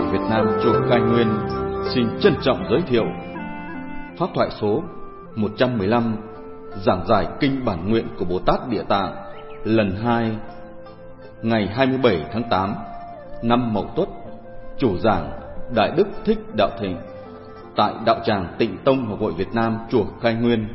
Việt Nam chùa Khai Nguyên xin trân trọng giới thiệu pháp thoại số 115 giảng giải kinh bản nguyện của Bồ Tát Địa Tạng lần 2 ngày 27 tháng 8 năm Mậu Tuất. Chủ giảng Đại Đức Thích Đạo Thịnh tại đạo tràng Tịnh Tông Học hội Việt Nam chùa Khai Nguyên.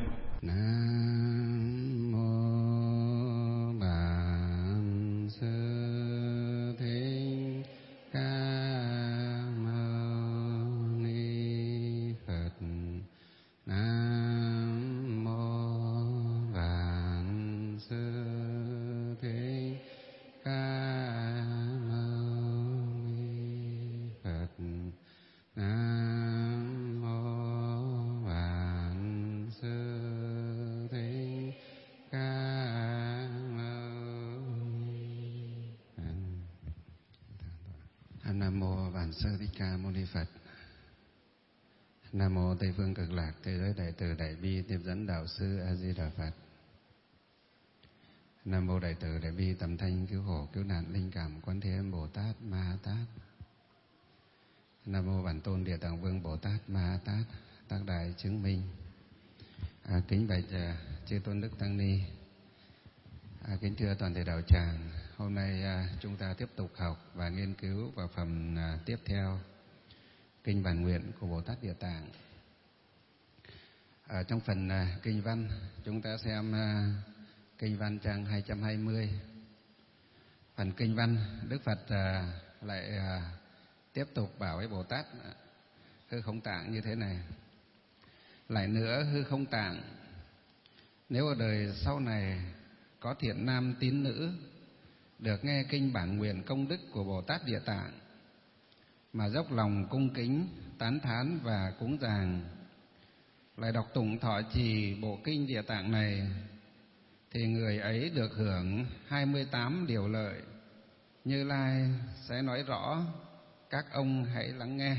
Nam mô Vạn Sơ Thích Ca Mâu Ni Phật. Nam mô Tây Phương Cực Lạc Thế Giới Đại Từ Đại Bi Tiếp Dẫn Đạo Sư A Di Đà Phật. Nam mô Đại Từ Đại Bi Tầm Thanh Cứu Khổ Cứu Nạn Linh Cảm Quan Thế Âm Bồ Tát Ma Ha Tát. Nam mô Bản Tôn Địa Tạng Vương Bồ Tát Ma Ha Tát Tác Đại Chứng Minh. Kính bạch chư tôn đức tăng ni, kính thưa toàn thể đạo tràng. Hôm nay chúng ta tiếp tục học và nghiên cứu vào phần tiếp theo kinh bản nguyện của Bồ Tát Địa Tạng. Trong phần kinh văn, chúng ta xem kinh văn trang 220. Phần kinh văn, Đức Phật lại tiếp tục bảo với Bồ Tát Hư Không Tạng như thế này: lại nữa Hư Không Tạng, nếu ở đời sau này có thiện nam tín nữ được nghe kinh bản nguyện công đức của Bồ Tát Địa Tạng mà dốc lòng cung kính, tán thán và cúng dường, lại đọc tụng thọ trì bộ kinh Địa Tạng này, thì người ấy được hưởng 28 điều lợi. Như Lai sẽ nói rõ, các ông hãy lắng nghe.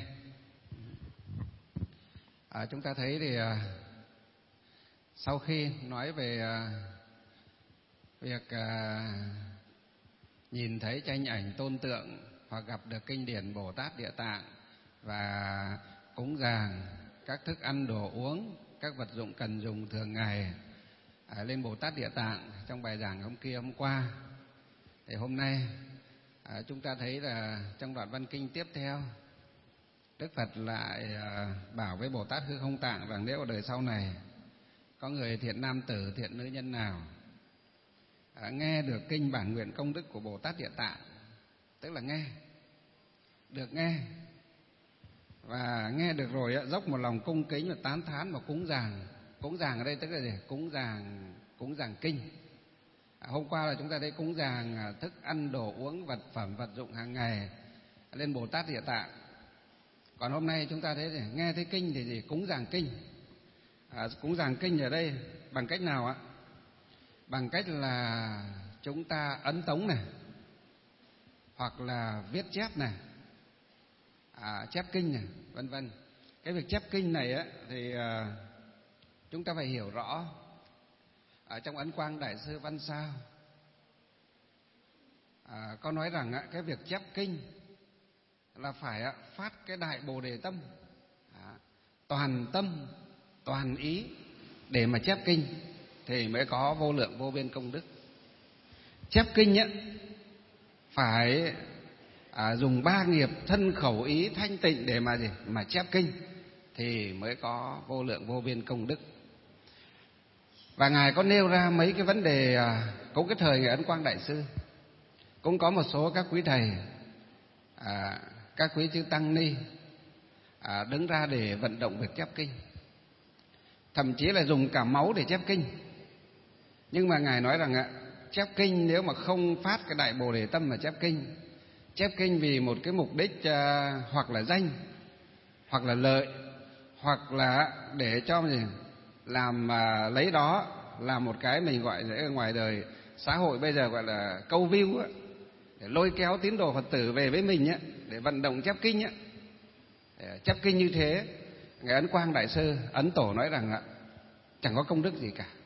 Chúng ta thấy thì sau khi nói về việc nhìn thấy tranh ảnh tôn tượng hoặc gặp được kinh điển Bồ Tát Địa Tạng và cúng dường các thức ăn đồ uống, các vật dụng cần dùng thường ngày lên Bồ Tát Địa Tạng trong bài giảng hôm kia hôm qua, thì hôm nay chúng ta thấy là trong đoạn văn kinh tiếp theo, Đức Phật lại bảo với Bồ Tát Hư Không Tạng rằng nếu ở đời sau này có người thiện nam tử, thiện nữ nhân nào nghe được kinh bản nguyện công đức của Bồ Tát Địa Tạng, tức là được nghe và nghe được rồi dốc một lòng cung kính và tán thán và cúng dường. Cúng dường ở đây tức là gì? Cúng dường kinh. Hôm qua là chúng ta thấy cúng dường thức ăn đồ uống, vật phẩm vật dụng hàng ngày lên Bồ Tát Địa Tạng. Còn hôm nay chúng ta thấy gì? Nghe thấy kinh thì gì? Cúng dường kinh. Cúng dường kinh ở đây bằng cách nào ạ? Bằng cách là chúng ta ấn tống này, hoặc là viết chép này, chép kinh này, vân vân. Cái việc chép kinh này thì chúng ta phải hiểu rõ. Ở trong Ấn Quang Đại Sư Văn Sao có nói rằng cái việc chép kinh là phải phát cái đại bồ đề tâm, toàn tâm toàn ý để mà chép kinh thì mới có vô lượng vô biên công đức. Chép kinh phải dùng 3 nghiệp thân khẩu ý thanh tịnh để mà gì? Mà chép kinh thì mới có vô lượng vô biên công đức. Và Ngài có nêu ra mấy cái vấn đề. Cũng cái thời Ngài Ấn Quang Đại Sư cũng có một số các quý thầy, các quý chư tăng ni đứng ra để vận động việc chép kinh, thậm chí là dùng cả máu để chép kinh. Nhưng mà Ngài nói rằng chép kinh nếu mà không phát cái đại bồ đề tâm mà chép kinh vì một cái mục đích hoặc là danh, hoặc là lợi, hoặc là để cho gì làm lấy đó là một cái mình gọi ở ngoài đời xã hội bây giờ gọi là câu view để lôi kéo tín đồ Phật tử về với mình để vận động chép kinh chép kinh như thế. Ngài Ấn Quang Đại Sư Ấn Tổ nói rằng chẳng có công đức gì cả.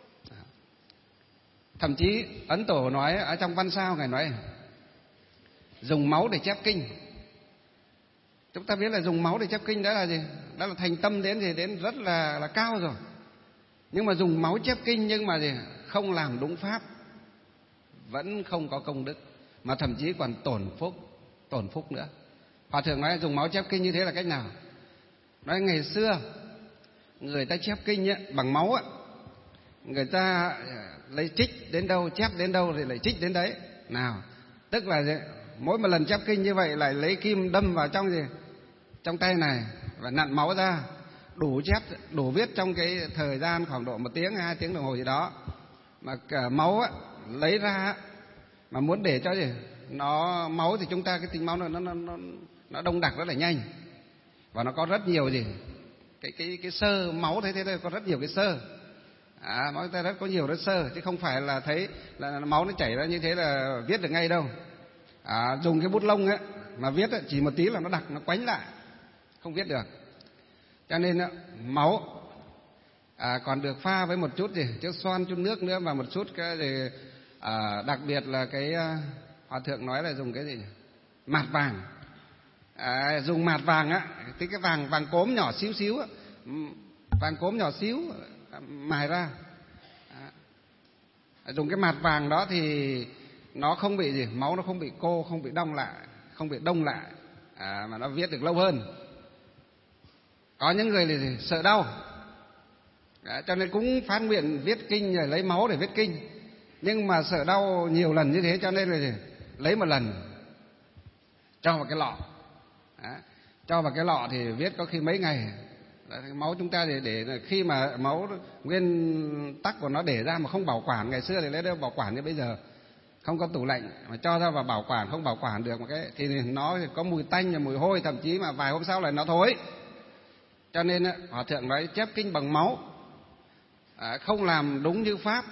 Thậm chí Ấn Tổ nói ở trong Văn Sao, Ngài nói dùng máu để chép kinh Chúng ta biết là dùng máu để chép kinh đó là gì? Đó là thành tâm đến gì? Đến rất là cao rồi. Nhưng mà dùng máu chép kinh nhưng mà gì? Không làm đúng pháp vẫn không có công đức, mà thậm chí còn tổn phúc nữa. Hòa thượng nói dùng máu chép kinh như thế là cách nào? Nói ngày xưa người ta chép kinh ấy, bằng máu ấy, người ta lấy trích đến đâu chép đến đâu thì lại trích đến đấy. Nào, tức là gì? Mỗi một lần chép kinh như vậy lại lấy kim đâm vào trong gì? Trong tay này và nặn máu ra, đủ chép, đủ viết trong cái thời gian khoảng độ 1 tiếng 2 tiếng đồng hồ gì đó. Mà cả máu á, lấy ra mà muốn để cho gì? Nó máu thì chúng ta cái tính máu nó đông đặc rất là nhanh, và nó có rất nhiều gì? Cái xơ máu thế có rất nhiều cái xơ. Máu ta rất có nhiều rất xơ, chứ không phải là thấy là máu nó chảy ra như thế là viết được ngay đâu. Dùng cái bút lông ấy mà viết ấy, chỉ 1 tí là nó đặc, nó quánh lại, không viết được. Cho nên ấy, máu còn được pha với một chút gì, chút xoan, chút nước nữa, và một chút cái gì, đặc biệt là cái hòa thượng nói là dùng cái gì nhỉ? Mạt vàng. Dùng mạt vàng á, cái vàng cốm nhỏ xíu xíu á, vàng cốm nhỏ xíu mài ra. Dùng cái mạt vàng đó thì nó không bị gì, máu nó không bị cô, không bị đông lại, mà nó viết được lâu hơn. Có những người thì sợ đau, cho nên cũng phát nguyện viết kinh rồi lấy máu để viết kinh, nhưng mà sợ đau nhiều lần như thế cho nên là lấy một lần cho vào cái lọ. Cho vào cái lọ thì viết có khi mấy ngày. Máu chúng ta để khi mà máu nguyên tắc của nó để ra mà không bảo quản, ngày xưa thì lấy đâu bảo quản như bây giờ, không có tủ lạnh mà cho ra vào bảo quản, không bảo quản được một cái thì nó có mùi tanh và mùi hôi, thậm chí mà vài hôm sau là nó thối. Cho nên hòa thượng nói chép kinh bằng máu không làm đúng như pháp.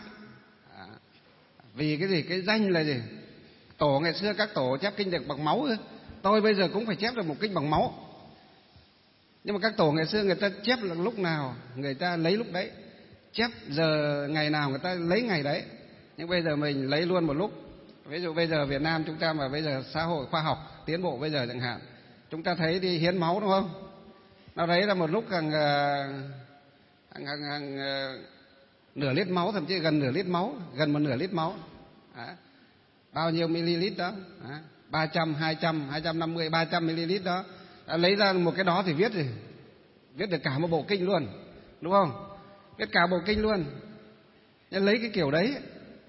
Vì cái gì? Cái danh là gì? Tổ ngày xưa các tổ chép kinh được bằng máu, tôi bây giờ cũng phải chép được một kinh bằng máu. Nhưng mà các tổ ngày xưa người ta chép là lúc nào người ta lấy lúc đấy, chép giờ ngày nào người ta lấy ngày đấy. Nhưng bây giờ mình lấy luôn một lúc. Ví dụ bây giờ Việt Nam chúng ta mà bây giờ xã hội khoa học tiến bộ bây giờ chẳng hạn, chúng ta thấy đi hiến máu đúng không? Nó lấy ra một lúc hàng nửa lít máu, thậm chí gần nửa lít máu, gần 1/2 lít máu. Bao nhiêu ml đó? 300, 200, 250, 300 ml đó. Lấy ra một cái đó thì viết gì? Viết được cả một bộ kinh luôn, đúng không? Viết cả bộ kinh luôn. Nhưng lấy cái kiểu đấy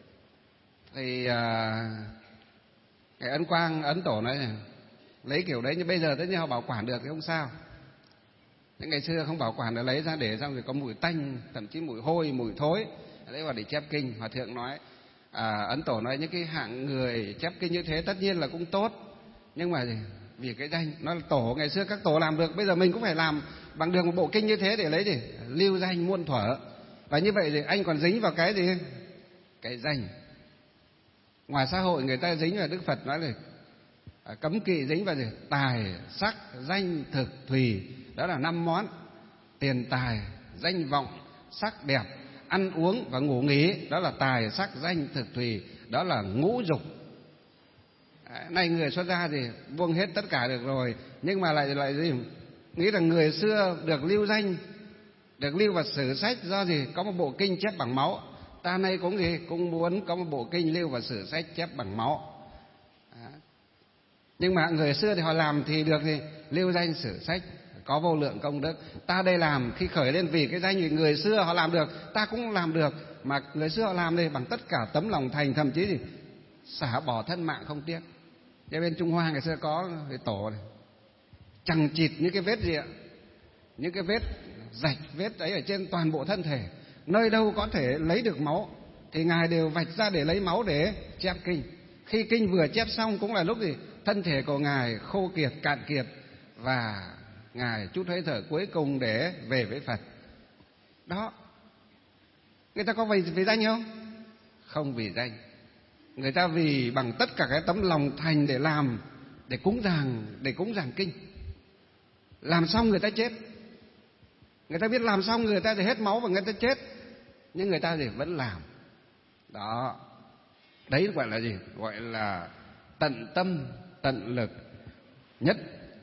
thì cái Ấn Quang, Ấn Tổ nói này, lấy kiểu đấy, nhưng bây giờ tất nhiên họ bảo quản được thì không sao. Nhưng ngày xưa không bảo quản, đã lấy ra để xong rồi có mùi tanh, thậm chí mùi hôi, mùi thối. Đấy vào để chép kinh. Hòa thượng nói, Ấn Tổ nói những cái hạng người chép kinh như thế tất nhiên là cũng tốt, nhưng mà vì cái danh, nó là tổ ngày xưa các tổ làm được, bây giờ mình cũng phải làm bằng được một bộ kinh như thế để lấy gì? Lưu danh muôn thuở. Và như vậy thì anh còn dính vào cái gì? Cái danh. Ngoài xã hội người ta dính vào, Đức Phật nói là cấm kỵ dính vào gì? Tài, sắc, danh, thực, thùy. Đó là 5 món. Tiền tài, danh vọng, sắc đẹp, ăn uống và ngủ nghỉ. Đó là tài, sắc, danh, thực, thùy. Đó là ngũ dục. Này người xuất gia thì buông hết tất cả được rồi, nhưng mà lại gì? Nghĩ rằng người xưa được lưu danh, được lưu vào sử sách do gì? Có một bộ kinh chép bằng máu. Ta nay cũng gì? Cũng muốn có một bộ kinh lưu vào sử sách chép bằng máu. Nhưng mà người xưa thì họ làm thì được gì? Lưu danh sử sách, có vô lượng công đức. Ta đây làm khi khởi lên vì cái danh, vì người xưa họ làm được, ta cũng làm được. Mà người xưa họ làm đây bằng tất cả tấm lòng thành, thậm chí gì? Xả bỏ thân mạng không tiếc. Ở bên Trung Hoa ngày xưa có cái tổ này, chằng chịt những cái vết gì ạ? Những cái vết rạch, vết ấy ở trên toàn bộ thân thể. Nơi đâu có thể lấy được máu thì Ngài đều vạch ra để lấy máu để chép kinh. Khi kinh vừa chép xong cũng là lúc gì? Thân thể của Ngài khô kiệt, cạn kiệt, và Ngài chút hơi thở cuối cùng để về với Phật. Đó. Người ta có vì danh không? Không vì danh. Người ta vì bằng tất cả cái tấm lòng thành để làm, để cúng dường kinh. Làm xong người ta chết. Người ta biết làm xong người ta thì hết máu và người ta chết, nhưng người ta thì vẫn làm. Đó. Đấy gọi là gì? Gọi là tận tâm, tận lực, nhất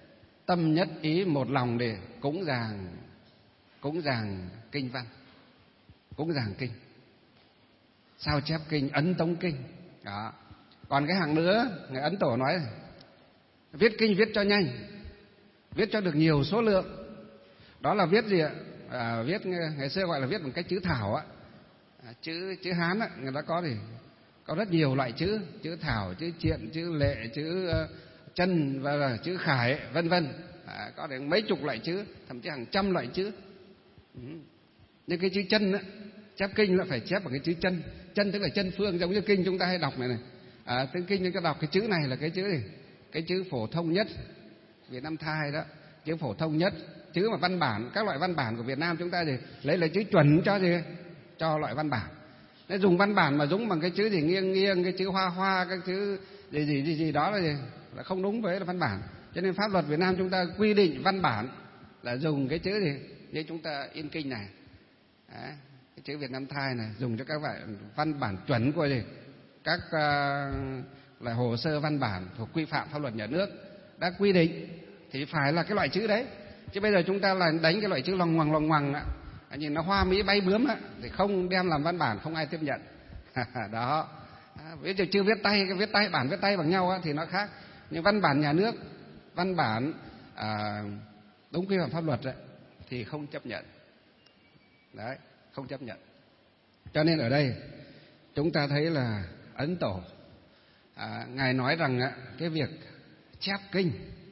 tâm nhất ý một lòng để cúng dường kinh văn, cúng dường kinh, sao chép kinh, ấn tống kinh. Đó. Còn cái hàng nữa, Ngài Ấn Tổ nói viết kinh viết cho nhanh, viết cho được nhiều số lượng. Đó là viết gì ạ? Viết ngày xưa gọi là viết bằng cách chữ thảo á. Chữ Hán á, người ta có rất nhiều loại chữ, chữ thảo, chữ triện, chữ lệ, chữ chân và chữ khải, vân vân. Có đến mấy chục loại chữ, thậm chí hàng trăm loại chữ. Nhưng cái chữ chân á, chép kinh là phải chép bằng cái chữ chân. Chân tức là chân phương, giống như kinh chúng ta hay đọc này. Tiếng kinh chúng ta đọc cái chữ này là cái chữ gì? Cái chữ phổ thông nhất Việt Nam Thai đó, chữ phổ thông nhất. Chữ mà văn bản, các loại văn bản của Việt Nam chúng ta thì lấy chữ chuẩn cho gì? Cho loại văn bản. Nếu dùng văn bản mà dùng bằng cái chữ gì nghiêng, cái chữ hoa, cái chữ gì đó là gì? Là không đúng với là văn bản. Cho nên pháp luật Việt Nam chúng ta quy định văn bản là dùng cái chữ gì? Như chúng ta in kinh này. Đấy, cái chữ Việt Nam Thai này dùng cho các loại văn bản chuẩn của gì? Các là hồ sơ văn bản thuộc quy phạm pháp luật nhà nước đã quy định thì phải là cái loại chữ đấy. Chứ bây giờ chúng ta là đánh cái loại chữ loằng ngoằng ạ, nhìn nó hoa mỹ bay bướm á, thì không đem làm văn bản, không ai tiếp nhận. Đó. Ví dụ chữ viết tay, bản viết tay bằng nhau á, thì nó khác. Nhưng văn bản nhà nước, văn bản đúng quy phạm pháp luật ấy, thì không chấp nhận. Đấy, không chấp nhận. Cho nên ở đây chúng ta thấy là Ấn Tổ Ngài nói rằng cái việc chép kinh,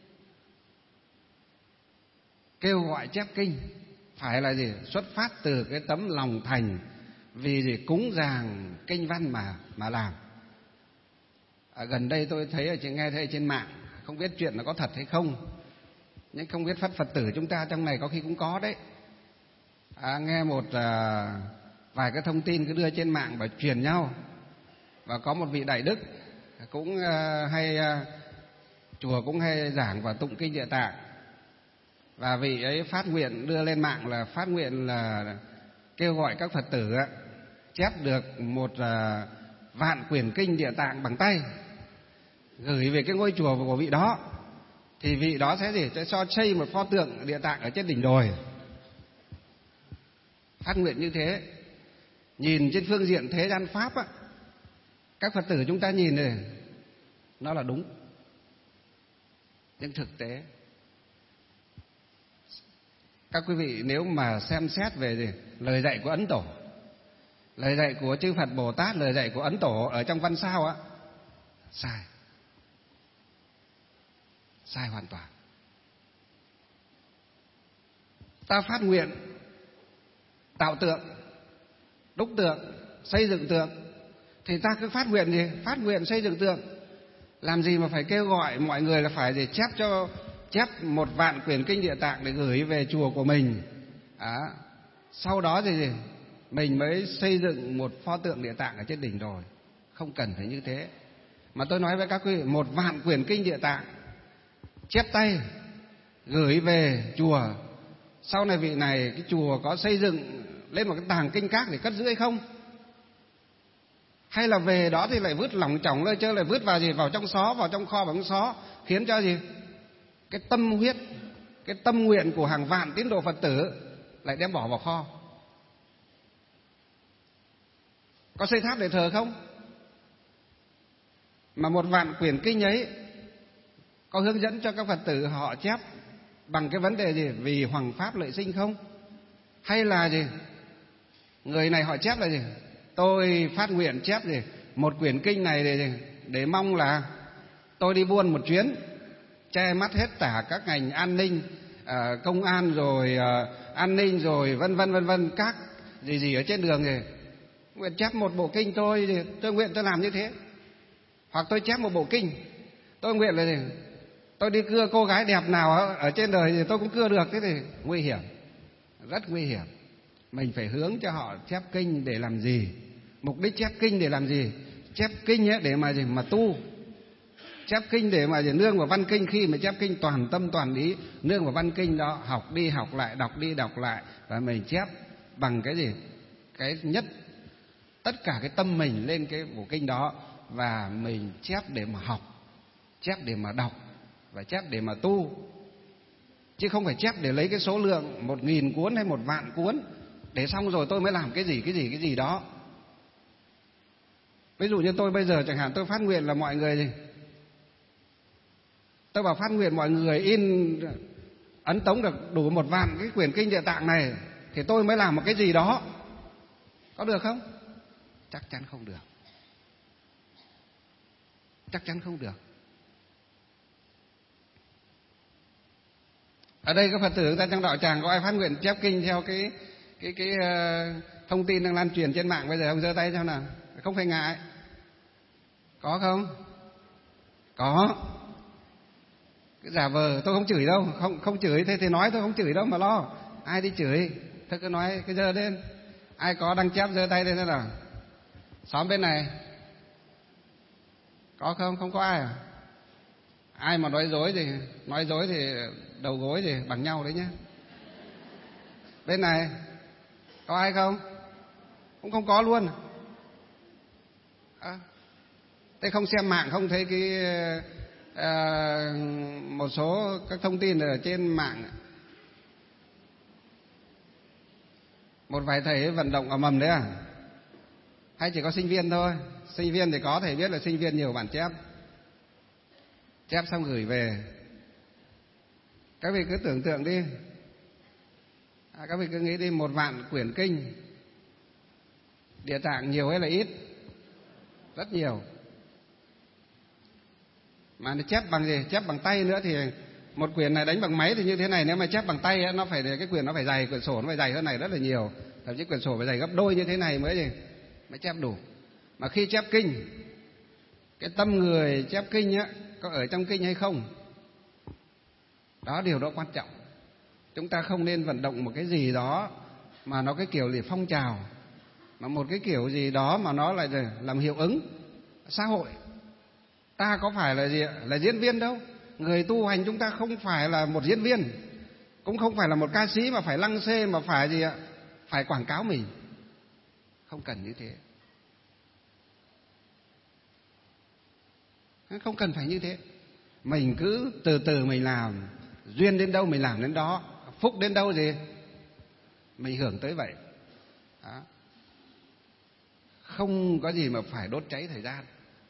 kêu gọi chép kinh phải là gì? Xuất phát từ cái tấm lòng thành vì gì? Cúng dường kinh văn mà làm. Gần đây tôi thấy nghe thấy trên mạng, không biết chuyện nó có thật hay không, nhưng không biết Phật tử chúng ta trong này có khi cũng có đấy. Nghe một vài cái thông tin cứ đưa trên mạng và truyền nhau, và có một vị đại đức cũng chùa cũng hay giảng và tụng kinh Địa Tạng, và vị ấy phát nguyện đưa lên mạng là phát nguyện là kêu gọi các Phật tử chép được 1.000.000 quyển kinh Địa Tạng bằng tay, gửi về cái ngôi chùa của vị đó, thì vị đó sẽ gì? Sẽ cho xây một pho tượng Địa Tạng ở trên đỉnh đồi. Phát nguyện như thế. Nhìn trên phương diện thế gian pháp á, các Phật tử chúng ta nhìn này, nó là đúng. Nhưng thực tế, các quý vị nếu mà xem xét về gì? Lời dạy của Ấn Tổ, lời dạy của chư Phật Bồ Tát, lời dạy của Ấn Tổ ở trong văn sao á, sai hoàn toàn. Ta phát nguyện tạo tượng, đúc tượng, xây dựng tượng, thì ta cứ phát nguyện gì? Phát nguyện xây dựng tượng. Làm gì mà phải kêu gọi mọi người là phải để chép 1.000.000 quyển kinh Địa Tạng để gửi về chùa của mình. Sau đó thì gì? Mình mới xây dựng một pho tượng Địa Tạng ở trên đỉnh đồi. Không cần phải như thế. Mà tôi nói với các quý vị, 1.000.000 quyển kinh Địa Tạng chép tay gửi về chùa. Sau này vị này cái chùa có xây dựng lên một cái tàng kinh các để cất giữ hay không? Hay là về đó thì lại vứt lỏng chỏng lơi chơi, lại vứt vào gì? Vào trong xó, vào trong kho, vào trong xó, khiến cho gì? Cái tâm huyết, cái tâm nguyện của hàng vạn tín đồ Phật tử lại đem bỏ vào kho. Có xây tháp để thờ không? Mà 1.000.000 quyển kinh ấy có hướng dẫn cho các Phật tử họ chép bằng cái vấn đề gì? Vì hoằng pháp lợi sinh không? Hay là gì? Người này họ chép là gì? Tôi phát nguyện chép gì? Một quyển kinh này để mong là tôi đi buôn một chuyến, che mắt hết cả các ngành an ninh, công an rồi an ninh rồi vân vân các gì ở trên đường thì nguyện chép một bộ kinh tôi nguyện tôi làm như thế. Hoặc tôi chép một bộ kinh, tôi nguyện là gì? Tôi đi cưa cô gái đẹp nào ở trên đời thì tôi cũng cưa được. Thế thì nguy hiểm, rất nguy hiểm. Mình phải hướng cho họ chép kinh để làm gì? Mục đích chép kinh để làm gì? Chép kinh ấy để mà gì? Mà tu. Chép kinh để mà gì? Nương vào văn kinh. Khi mà chép kinh toàn tâm toàn ý nương vào văn kinh đó, học đi học lại, đọc đi đọc lại, và mình chép bằng cái gì? Cái nhất tất cả cái tâm mình lên cái bộ kinh đó, và mình chép để mà học, chép để mà đọc, và chép để mà tu. chứ không phải chép để lấy cái số lượng 1.000 cuốn hay 1.000.000 cuốn để xong rồi tôi mới làm cái gì đó. Ví dụ như tôi bây giờ chẳng hạn tôi phát nguyện là mọi người gì? Tôi bảo phát nguyện mọi người in ấn tống được đủ 1.000.000 cái quyển kinh Địa Tạng này thì tôi mới làm một cái gì đó. Có được không? Chắc chắn không được. Chắc chắn không được. Ở đây có Phật tử người ta trong đạo tràng có ai phát nguyện chép kinh theo cái thông tin đang lan truyền trên mạng bây giờ, ông giơ tay xem nào. Không phải ngại. Có không? Có. Cái giả vờ tôi không chửi đâu, không chửi thế thì nói tôi không chửi đâu mà lo. Ai đi chửi, thôi cứ nói cái giơ lên. Ai có đăng chép giơ tay lên thế nào. Xóm bên này có không? Không có ai à? Ai mà nói dối thì đầu gối thì bằng nhau đấy nhá. Bên này có ai không? Cũng không có luôn. Thế không xem mạng không thấy cái một số các thông tin ở trên mạng, một vài thầy vận động ầm ầm đấy à? Hay chỉ có sinh viên thôi? Sinh viên thì có thầy biết là sinh viên nhiều bản chép xong gửi về. Các vị cứ tưởng tượng đi, các vị cứ nghĩ đi, 1.000.000 quyển kinh Địa Tạng nhiều hay là ít? Rất nhiều. Mà nó chép bằng gì? Chép bằng tay nữa thì một quyển này đánh bằng máy thì như thế này, nếu mà chép bằng tay nó phải, cái quyển nó phải dày, quyển sổ nó phải dày hơn này rất là nhiều, thậm chí quyển sổ phải dày gấp đôi như thế này mới chép đủ. Mà khi chép kinh, cái tâm người chép kinh á có ở trong kinh hay không, đó điều đó quan trọng. Chúng ta không nên vận động một cái gì đó mà nó cái kiểu gì phong trào, mà một cái kiểu gì đó mà nó lại làm hiệu ứng xã hội. Ta có phải là gì ạ? Là diễn viên đâu. Người tu hành chúng ta không phải là một diễn viên, cũng không phải là một ca sĩ mà phải lăng xê, mà phải gì ạ? Phải quảng cáo mình. Không cần như thế. Không cần phải như thế. Mình cứ từ từ mình làm, duyên đến đâu mình làm đến đó, phúc đến đâu gì mình hưởng tới vậy. Đó. Không có gì mà phải đốt cháy thời gian.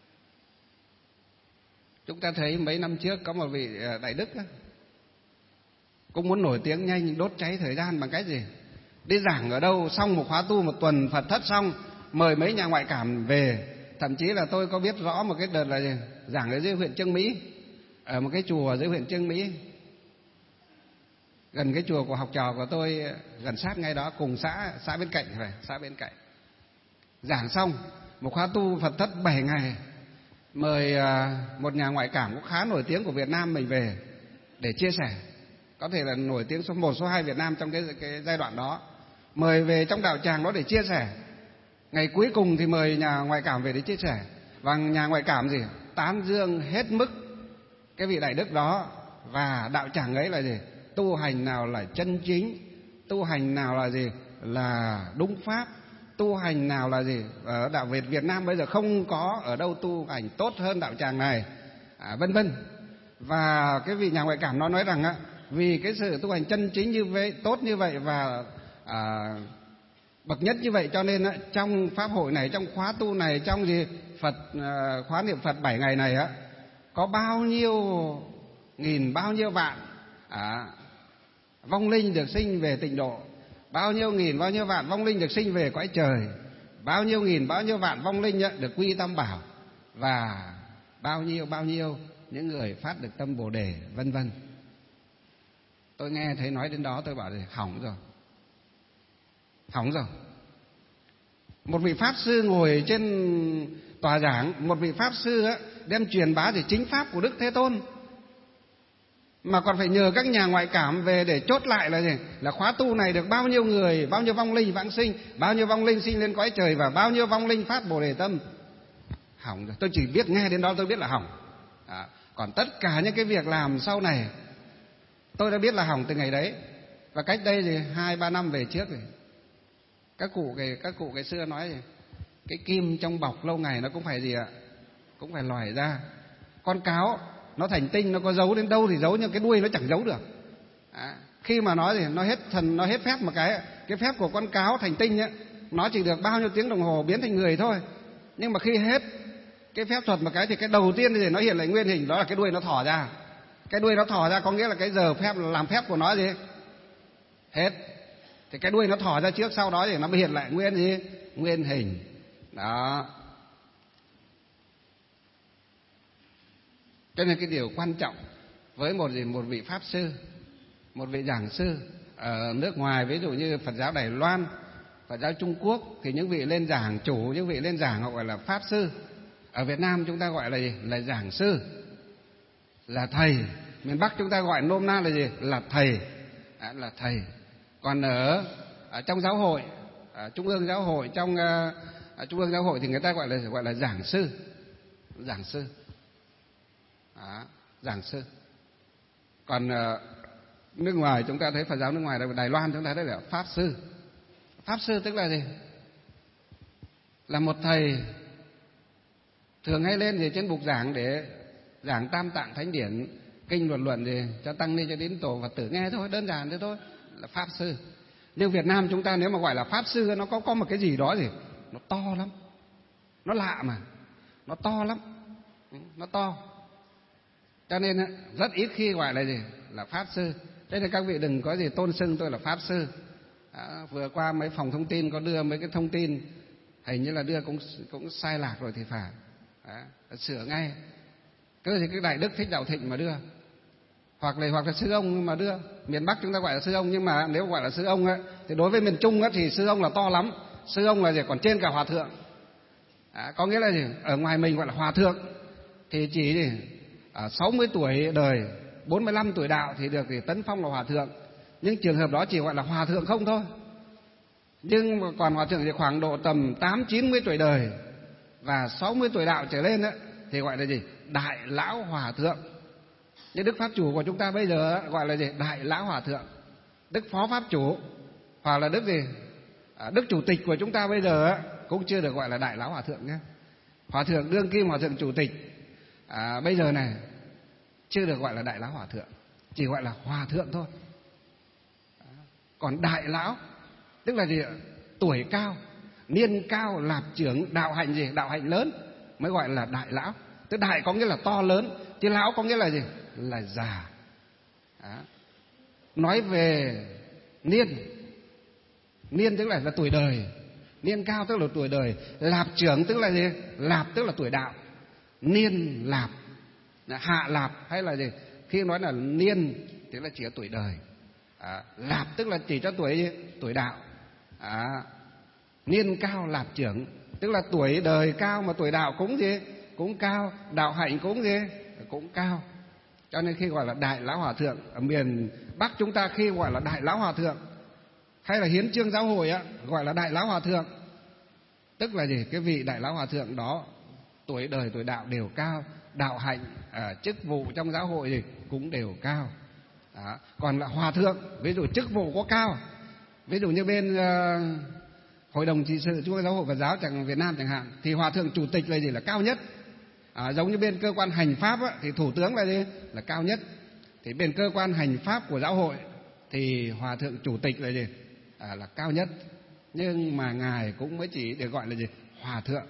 Chúng ta thấy mấy năm trước có một vị Đại Đức đó, cũng muốn nổi tiếng nhanh, đốt cháy thời gian bằng cái gì? Đi giảng ở đâu, xong một khóa tu 1 tuần Phật thất xong, mời mấy nhà ngoại cảm về. Thậm chí là tôi có biết rõ một cái đợt là gì? Giảng ở dưới huyện Chương Mỹ, ở một cái chùa ở dưới huyện Chương Mỹ, gần cái chùa của học trò của tôi, gần sát ngay đó, cùng xã bên cạnh, xã bên cạnh. Giảng xong một khóa tu Phật thất 7 ngày, mời một nhà ngoại cảm cũng khá nổi tiếng của Việt Nam mình về để chia sẻ, có thể là nổi tiếng số 1, số 2 Việt Nam trong cái giai đoạn đó. Mời về trong đạo tràng đó để chia sẻ. Ngày cuối cùng thì mời nhà ngoại cảm về để chia sẻ, và nhà ngoại cảm gì? Tán dương hết mức cái vị Đại Đức đó, và đạo tràng ấy là gì? Tu hành nào là chân chính, tu hành nào là gì? Là đúng pháp, tu hành nào là gì? Ở đạo Việt Nam bây giờ không có ở đâu tu hành tốt hơn đạo tràng này, vân vân. Và cái vị nhà ngoại cảm nó nói rằng á, vì cái sự tu hành chân chính như vậy, tốt như vậy và bậc nhất như vậy, cho nên á, trong pháp hội này, trong khóa tu này, trong gì khóa niệm Phật 7 ngày này á, có bao nhiêu nghìn, bao nhiêu vạn vong linh được sinh về tịnh độ, bao nhiêu nghìn, bao nhiêu vạn vong linh được sinh về cõi trời, bao nhiêu nghìn, bao nhiêu vạn vong linh được quy tam bảo, và bao nhiêu những người phát được tâm Bồ Đề, vân vân. Tôi nghe thấy nói đến đó tôi bảo là hỏng rồi. Một vị pháp sư ngồi trên tòa giảng, một vị pháp sư á, đem truyền bá thì chính pháp của Đức Thế Tôn, mà còn phải nhờ các nhà ngoại cảm về để chốt lại là gì? Là khóa tu này được bao nhiêu người, bao nhiêu vong linh vãng sinh, bao nhiêu vong linh sinh lên cõi trời, và bao nhiêu vong linh phát Bồ Đề tâm. Hỏng rồi. Tôi chỉ biết nghe đến đó tôi biết là hỏng. Còn tất cả những cái việc làm sau này tôi đã biết là hỏng từ ngày đấy. Và cách đây thì 2-3 năm về trước rồi, các cụ ngày xưa nói gì? Cái kim trong bọc lâu ngày nó cũng phải gì ạ? Cũng phải lòi ra. Con cáo nó thành tinh, nó có giấu đến đâu thì giấu, nhưng cái đuôi nó chẳng giấu được. Khi mà nói thì nó hết thần, nó hết phép, mà cái phép của con cáo thành tinh ấy, nó chỉ được bao nhiêu tiếng đồng hồ biến thành người thôi. Nhưng mà khi hết cái phép thuật một cái thì cái đầu tiên thì nó hiện lại nguyên hình, đó là cái đuôi nó thỏ ra. Cái đuôi nó thỏ ra có nghĩa là cái giờ phép làm phép của nó gì hết, thì cái đuôi nó thỏ ra trước, sau đó thì nó mới hiện lại nguyên gì, nguyên hình. Đó. Cho nên cái điều quan trọng với một vị pháp sư, một vị giảng sư ở nước ngoài, ví dụ như Phật giáo Đài Loan, Phật giáo Trung Quốc, thì những vị lên giảng chủ, những vị lên giảng họ gọi là pháp sư. Ở Việt Nam chúng ta gọi là gì? Là giảng sư, là thầy. Miền Bắc chúng ta gọi nôm na là gì? Là thầy. Là thầy. Còn ở trong giáo hội, trung ương giáo hội, trong trung ương giáo hội thì người ta gọi là giảng sư, giảng sư. Giảng sư. Còn nước ngoài chúng ta thấy Phật giáo nước ngoài, Đài Loan chúng ta thấy là pháp sư. Pháp sư tức là gì? Là một thầy thường hay lên gì trên bục giảng để giảng Tam Tạng Thánh Điển, kinh luận gì cho tăng ni, cho tín đồ Phật tử nghe thôi, đơn giản thế thôi, là pháp sư. Nhưng Việt Nam chúng ta nếu mà gọi là pháp sư, nó có một cái gì đó gì, nó to lắm, nó lạ mà, nó to lắm, nó to. Cho nên rất ít khi gọi là gì, là pháp sư. Thế nên các vị đừng có gì tôn xưng tôi là pháp sư. Vừa qua mấy phòng thông tin có đưa mấy cái thông tin, hình như là đưa cũng sai lạc rồi thì phải. Sửa ngay. Cứ thì cái Đại Đức Thích Đạo Thịnh mà đưa, hoặc là sư ông mà đưa. Miền Bắc chúng ta gọi là sư ông, nhưng mà nếu gọi là sư ông ấy, thì đối với miền Trung ấy, thì sư ông là to lắm. Sư ông là gì, còn trên cả hòa thượng. Có nghĩa là gì, ở ngoài mình gọi là hòa thượng thì chỉ gì 60 tuổi đời, 45 tuổi đạo thì được thì tấn phong là hòa thượng. Nhưng trường hợp đó chỉ gọi là hòa thượng không thôi. Nhưng mà còn hòa thượng thì khoảng độ tầm 80-90 tuổi đời và 60 tuổi đạo trở lên ấy, thì gọi là gì, đại lão hòa thượng. Như Đức Pháp Chủ của chúng ta bây giờ ấy, gọi là gì, đại lão hòa thượng. Đức Phó Pháp Chủ hoặc là Đức gì, Đức Chủ tịch của chúng ta bây giờ ấy, cũng chưa được gọi là đại lão hòa thượng nhé. Hòa thượng đương kim, hòa thượng chủ tịch bây giờ này chưa được gọi là đại lão hòa thượng, chỉ gọi là hòa thượng thôi. Còn đại lão tức là gì, tuổi cao, niên cao, lạp trưởng, đạo hạnh gì, đạo hạnh lớn mới gọi là đại lão. Tức đại có nghĩa là to lớn, chứ lão có nghĩa là gì, là già. Nói về niên tức là tuổi đời, niên cao tức là tuổi đời, lạp trưởng tức là gì, lạp tức là tuổi đạo, niên lạp, hạ lạp hay là gì, khi nói là niên tức là chỉ là tuổi đời, lạp tức là chỉ cho tuổi gì? Tuổi đạo. Niên cao lạp trưởng tức là tuổi đời cao mà tuổi đạo cũng gì, cũng cao, đạo hạnh cũng gì, cũng cao. Cho nên khi gọi là đại lão hòa thượng ở miền Bắc chúng ta, khi gọi là đại lão hòa thượng hay là hiến chương giáo hội á, gọi là đại lão hòa thượng, tức là gì, cái vị đại lão hòa thượng đó tuổi đời tuổi đạo đều cao, đạo hạnh, chức vụ trong giáo hội gì cũng đều cao. Còn là hòa thượng, ví dụ chức vụ có cao, ví dụ như bên Hội đồng trị sự Trung ương Giáo hội Phật giáo Việt Nam chẳng hạn, thì hòa thượng chủ tịch là gì, là cao nhất. Giống như bên cơ quan hành pháp á, thì thủ tướng là gì, là cao nhất. Thì bên cơ quan hành pháp của giáo hội thì hòa thượng chủ tịch là gì, là cao nhất. Nhưng mà ngài cũng mới chỉ được gọi là gì, hòa thượng,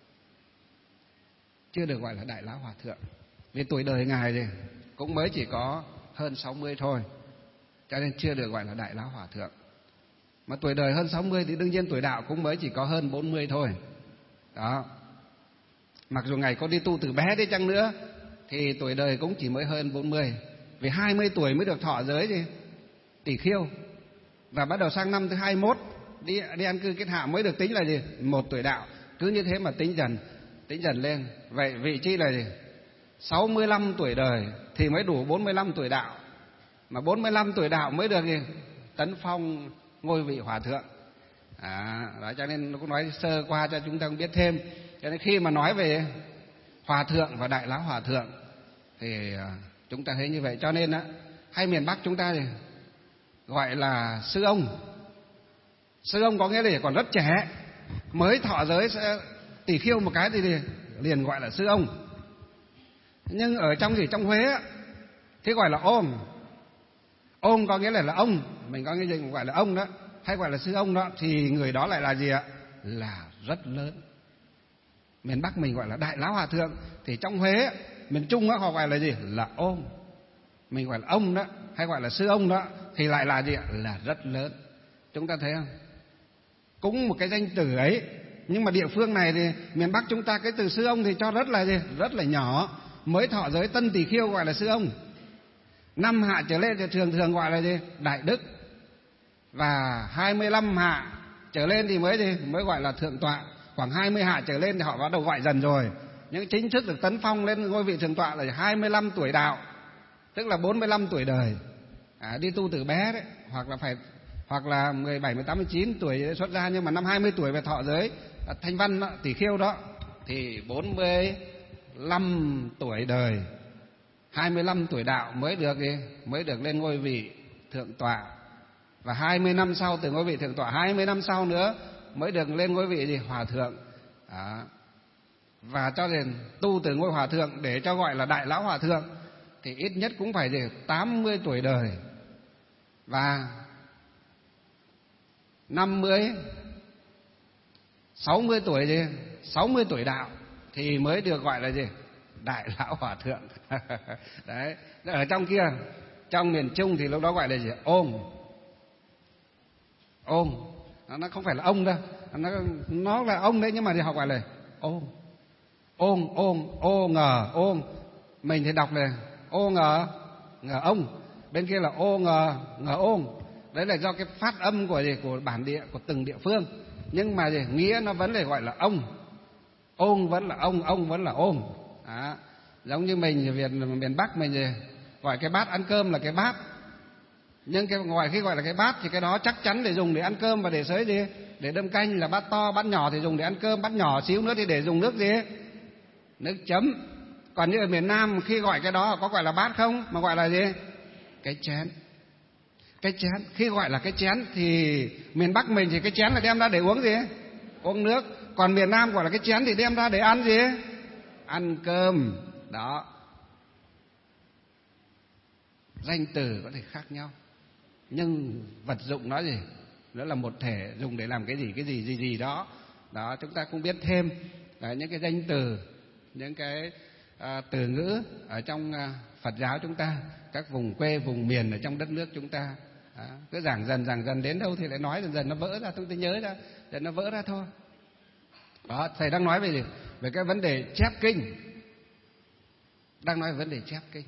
chưa được gọi là đại lão hòa thượng. Vì tuổi đời ngài thì cũng mới chỉ có hơn 60 thôi, cho nên chưa được gọi là đại lão hòa thượng. Mà tuổi đời hơn 60 thì đương nhiên tuổi đạo cũng mới chỉ có hơn 40 thôi. Đó. Mặc dù ngài có đi tu từ bé đi chăng nữa thì tuổi đời cũng chỉ mới hơn 40. Vì 20 tuổi mới được thọ giới gì, tỷ khiêu. Và bắt đầu sang năm thứ 21 đi an cư kết hạ mới được tính là gì, 1 tuổi đạo. Cứ như thế mà tính dần lên. Vậy vị trí là gì, 65 tuổi đời thì mới đủ 45 tuổi đạo. Mà 45 tuổi đạo mới được gì, tấn phong ngôi vị hòa thượng. Đó, cho nên nó cũng nói sơ qua cho chúng ta cũng biết thêm. Cho nên khi mà nói về hòa thượng và đại lão hòa thượng thì chúng ta thấy như vậy. Cho nên hay miền Bắc chúng ta thì gọi là sư ông. Sư ông có nghĩa là còn rất trẻ, mới thọ giới sẽ tỷ khiêu một cái thì liền gọi là sư ông. Nhưng ở trong Huế thì gọi là Ông có nghĩa là ông, mình có nghĩa gì gọi là ông đó, hay gọi là sư ông đó, thì người đó lại là gì ạ? Là rất lớn. Miền Bắc mình gọi là đại lão hòa thượng, thì trong Huế, miền Trung họ gọi là gì? Là ông. Mình gọi là ông đó, hay gọi là sư ông đó, thì lại là gì ạ? Là rất lớn. Chúng ta thấy không? Cũng một cái danh từ ấy, nhưng mà địa phương này thì miền Bắc chúng ta cái từ sư ông thì cho rất là gì? Rất là nhỏ. Mới thọ giới Tân Tỳ Khưu gọi là sư ông. 5 hạ trở lên thì thường thường gọi là gì? Đại đức. Và 25 hạ trở lên thì mới gọi là thượng tọa. Khoảng 20 hạ trở lên thì họ bắt đầu gọi dần rồi. Nhưng chính thức được tấn phong lên ngôi vị thượng tọa là 25 tuổi đạo, tức là 45 tuổi đời. Đi tu từ bé đấy, hoặc là 17, 18, 19 tuổi xuất gia, nhưng mà năm 20 tuổi về thọ giới Thanh Văn đó, Tỷ Khưu đó, thì 45 tuổi đời, 25 tuổi đạo mới được lên ngôi vị thượng tọa. Và 20 năm sau từ ngôi vị thượng tọa, 20 năm sau nữa mới được lên ngôi vị gì? Hòa thượng. Và cho nên tu từ ngôi hòa thượng để cho gọi là đại lão hòa thượng thì ít nhất cũng phải 80 tuổi đời và 50, 60 tuổi 60 tuổi đạo thì mới được gọi là gì? Đại lão hòa thượng. Đấy, ở trong kia, trong miền Trung thì lúc đó gọi là gì? Ôm. Nó không phải là ông đâu, nó là ông đấy, nhưng mà thì họ gọi là ôm. Ô ngờ ôm. Mình thì đọc là ô ngờ ông, bên kia là ô ngờ ôm. Đấy là do cái phát âm của bản địa, của từng địa phương. Nhưng mà nghĩa nó vẫn là gọi là ông. Ông vẫn là ông vẫn là ôm. Giống như mình miền Bắc mình gọi cái bát ăn cơm là cái bát. Nhưng khi gọi là cái bát thì cái đó chắc chắn để dùng để ăn cơm và để xới để đâm canh là bát to, bát nhỏ thì dùng để ăn cơm, bát nhỏ xíu nữa thì để dùng nước nước chấm. Còn như ở miền Nam khi gọi cái đó có gọi là bát không, mà gọi là gì? Cái chén. Khi gọi là cái chén thì miền Bắc mình thì cái chén là đem ra để uống gì? Uống nước. Còn miền Nam gọi là cái chén thì đem ra để ăn gì? Ăn cơm. Đó. Danh từ có thể khác nhau, nhưng vật dụng nó nó là một thể, dùng để làm cái gì đó. Đó, chúng ta cũng biết thêm những cái danh từ, những cái từ ngữ ở trong Phật giáo chúng ta, các vùng quê, vùng miền ở trong đất nước chúng ta. Cứ giảng dần đến đâu thì lại nói dần nó vỡ ra, chúng ta nhớ ra, dần nó vỡ ra thôi. Đó, thầy đang nói về gì? Về cái vấn đề chép kinh. Đang nói về vấn đề chép kinh.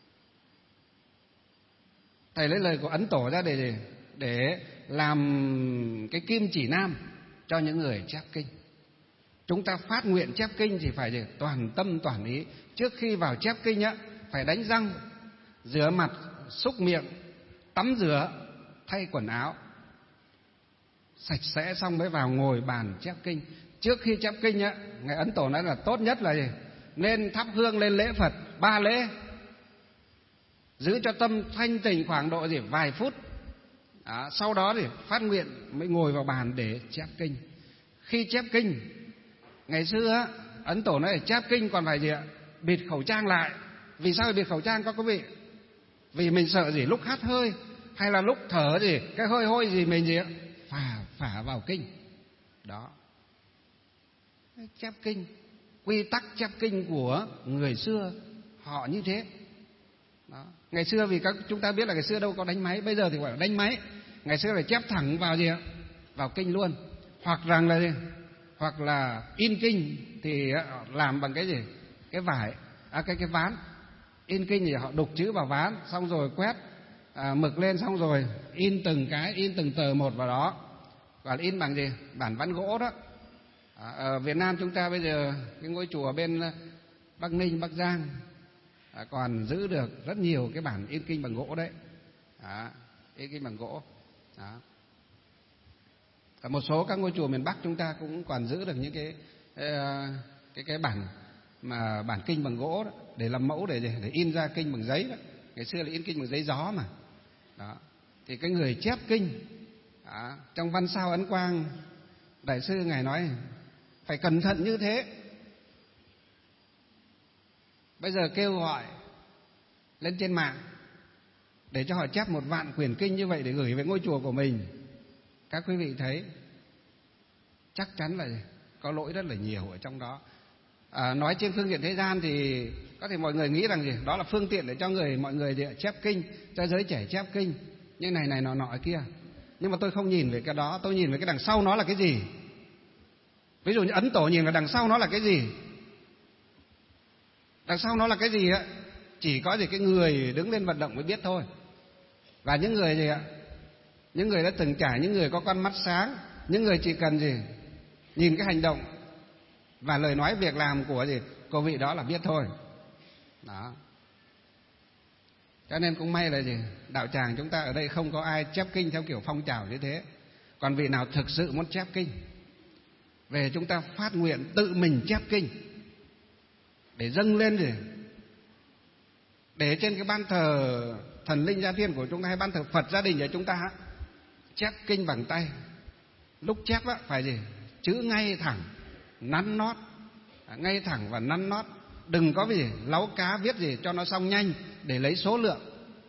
Thầy lấy lời của Ấn Tổ ra để làm cái kim chỉ nam cho những người chép kinh. Chúng ta phát nguyện chép kinh thì phải toàn tâm toàn ý. Trước khi vào chép kinh phải đánh răng, rửa mặt, xúc miệng, tắm rửa, thay quần áo sạch sẽ xong mới vào ngồi bàn chép kinh. Trước khi chép kinh ngài Ấn Tổ nói là tốt nhất là nên thắp hương lên lễ Phật 3 lễ, giữ cho tâm thanh tịnh khoảng độ vài phút. Sau đó thì phát nguyện mới ngồi vào bàn để chép kinh. Khi chép kinh, ngày xưa Ấn Tổ nói là chép kinh còn phải bịt khẩu trang lại. Vì sao phải bịt khẩu trang các quý vị? Vì mình sợ lúc hắt hơi hay là lúc thở cái hơi hôi mình phả vào kinh. Đó. Chép kinh, quy tắc chép kinh của người xưa họ như thế. Đó. Ngày xưa vì chúng ta biết là ngày xưa đâu có đánh máy, bây giờ thì gọi là đánh máy. Ngày xưa là chép thẳng vào vào kinh luôn. Hoặc là in kinh thì làm bằng cái cái vải, cái ván. In kinh thì họ đục chữ vào ván, xong rồi quét mực lên, xong rồi in từng tờ một vào đó. Và in bằng bản ván gỗ đó. Ở Việt Nam chúng ta bây giờ cái ngôi chùa bên Bắc Ninh, Bắc Giang còn giữ được rất nhiều cái bản in kinh bằng gỗ đấy. In kinh bằng gỗ. Đó. Ở một số các ngôi chùa miền Bắc chúng ta cũng còn giữ được những cái bản kinh bằng gỗ đó, để làm mẫu để in ra kinh bằng giấy đó. Ngày xưa là in kinh bằng giấy gió mà. Đó. Thì cái người chép kinh trong Văn Sao Ấn Quang đại sư ngài nói phải cẩn thận như thế. Bây giờ kêu gọi lên trên mạng để cho họ chép 1.000 quyển kinh như vậy để gửi về ngôi chùa của mình. Các quý vị thấy chắc chắn là có lỗi rất là nhiều ở trong đó. Nói trên phương diện thế gian thì có thể mọi người nghĩ rằng gì đó là phương tiện để cho mọi người chép kinh, cho giới trẻ chép kinh, như này nọ kia. Nhưng mà tôi không nhìn về cái đó, tôi nhìn về cái đằng sau nó là cái gì. Ví dụ như Ấn Tổ nhìn vào đằng sau nó là cái gì. Đằng sau nó là cái gì á, chỉ có cái người đứng lên vận động mới biết thôi. Và những người gì ạ, những người đã từng trải, những người có con mắt sáng, những người chỉ cần gì nhìn cái hành động và lời nói việc làm của vị đó là biết thôi. Đó. Cho nên cũng may là đạo tràng chúng ta ở đây không có ai chép kinh theo kiểu phong trào như thế. Còn vị nào thực sự muốn chép kinh, về chúng ta phát nguyện tự mình chép kinh để dâng lên để trên cái ban thờ thần linh gia thiên của chúng ta hay ban thờ Phật gia đình của chúng ta chép kinh bằng tay. Lúc chép phải chữ ngay thẳng, nắn nót, ngay thẳng và nắn nót, đừng có láu cá viết cho nó xong nhanh để lấy số lượng.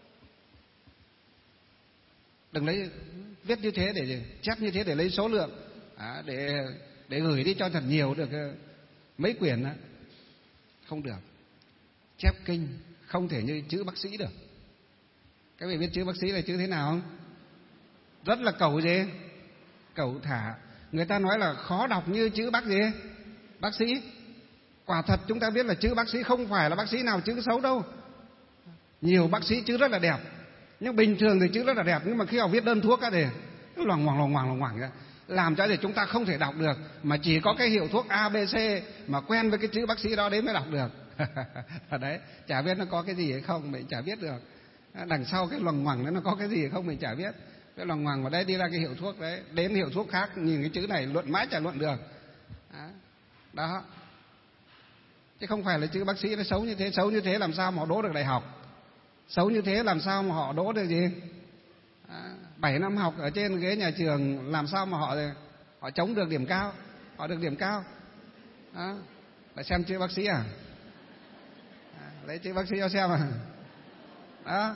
Đừng viết như thế để chép như thế để lấy số lượng, để gửi đi cho thật nhiều được mấy quyển đó. Không được. Chép kinh không thể như chữ bác sĩ được. Các vị biết chữ bác sĩ là chữ thế nào không? Rất là cẩu thả. Người ta nói là khó đọc như chữ bác sĩ. Quả thật chúng ta biết là chữ bác sĩ không phải là bác sĩ nào chữ xấu đâu. Nhiều bác sĩ chữ rất là đẹp, nhưng bình thường thì chữ rất là đẹp, nhưng mà khi họ viết đơn thuốc thì loằng ngoằng ra, làm cho chúng ta không thể đọc được, mà chỉ có cái hiệu thuốc ABC mà quen với cái chữ bác sĩ đó đấy mới đọc được. Đấy, chả biết nó có cái gì hay không mình chả biết được. Đằng sau cái loằng ngoằng nó có cái gì hay không mình chả biết. Cái loằng ngoằng vào đấy đi ra cái hiệu thuốc đấy, đến hiệu thuốc khác nhìn cái chữ này luận mãi chả luận được. Đó. Chứ không phải là chữ bác sĩ nó xấu như thế làm sao mà họ đỗ được đại học. Xấu như thế làm sao mà họ đỗ được 7 năm học ở trên ghế nhà trường, làm sao mà họ chống được điểm cao, họ được điểm cao. Đó. Lại xem chữ bác sĩ lấy chữ bác sĩ cho xem Đó.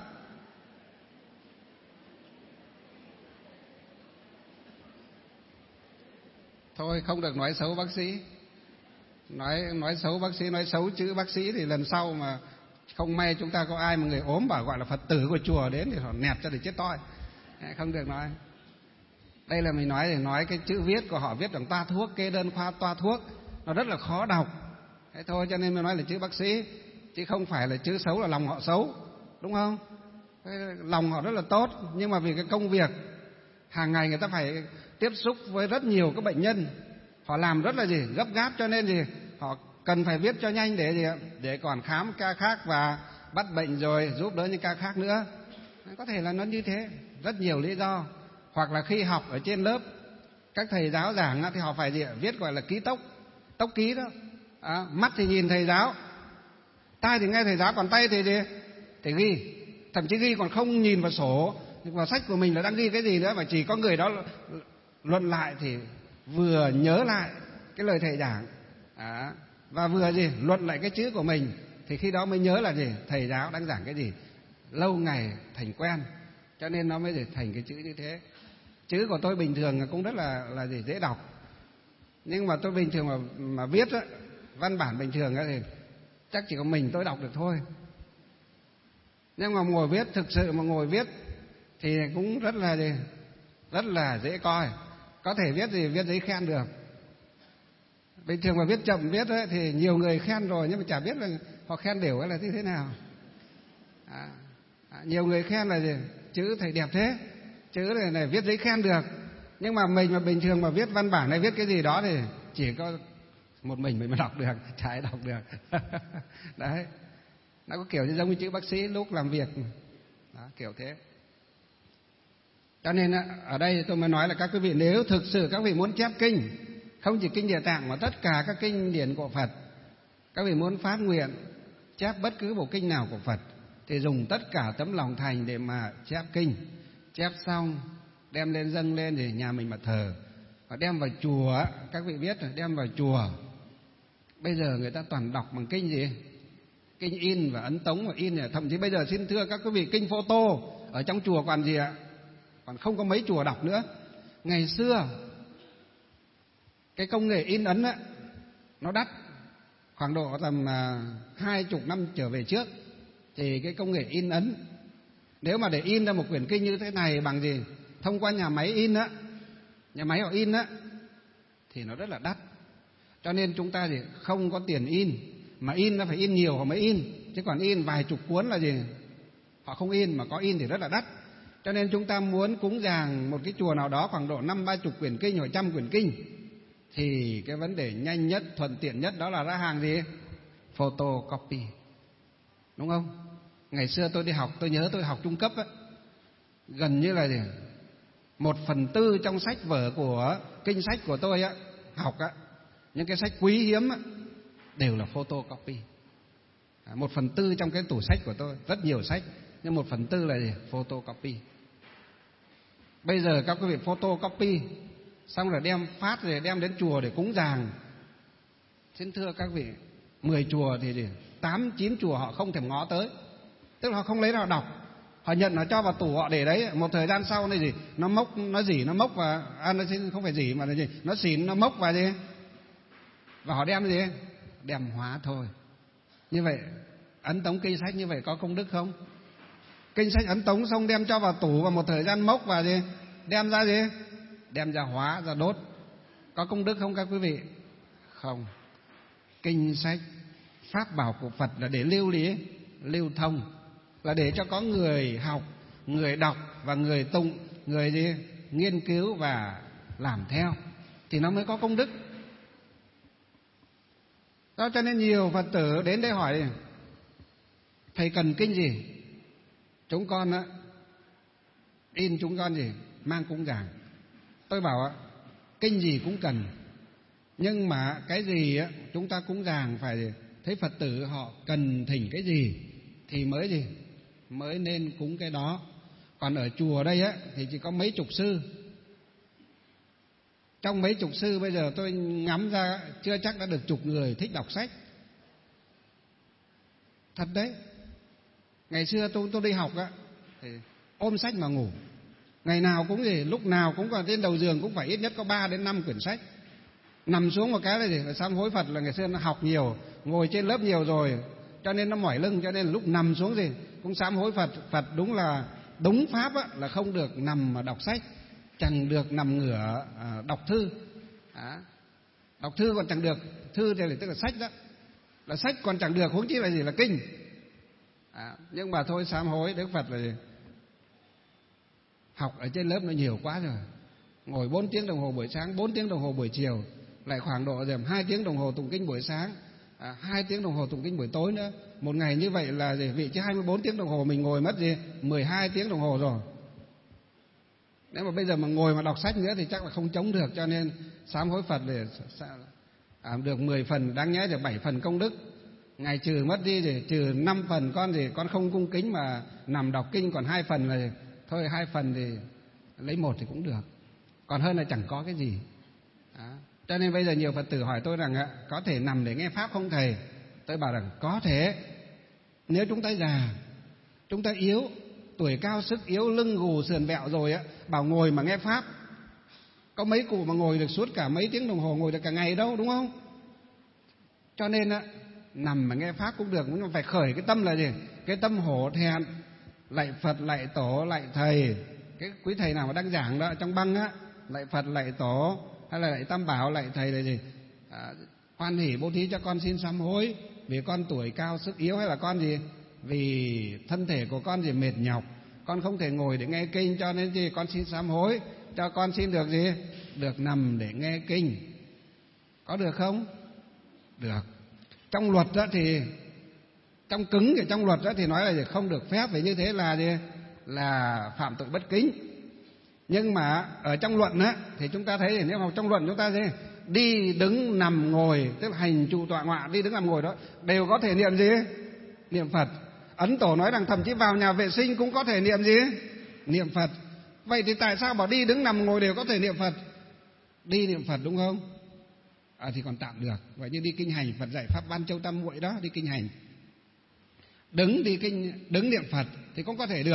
Thôi không được nói xấu bác sĩ. Nói xấu bác sĩ, nói xấu chữ bác sĩ thì lần sau mà không may chúng ta có ai mà người ốm bảo gọi là Phật tử của chùa đến thì họ nẹt cho để chết toi. Không được nói. Đây là mình nói cái chữ viết của họ viết bằng toa thuốc, kê đơn khoa toa thuốc, nó rất là khó đọc. Thế thôi cho nên mình nói là chữ bác sĩ, chứ không phải là chữ xấu là lòng họ xấu, đúng không? Lòng họ rất là tốt, nhưng mà vì cái công việc hàng ngày người ta phải tiếp xúc với rất nhiều các bệnh nhân, họ làm rất là gấp gáp, cho nên họ cần phải viết cho nhanh để còn khám ca khác và bắt bệnh rồi giúp đỡ những ca khác nữa. Có thể là nó như thế, rất nhiều lý do. Hoặc là khi học ở trên lớp, các thầy giáo giảng thì họ phải viết gọi là ký tốc ký đó. Mắt thì nhìn thầy giáo, tai thì nghe thầy giáo, còn tay thì ghi. Thậm chí ghi còn không nhìn vào sổ, vào sách của mình là đang ghi cái gì nữa, mà chỉ có người đó luận lại thì vừa nhớ lại cái lời thầy giảng và vừa luận lại cái chữ của mình, thì khi đó mới nhớ là thầy giáo đang giảng cái gì. Lâu ngày thành quen, cho nên nó mới thành cái chữ như thế. Chữ của tôi bình thường cũng rất là dễ đọc, nhưng mà tôi bình thường mà viết văn bản bình thường thì chắc chỉ có mình tôi đọc được thôi. Nhưng mà ngồi viết, thực sự mà ngồi viết thì cũng rất là dễ coi. Có thể viết giấy khen được. Bình thường mà viết chậm viết thì nhiều người khen rồi, nhưng mà chả biết là họ khen đều hay là như thế nào. Nhiều người khen là chữ thầy đẹp thế, chữ này viết giấy khen được. Nhưng mà mình mà bình thường mà viết văn bản hay viết cái gì đó thì chỉ có một mình mới đọc được, chả ai đọc được. Đấy, nó có kiểu như giống như chữ bác sĩ lúc làm việc đó, kiểu thế. Cho nên ở đây tôi mới nói là các quý vị, nếu thực sự các vị muốn chép kinh, không chỉ kinh Địa Tạng mà tất cả các kinh điển của Phật, các vị muốn phát nguyện chép bất cứ bộ kinh nào của Phật, thì dùng tất cả tấm lòng thành để mà chép kinh. Chép xong đem lên dâng lên thì nhà mình mà thờ, và đem vào chùa. Các vị biết rồi, đem vào chùa bây giờ người ta toàn đọc bằng kinh kinh in và ấn tống và in, thậm chí bây giờ xin thưa các quý vị, kinh photo ở trong chùa còn gì ạ? Còn không có mấy chùa đọc nữa. Ngày xưa cái công nghệ in ấn á, nó đắt. Khoảng độ tầm 20 năm trở về trước thì cái công nghệ in ấn, nếu mà để in ra một quyển kinh như thế này bằng gì? Thông qua nhà máy in á, nhà máy họ in á, thì nó rất là đắt. Cho nên chúng ta thì không có tiền in, mà in nó phải in nhiều họ mới in, chứ còn in vài chục cuốn là gì? Họ không in, mà có in thì rất là đắt. Cho nên chúng ta muốn cúng dường một cái chùa nào đó khoảng độ 50-30 quyển kinh hoặc 100 quyển kinh, thì cái vấn đề nhanh nhất, thuận tiện nhất đó là ra hàng gì? Photocopy. Đúng không? Ngày xưa tôi đi học, tôi nhớ tôi học trung cấp á, gần như là gì? 1/4 trong sách vở của kinh sách của tôi á, học á, những cái sách quý hiếm á, đều là photocopy. 1/4 trong cái tủ sách của tôi, rất nhiều sách, nhưng 1/4 là gì? Photocopy. Bây giờ các quý vị photocopy xong rồi đem phát rồi đem đến chùa để cúng dường. Xin thưa các vị, 10 chùa thì 8-9 chùa họ không thèm ngó tới, tức là họ không lấy ra đọc, họ nhận nó cho vào tủ họ để đấy. Một thời gian sau này gì, nó mốc, nó dỉ, nó mốc và nó không phải dỉ mà là gì, nó xỉn, nó mốc và gì, và họ đem gì, đem hóa thôi. Như vậy ấn tống kinh sách như vậy có công đức không? Kinh sách ấn tống xong đem cho vào tủ và một thời gian mốc và gì, đem ra gì, đem ra hóa, ra đốt, có công đức không các quý vị? Không. Kinh sách pháp bảo của Phật là để lưu lý, lưu thông, là để cho có người học, người đọc và người tụng, người gì, nghiên cứu và làm theo thì nó mới có công đức. Đó, cho nên nhiều Phật tử đến đây hỏi thầy cần kinh gì? Chúng con á, in chúng con gì mang cúng dường. Tôi bảo kinh gì cũng cần, nhưng mà cái gì á, chúng ta cúng dường phải thấy Phật tử họ cần thỉnh cái gì thì mới gì, mới nên cúng cái đó. Còn ở chùa đây á thì chỉ có mấy chục sư. Trong mấy chục sư bây giờ tôi ngắm ra chưa chắc đã được chục người thích đọc sách. Thật đấy. Ngày xưa tôi đi học á thì ôm sách mà ngủ. Ngày nào cũng gì, lúc nào cũng còn trên đầu giường cũng phải ít nhất có 3-5 quyển sách. Nằm xuống một cái là gì, là sám hối Phật, là ngày xưa nó học nhiều, ngồi trên lớp nhiều rồi, cho nên nó mỏi lưng, cho nên lúc nằm xuống gì cũng sám hối Phật. Phật đúng là đúng pháp á, là không được nằm mà đọc sách, chẳng được nằm ngửa đọc thư. Đọc thư còn chẳng được, thư thì tức là sách đó, là sách còn chẳng được, huống chi là gì, là kinh. Nhưng mà thôi sám hối Đức Phật là gì? Học ở trên lớp nó nhiều quá rồi, ngồi 4 tiếng đồng hồ buổi sáng, 4 tiếng đồng hồ buổi chiều, lại khoảng độ 2 tiếng đồng hồ tụng kinh buổi sáng, 2 tiếng đồng hồ tụng kinh buổi tối nữa. Một ngày như vậy là gì? Vị chứ 24 tiếng đồng hồ mình ngồi mất gì? 12 tiếng đồng hồ rồi. Nếu mà bây giờ mà ngồi mà đọc sách nữa thì chắc là không chống được. Cho nên sám hối Phật để được 10 phần, đáng nhẽ được 7 phần công đức. Ngày trừ mất đi thì trừ 5 phần, con gì con không cung kính mà nằm đọc kinh, còn 2 phần là gì? Thôi 2 phần thì lấy 1 thì cũng được, còn hơn là chẳng có cái gì. Cho nên bây giờ nhiều Phật tử hỏi tôi rằng có thể nằm để nghe pháp không thầy? Tôi bảo rằng có thể. Nếu chúng ta già, chúng ta yếu, tuổi cao sức yếu, lưng gù sườn vẹo rồi á, bảo ngồi mà nghe pháp, có mấy cụ mà ngồi được suốt cả mấy tiếng đồng hồ, ngồi được cả ngày đâu, đúng không? Cho nên nằm mà nghe pháp cũng được, nhưng mà phải khởi cái tâm là gì? Cái tâm hổ thẹn, lạy Phật, lạy Tổ, lạy Thầy. Cái quý thầy nào mà đang giảng đó trong băng á, lạy Phật, lạy Tổ hay là lạy Tam Bảo, lạy Thầy là gì? Hoan hỉ bố thí cho con xin sám hối vì con tuổi cao sức yếu, hay là con gì? Vì thân thể của con gì mệt nhọc, con không thể ngồi để nghe kinh, cho nên gì con xin sám hối cho con xin được gì? Được nằm để nghe kinh. Có được không? Được. Trong luật đó thì trong cứng thì trong luật đó thì nói là gì? Không được phép, vì như thế là gì? Là phạm tội bất kính. Nhưng mà ở trong luận á thì chúng ta thấy, nếu mà trong luận chúng ta thấy đi đứng nằm ngồi, tức là hành trụ tọa ngọa, đi đứng nằm ngồi đó đều có thể niệm gì? Niệm Phật. Ấn Tổ nói rằng thậm chí vào nhà vệ sinh cũng có thể niệm gì? Niệm Phật. Vậy thì tại sao bảo đi đứng nằm ngồi đều có thể niệm Phật? Đi niệm Phật đúng không? Thì còn tạm được. Vậy như đi kinh hành, Phật dạy pháp Ban Châu Tam Muội đó, đi kinh hành. Đứng đi kinh, đứng niệm Phật thì cũng có thể được.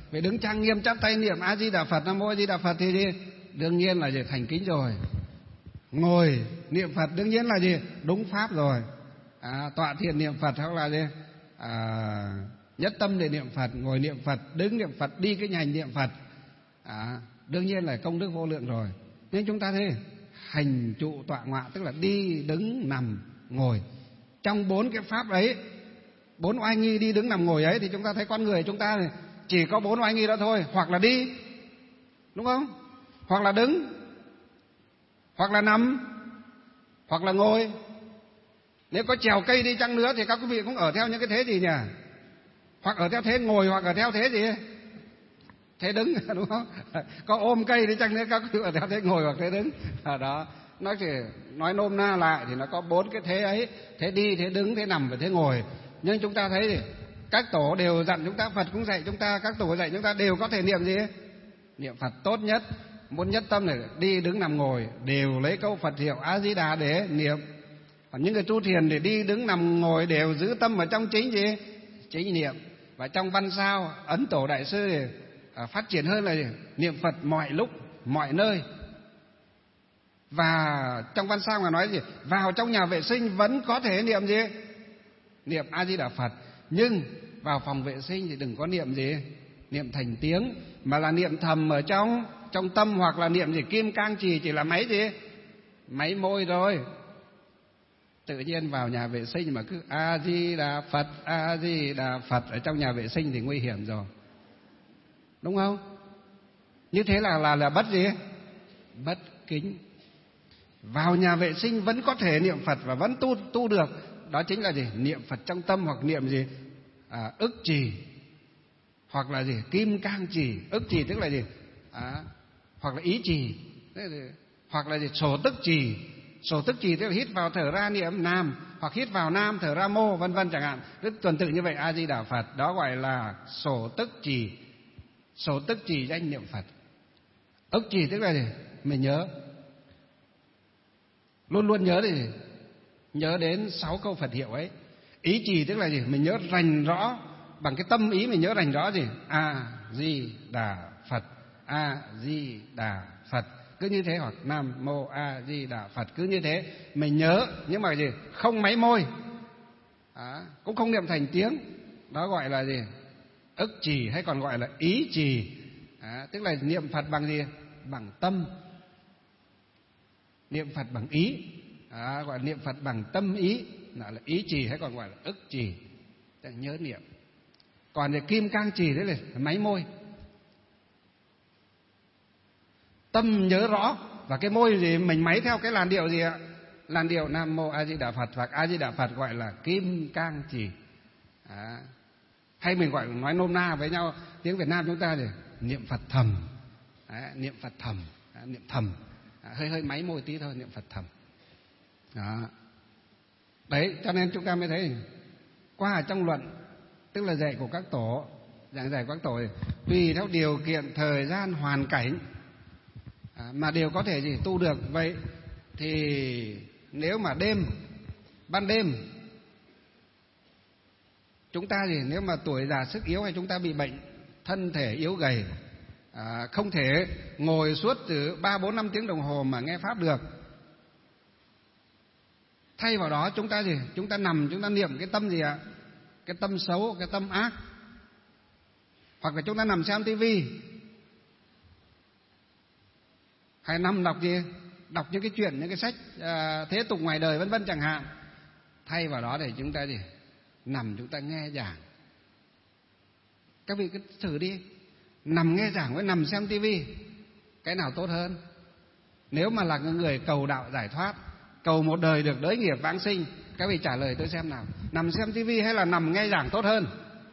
Vậy đứng trang nghiêm chắp tay niệm A Di Đà Phật, Nam Mô A Di Đà Phật thì gì? Đương nhiên là gì? Thành kính rồi. Ngồi niệm Phật đương nhiên là gì? Đúng pháp rồi. Tọa thiền niệm Phật hoặc là gì? Nhất tâm để niệm Phật, ngồi niệm Phật, đứng niệm Phật, đi cái hành niệm Phật. Đương nhiên là công đức vô lượng rồi. Nhưng chúng ta thấy hành trụ tọa ngọa, tức là đi đứng nằm ngồi. Trong 4 cái pháp ấy, 4 oai nghi đi đứng nằm ngồi ấy, thì chúng ta thấy con người chúng ta này chỉ có 4 oai nghi đó thôi. Hoặc là đi, đúng không? Hoặc là đứng, hoặc là nằm, hoặc là ngồi. Nếu có trèo cây đi chăng nữa thì các quý vị cũng ở theo những cái thế gì nhỉ? Hoặc ở theo thế ngồi, hoặc ở theo thế gì? Thế đứng, đúng không? Có ôm cây đi chăng nữa các quý vị ở theo thế ngồi hoặc thế đứng. Đó, nó chỉ nói nôm na lại thì nó có 4 cái thế ấy: thế đi, thế đứng, thế nằm và thế ngồi. Nhưng chúng ta thấy thì các tổ đều dặn chúng ta, Phật cũng dạy chúng ta, các tổ dạy chúng ta đều có thể niệm gì? Niệm Phật tốt nhất. Muốn nhất tâm này đi đứng nằm ngồi đều lấy câu Phật hiệu A Di Đà để niệm. Còn những người tu thiền thì đi đứng nằm ngồi đều giữ tâm ở trong chính gì? Chính niệm. Và trong văn sao Ấn Tổ Đại Sư thì phát triển hơn là gì? Niệm Phật mọi lúc mọi nơi. Và trong văn sao mà nói gì? Vào trong nhà vệ sinh vẫn có thể niệm gì? Niệm A Di Đà Phật. Nhưng vào phòng vệ sinh thì đừng có niệm gì? Niệm thành tiếng, mà là niệm thầm ở trong tâm, hoặc là niệm gì? Kim cang trì, chỉ là máy gì? Máy môi rồi. Tự nhiên vào nhà vệ sinh mà cứ A Di Đà Phật, A Di Đà Phật ở trong nhà vệ sinh thì nguy hiểm rồi, đúng không? Như thế là bất gì? Bất kính. Vào nhà vệ sinh vẫn có thể niệm Phật và vẫn tu được. Đó chính là gì? Niệm Phật trong tâm, hoặc niệm gì? Ức trì, hoặc là gì? Kim cang trì. Ức trì tức là gì? Hoặc là ý trì, hoặc là gì? Sổ tức trì. Sổ tức trì tức là hít vào thở ra niệm Nam, hoặc hít vào Nam thở ra Mô, vân vân chẳng hạn. Rất tuần tự như vậy. A Di Đà Phật, đó gọi là sổ tức trì. Sổ tức trì danh niệm Phật. Ức trì tức là gì? Mình nhớ, luôn luôn nhớ thì nhớ đến 6 câu Phật hiệu ấy. Ý trì tức là gì? Mình nhớ rành rõ bằng cái tâm ý, mình nhớ rành rõ gì? A Di Đà Phật, A Di Đà Phật, cứ như thế. Hoặc Nam Mô A Di Đà Phật, cứ như thế mình nhớ. Nhưng mà gì? Không máy môi, cũng không niệm thành tiếng. Đó gọi là gì? Ức trì, hay còn gọi là ý trì. Tức là niệm Phật bằng gì? Bằng tâm. Niệm Phật bằng ý, gọi là niệm Phật bằng tâm ý, là ý trì, hay còn gọi là ức trì, nhớ niệm. Còn thì kim cang trì đấy là máy môi. Tâm nhớ rõ, và cái môi gì mình máy theo cái làn điệu gì ạ? Làn điệu Nam Mô A Di Đà Phật, hoặc A Di Đà Phật gọi là kim cang trì. Hay mình gọi nói nôm na với nhau, tiếng Việt Nam chúng ta thì niệm Phật thầm. Niệm Phật thầm, niệm thầm, hơi máy môi tí thôi, niệm Phật thầm. Đấy, cho nên chúng ta mới thấy qua ở trong luận, tức là dạy của các tổ, giảng dạy của các tổ, tùy theo điều kiện, thời gian, hoàn cảnh mà đều có thể gì tu được. Vậy thì nếu mà ban đêm chúng ta gì, nếu mà tuổi già sức yếu, hay chúng ta bị bệnh, thân thể yếu gầy, không thể ngồi suốt từ 3, 4, 5 tiếng đồng hồ mà nghe pháp được, thay vào đó chúng ta gì? Chúng ta nằm, chúng ta niệm cái tâm gì ạ? Cái tâm xấu, cái tâm ác. Hoặc là chúng ta nằm xem tivi, hay nằm đọc gì? Đọc những cái chuyện, những cái sách thế tục ngoài đời vân vân chẳng hạn. Thay vào đó để chúng ta gì? Nằm chúng ta nghe giảng. Các vị cứ thử đi, nằm nghe giảng với nằm xem tivi, cái nào tốt hơn? Nếu mà là người cầu đạo giải thoát, cầu một đời được đới nghiệp vãng sinh, các vị trả lời tôi xem nào, nằm xem tivi hay là nằm nghe giảng tốt hơn?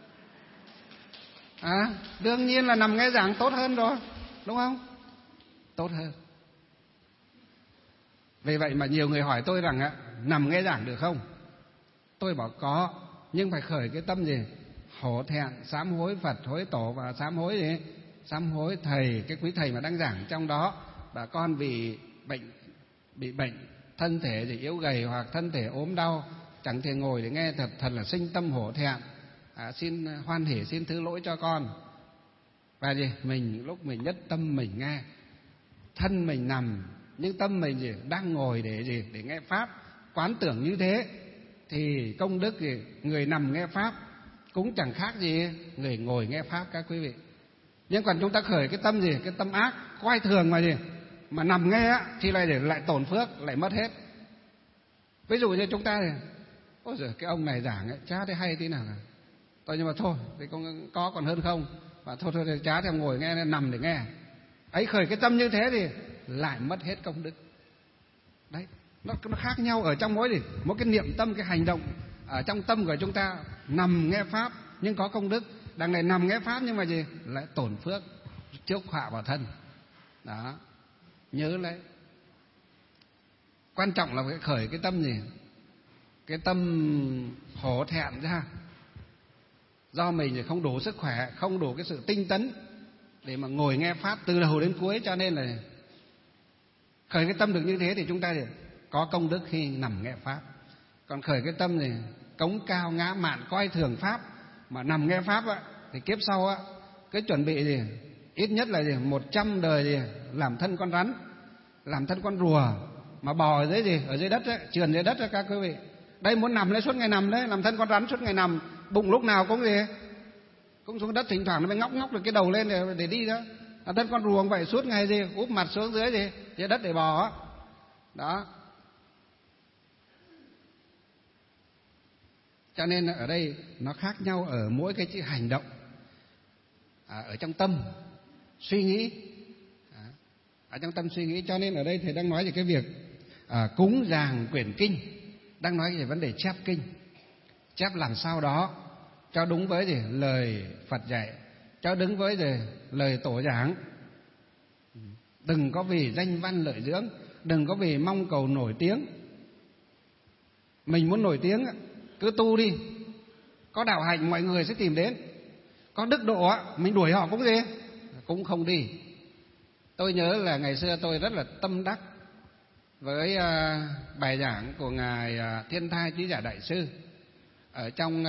Đương nhiên là nằm nghe giảng tốt hơn rồi, đúng không? Tốt hơn. Vì vậy mà nhiều người hỏi tôi rằng nằm nghe giảng được không? Tôi bảo có, nhưng phải khởi cái tâm gì? Hổ thẹn, sám hối Phật, hối Tổ, và sám hối gì? Sám hối thầy, cái quý thầy mà đang giảng trong đó. Bà con bị bệnh, thân thể thì yếu gầy, hoặc thân thể ốm đau, chẳng thể ngồi để nghe, thật là sinh tâm hổ thẹn, xin hoan hỉ, xin thứ lỗi cho con. Và gì? Mình lúc mình nhất tâm mình nghe, thân mình nằm nhưng tâm mình gì? Đang ngồi để gì? Để nghe pháp, quán tưởng như thế thì công đức gì? Người nằm nghe pháp cũng chẳng khác gì người ngồi nghe pháp các quý vị. Nhưng còn chúng ta khởi cái tâm gì? Cái tâm ác, coi thường mà gì? Mà nằm nghe á, thì lại tổn phước, lại mất hết. Ví dụ như chúng ta thì ôi giời, cái ông này giảng ấy, chả thấy hay tí nào cả. Nhưng mà thôi, thì có còn hơn không. Và thôi thì chả thèm ngồi nghe, nằm để nghe. Ấy khởi cái tâm như thế thì lại mất hết công đức. Đấy, nó khác nhau ở trong mỗi gì? Mỗi cái niệm tâm, cái hành động ở trong tâm của chúng ta nằm nghe pháp nhưng có công đức. Đằng này nằm nghe pháp nhưng mà gì? Lại tổn phước, chuốc họa vào thân. Đó, nhớ lấy. Quan trọng là phải khởi cái tâm gì? Cái tâm hổ thẹn ra. Do mình thì không đủ sức khỏe, không đủ cái sự tinh tấn để mà ngồi nghe pháp từ đầu đến cuối, cho nên là khởi cái tâm được như thế thì chúng ta thì có công đức khi nằm nghe pháp. Còn khởi cái tâm thì cống cao ngã mạn coi thường pháp mà nằm nghe pháp á, thì kiếp sau á cứ chuẩn bị gì ít nhất là gì 100 đời gì làm thân con rắn, làm thân con rùa mà bò ở dưới gì ở dưới đất ấy, trườn dưới đất ấy, các quý vị. Đây muốn nằm lấy suốt ngày nằm đấy, làm thân con rắn suốt ngày nằm, bụng lúc nào cũng gì cũng xuống đất, thỉnh thoảng nó mới ngóc được cái đầu lên để đi đó. Làm thân con rùa cũng vậy, suốt ngày gì úp mặt xuống dưới gì dưới đất để bò đó. Cho nên ở đây nó khác nhau ở mỗi cái chữ hành động, ở trong tâm suy nghĩ, ở trong tâm suy nghĩ. Cho nên ở đây thầy đang nói về cái việc cúng dường quyển kinh, đang nói về vấn đề chép kinh, chép làm sao đó cho đúng với gì lời Phật dạy, cho đúng với gì lời tổ giảng. Đừng có vì danh văn lợi dưỡng, đừng có vì mong cầu nổi tiếng. Mình muốn nổi tiếng cứ tu đi, có đạo hạnh mọi người sẽ tìm đến, có đức độ mình đuổi họ cũng gì cũng không đi. Tôi nhớ là ngày xưa tôi rất là tâm đắc với bài giảng của ngài Thiên Thai Trí Giả Đại Sư ở trong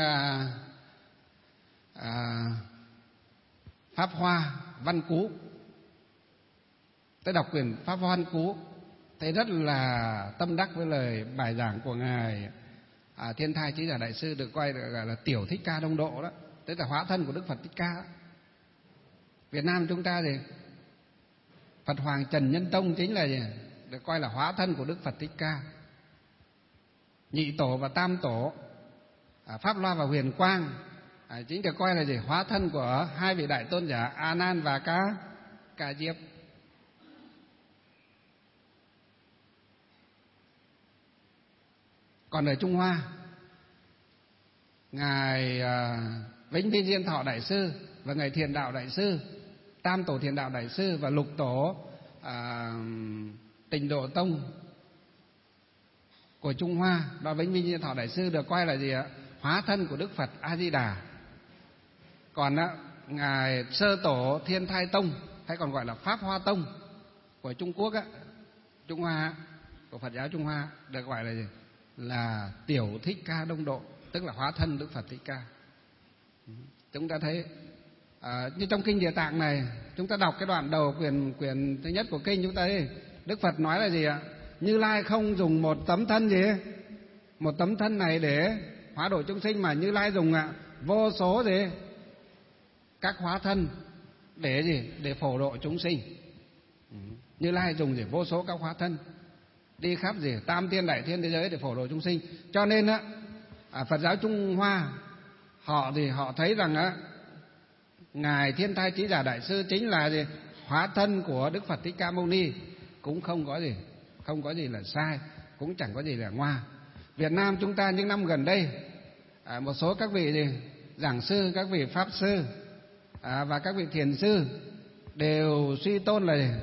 Pháp Hoa Văn Cú. Tôi đọc quyển Pháp Hoa Văn Cú thấy rất là tâm đắc với lời bài giảng của ngài Thiên Thai Trí Giả Đại Sư, được gọi là Tiểu Thích Ca Đông Độ đó, tức là hóa thân của Đức Phật Thích Ca. Việt Nam chúng ta thì Phật Hoàng Trần Nhân Tông chính là gì? Được coi là hóa thân của Đức Phật Thích Ca. Nhị Tổ và Tam Tổ, Pháp Loa và Huyền Quang chính được coi là gì? Hóa thân của hai vị đại tôn giả A Nan và Ca Diếp. Còn ở Trung Hoa, ngài Vĩnh Vi Diên Thọ Đại Sư và ngài Thiền Đạo Đại Sư, Tam Tổ Thiền Đạo Đại Sư và Lục Tổ Tịnh Độ Tông của Trung Hoa, đó Vĩnh Vi Diên Thọ Đại Sư được coi là gì ạ? Hóa thân của Đức Phật A Di Đà. Còn ngài Sơ Tổ Thiên Thai Tông, hay còn gọi là Pháp Hoa Tông của Trung Quốc Trung Hoa, của Phật giáo Trung Hoa, được gọi là gì? Là Tiểu Thích Ca Đông Độ, tức là hóa thân Đức Phật Thích Ca. Chúng ta thấy như trong kinh Địa Tạng này, chúng ta đọc cái đoạn đầu quyển thứ nhất của kinh, chúng ta thấy Đức Phật nói là gì ạ? Như Lai không dùng một tấm thân gì, một tấm thân này để hóa độ chúng sinh, mà Như Lai dùng vô số gì các hóa thân để gì? Để phổ độ chúng sinh. Như Lai dùng gì? Vô số các hóa thân đi khắp gì? Tam thiên đại thiên thế giới để phổ độ chúng sinh. Cho nên Phật giáo Trung Hoa họ thấy rằng ngài Thiên Thai Trí Giả Đại Sư chính là gì? Hóa thân của Đức Phật Thích Ca Mâu Ni, cũng không có gì là sai, cũng chẳng có gì là ngoa. Việt Nam chúng ta những năm gần đây, một số các vị giảng sư, các vị pháp sư và các vị thiền sư đều suy tôn là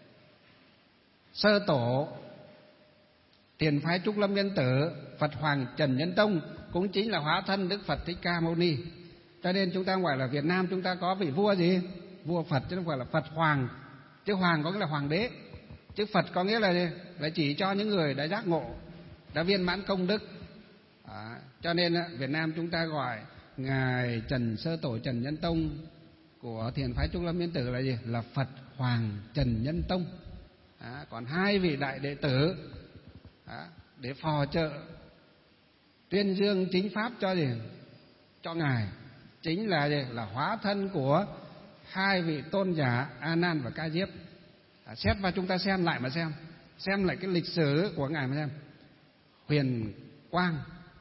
Sơ Tổ Thiền phái Trúc Lâm Nhân Tử, Phật Hoàng Trần Nhân Tông cũng chính là hóa thân Đức Phật Thích Ca Mâu Ni. Cho nên chúng ta gọi là Việt Nam chúng ta có vị vua gì? Vua Phật, chứ không phải là Phật Hoàng. Chứ Hoàng có nghĩa là Hoàng đế, chứ Phật có nghĩa là gì? Là chỉ cho những người đã giác ngộ, đã viên mãn công đức. Cho nên Việt Nam chúng ta gọi ngài Sơ Tổ Trần Nhân Tông của Thiền phái Trúc Lâm Yên Tử là gì? Là Phật Hoàng Trần Nhân Tông. Còn 2 vị đại đệ tử để phò trợ tuyên dương chính pháp cho gì? Cho ngài, chính là gì? Là hóa thân của 2 vị tôn giả A Nan và Ca Diếp. Xét vào chúng ta xem lại mà xem lại cái lịch sử của ngài mà xem. Huyền Quang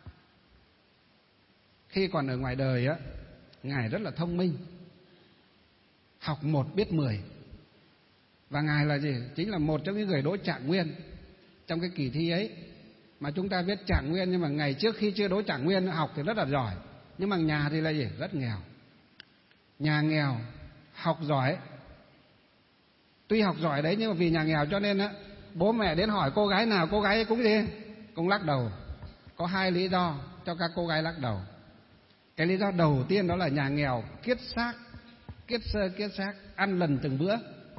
khi còn ở ngoài đời á, ngài rất là thông minh, học 1 biết 10. Và ngài là gì? Chính là một trong những người đối Trạng Nguyên trong cái kỳ thi ấy. Mà chúng ta biết Trạng Nguyên, nhưng mà ngày trước khi chưa đối Trạng Nguyên học thì rất là giỏi, nhưng mà nhà thì là gì? Rất nghèo. Nhà nghèo, học giỏi. Tuy học giỏi đấy, nhưng mà vì nhà nghèo cho nên á, bố mẹ đến hỏi cô gái nào, cô gái ấy cũng gì? Cũng lắc đầu. Có 2 lý do cho các cô gái lắc đầu. Cái lý do đầu tiên đó là nhà nghèo kiết xác, kiết sơ kiết xác, ăn lần từng bữa.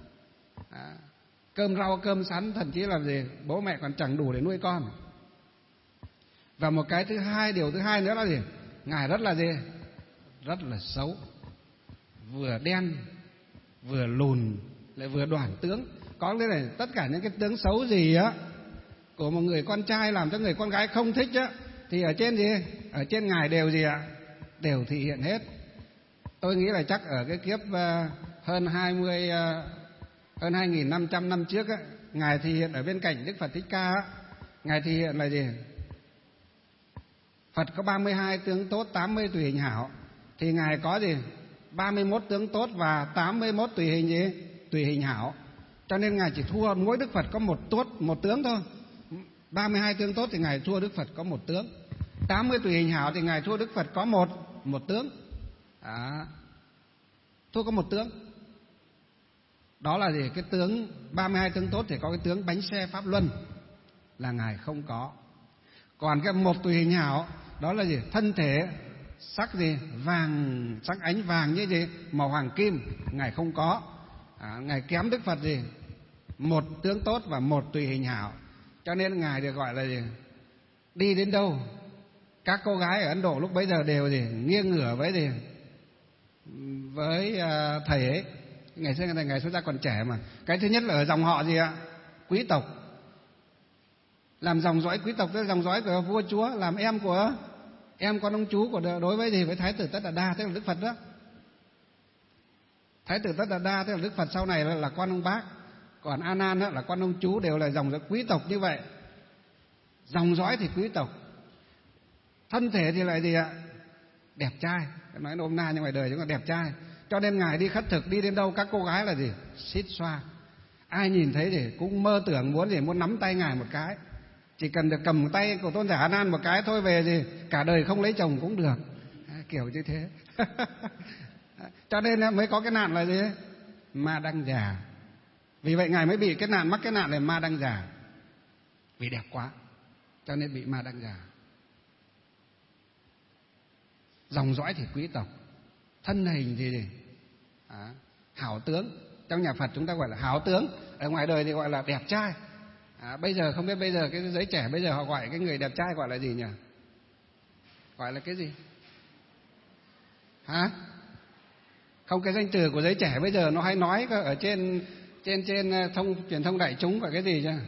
Cơm rau cơm sắn, thậm chí là gì? Bố mẹ còn chẳng đủ để nuôi con. Và một cái thứ hai, điều thứ hai nữa là gì? Ngài rất là gì? Rất là xấu. Vừa đen, vừa lùn, lại vừa đoản tướng. Có cái này, tất cả những cái tướng xấu gì á của một người con trai làm cho người con gái không thích á, thì ở trên gì? Ở trên ngài đều gì ạ? Đều thị hiện hết. Tôi nghĩ là chắc ở cái kiếp hơn 2.500 năm trước á, ngài thị hiện ở bên cạnh Đức Phật Thích Ca á, ngài thị hiện là gì? Phật có 32 tướng tốt, 80 tùy hình hảo, thì ngài có gì? 31 tướng tốt và 81 tùy hình gì? Tùy hình hảo. Cho nên ngài chỉ thua mỗi Đức Phật có một tướng thôi. 32 tướng tốt thì ngài thua Đức Phật có 1 tướng. 80 tùy hình hảo thì ngài thua Đức Phật có một tướng. Thua có 1 tướng. Đó là gì? Cái tướng 32 tướng tốt thì có cái tướng bánh xe pháp luân là ngài không có. Còn cái 1 tùy hình hảo đó là gì? Thân thể sắc gì? Vàng, sắc ánh vàng như gì? Màu hoàng kim, ngài không có. Ngài kém Đức Phật gì? 1 tướng tốt và 1 tùy hình hảo. Cho nên ngài được gọi là gì? Đi đến đâu các cô gái ở Ấn Độ lúc bấy giờ đều gì? Nghiêng ngửa với gì? Với thầy ấy. Ngày xưa ngài xuất gia còn trẻ mà. Cái thứ nhất là ở dòng họ gì ạ? Quý tộc. Làm dòng dõi quý tộc, tức là dòng dõi của vua chúa, làm em con ông chú của đối với gì? Với Thái tử Tất Đạt Đa, tức là Đức Phật đó. Thái tử Tất Đạt Đa tức là Đức Phật sau này là con ông bác. Còn A Nan là con ông chú, đều là dòng dõi quý tộc như vậy. Dòng dõi thì quý tộc. Thân thể thì lại gì ạ? Đẹp trai. Nói nôm na như ngoài đời chúng là đẹp trai. Cho nên ngài đi khất thực, đi đến đâu các cô gái là gì? Xít xoa. Ai nhìn thấy thì cũng mơ tưởng muốn nắm tay ngài một cái. Chỉ cần được cầm tay của tôn giả A Nan một cái thôi, về gì cả đời không lấy chồng cũng được. Kiểu như thế. Cho nên mới có cái nạn là gì? Ma đăng già. Vì vậy ngài mới bị cái nạn, mắc cái nạn là ma đăng già. Vì đẹp quá cho nên bị ma đăng già. Dòng dõi thì quý tộc, thân hình thì gì? Hảo tướng. Trong nhà Phật chúng ta gọi là hảo tướng, ở ngoài đời thì gọi là đẹp trai. Bây giờ không biết bây giờ cái giới trẻ bây giờ họ gọi cái người đẹp trai gọi là gì nhỉ? Gọi là cái gì? Không, cái danh từ của giới trẻ bây giờ nó hay nói ở trên truyền thông đại chúng gọi cái gì chứ?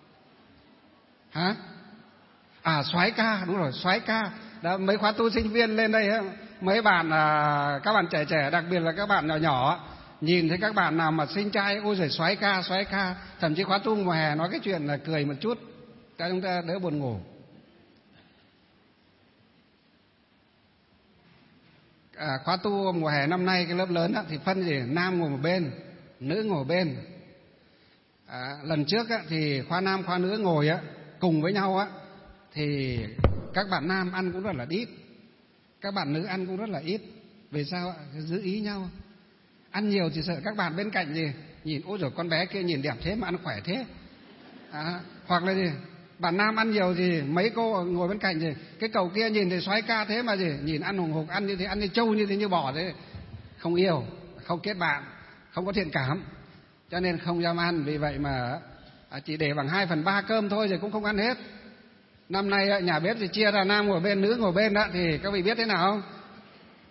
Soái ca, đúng rồi, soái ca. Đó, mấy khóa tu sinh viên lên đây ấy, mấy bạn các bạn trẻ, đặc biệt là các bạn nhỏ nhìn thấy các bạn nào mà xinh trai, ôi giời, soái ca. Thậm chí khóa tu mùa hè nói cái chuyện là cười một chút cho chúng ta đỡ buồn ngủ. Khóa tu mùa hè năm nay cái lớp lớn thì phân gì? Nam ngồi một bên, nữ ngồi bên. Lần trước thì khoa nam khoa nữ ngồi cùng với nhau thì các bạn nam ăn cũng rất là ít, các bạn nữ ăn cũng rất là ít. Vì sao? Giữ ý nhau. Ăn nhiều thì sợ các bạn bên cạnh gì nhìn, ôi giời, con bé kia nhìn đẹp thế mà ăn khỏe thế. Hoặc là gì, bạn nam ăn nhiều thì mấy cô ngồi bên cạnh gì, cái cậu kia nhìn thì soái ca thế mà gì nhìn ăn hùng hục, ăn như thế, ăn như trâu, như thế, như bò thế, không yêu, không kết bạn, không có thiện cảm, cho nên không dám ăn. Vì vậy mà chỉ để bằng 2/3 cơm thôi rồi cũng không ăn hết. Năm nay nhà bếp thì chia ra nam ngồi bên, nữ ngồi bên thì các vị biết thế nào không?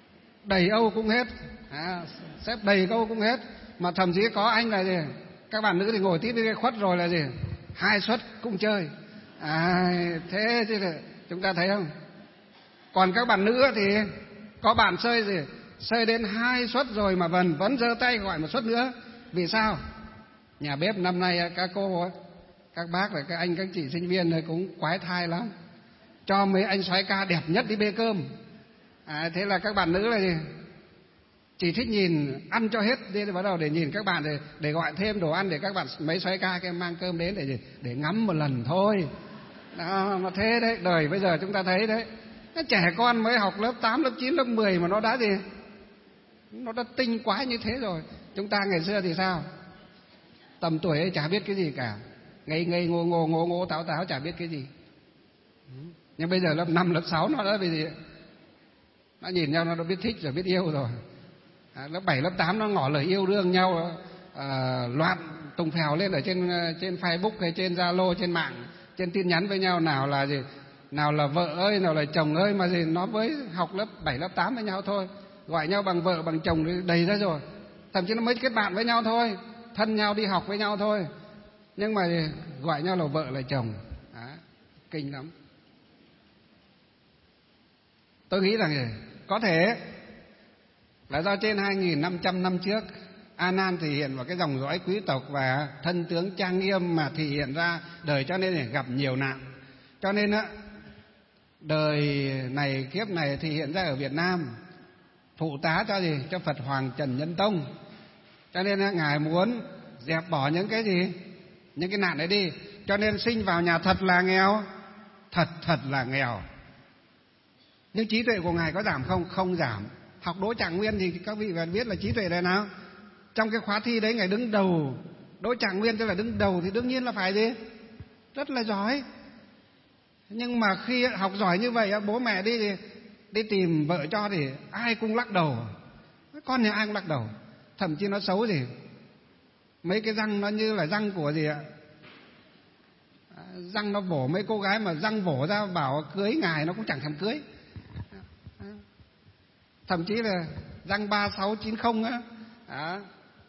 đầy Âu cũng hết, xếp đầy Âu cũng hết. Mà thậm chí có anh là gì, các bạn nữ thì ngồi tít đi khuất rồi là gì, 2 suất cũng chơi. Thế chứ chúng ta thấy không? Còn các bạn nữ thì có bạn chơi gì, chơi đến 2 suất rồi mà vẫn giơ tay gọi một suất nữa. Vì sao? Nhà bếp năm nay các cô, các bác và các anh các chị sinh viên này cũng quái thai lắm, cho mấy anh soái ca đẹp nhất đi bê cơm. Thế là các bạn nữ là gì, chỉ thích nhìn ăn cho hết, đi bắt đầu để nhìn các bạn để gọi thêm đồ ăn để các bạn mấy soái ca kia mang cơm đến để ngắm một lần thôi. Đó, nó thế đấy, đời bây giờ chúng ta thấy đấy. Trẻ con mới học lớp 8, lớp 9, lớp 10 mà nó đã gì, nó đã tinh quá như thế rồi. Chúng ta ngày xưa thì sao? Tầm tuổi ấy chả biết cái gì cả, ngây ngây ngô táo chả biết cái gì. Nhưng bây giờ lớp 5, lớp 6 nó đã bị gì, nó nhìn nhau nó đã biết thích rồi, biết yêu rồi. Lớp 7, lớp 8 nó ngỏ lời yêu đương nhau, loạn tùng phèo lên ở trên Facebook hay trên Zalo, trên mạng, trên tin nhắn với nhau. Nào là gì, nào là vợ ơi, nào là chồng ơi, mà gì nó mới học lớp 7, lớp 8 với nhau thôi, gọi nhau bằng vợ bằng chồng đầy ra rồi. Thậm chí nó mới kết bạn với nhau thôi, thân nhau đi học với nhau thôi, nhưng mà gì, gọi nhau là vợ là chồng. Kinh lắm. Tôi nghĩ rằng có thể là do trên 2.500 năm trước A Nan thể hiện vào cái dòng dõi quý tộc và thân tướng trang nghiêm mà thể hiện ra đời, cho nên gặp nhiều nạn. Cho nên đời này kiếp này thể hiện ra ở Việt Nam phụ tá cho gì, cho Phật Hoàng Trần Nhân Tông. Cho nên ngài muốn dẹp bỏ những cái gì, những cái nạn đấy đi. Cho nên sinh vào nhà thật là nghèo, thật là nghèo. Nhưng trí tuệ của ngài có giảm không? Không giảm. Học Đỗ Trạng Nguyên thì các vị biết là trí tuệ là nào. Trong cái khóa thi đấy ngài đứng đầu. Đỗ Trạng Nguyên tức là đứng đầu thì đương nhiên là phải gì, rất là giỏi. Nhưng mà khi học giỏi như vậy, bố mẹ đi tìm vợ cho thì ai cũng lắc đầu. Con nhà ai cũng lắc đầu. Thậm chí nó xấu gì, mấy cái răng nó như là răng của gì ạ, răng nó vỗ mấy cô gái mà răng vỗ ra bảo cưới ngài nó cũng chẳng thèm cưới. Thậm chí là răng 3690 á,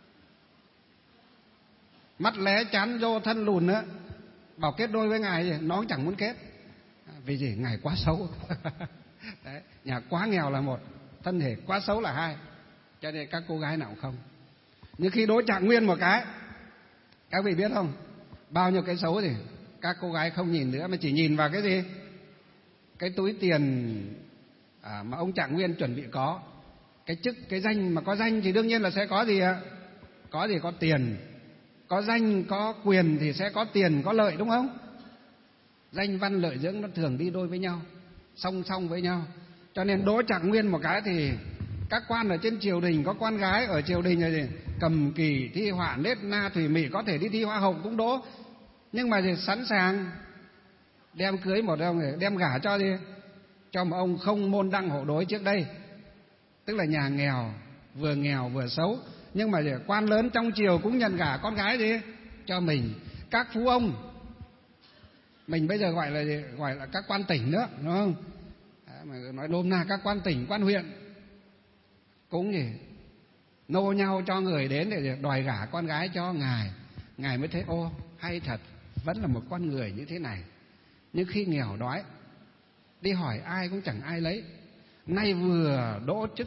mắt lé chán rô thân lùn á, bảo kết đôi với ngài thì nó cũng chẳng muốn kết. Vì gì? Ngài quá xấu. Đấy, nhà quá nghèo là một, thân thể quá xấu là hai, cho nên các cô gái nào cũng không. Nhưng khi Đỗ Trạng Nguyên một cái, các vị biết không, bao nhiêu cái xấu thì các cô gái không nhìn nữa, mà chỉ nhìn vào cái gì, cái túi tiền mà ông Trạng Nguyên chuẩn bị có, cái chức, cái danh. Mà có danh thì đương nhiên là sẽ có gì ạ? Có gì? Có tiền. Có danh, có quyền thì sẽ có tiền, có lợi, đúng không? Danh văn lợi dưỡng nó thường đi đôi với nhau, song song với nhau. Cho nên Đỗ Trạng Nguyên một cái thì các quan ở trên triều đình, có con gái ở triều đình là gì, cầm kỳ, thi họa, nết na, thủy mỹ, có thể đi thi hoa hậu cũng đỗ. Nhưng mà gì, sẵn sàng đem cưới một ông, đem gả cho gì, cho một ông không môn đăng hộ đối trước đây. Tức là nhà nghèo vừa xấu, nhưng mà quan lớn trong triều cũng nhận gả con gái gì cho mình. Các phú ông, mình bây giờ gọi là các quan tỉnh nữa, đúng không? Mà nói nôm na các quan tỉnh, quan huyện cũng gì nô nhau cho người đến để đòi gả con gái cho ngài. Ngài mới thấy ô hay thật, vẫn là một con người như thế này. Nhưng khi nghèo đói, đi hỏi ai cũng chẳng ai lấy. Nay vừa đỗ chức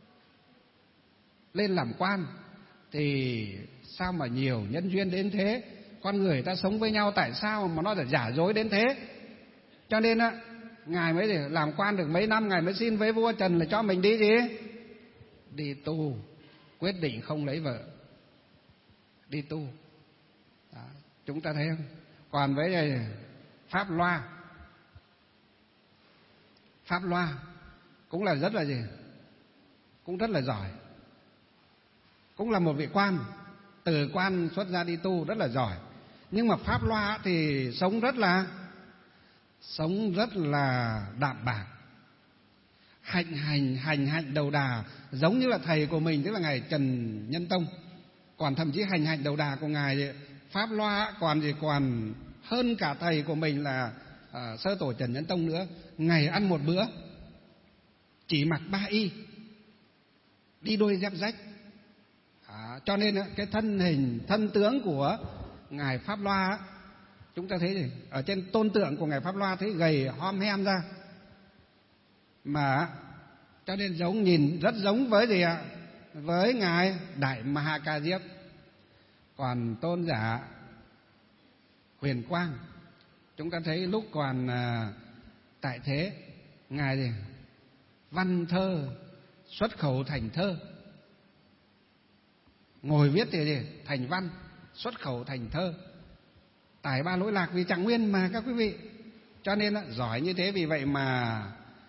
lên làm quan thì sao mà nhiều nhân duyên đến thế. Con người ta sống với nhau tại sao mà nó giả dối đến thế. Cho nên ngài mới để làm quan được mấy năm, ngài mới xin với vua Trần là cho mình đi gì, đi tu. Quyết định không lấy vợ, đi tu. Đó, chúng ta thấy không? Còn với Pháp Loa cũng là rất là gì, cũng rất là giỏi, cũng là một vị quan, từ quan xuất ra đi tu rất là giỏi. Nhưng mà Pháp Loa thì sống rất là đạm bạc, hành đầu đà, giống như là thầy của mình, tức là ngài Trần Nhân Tông. Còn thậm chí hành đầu đà của ngài Pháp Loa còn hơn cả thầy của mình là sơ tổ Trần Nhân Tông nữa. Ngày ăn một bữa, chỉ mặc 3 y, đi đôi dép rách. Cho nên cái thân hình, thân tướng của Ngài Pháp Loa, chúng ta thấy gì? Ở trên tôn tượng của Ngài Pháp Loa thấy gầy hom hem ra, mà cho nên giống, nhìn rất giống với gì ạ? Với Ngài Đại Ma Ca Diếp. Còn tôn giả Huyền Quang, chúng ta thấy lúc còn tại thế, Ngài gì? Văn thơ, xuất khẩu thành thơ. Ngồi viết thì gì? Thành văn, xuất khẩu thành thơ. Tải ba lỗi lạc vì Trạng Nguyên mà các quý vị. Cho nên giỏi như thế, vì vậy mà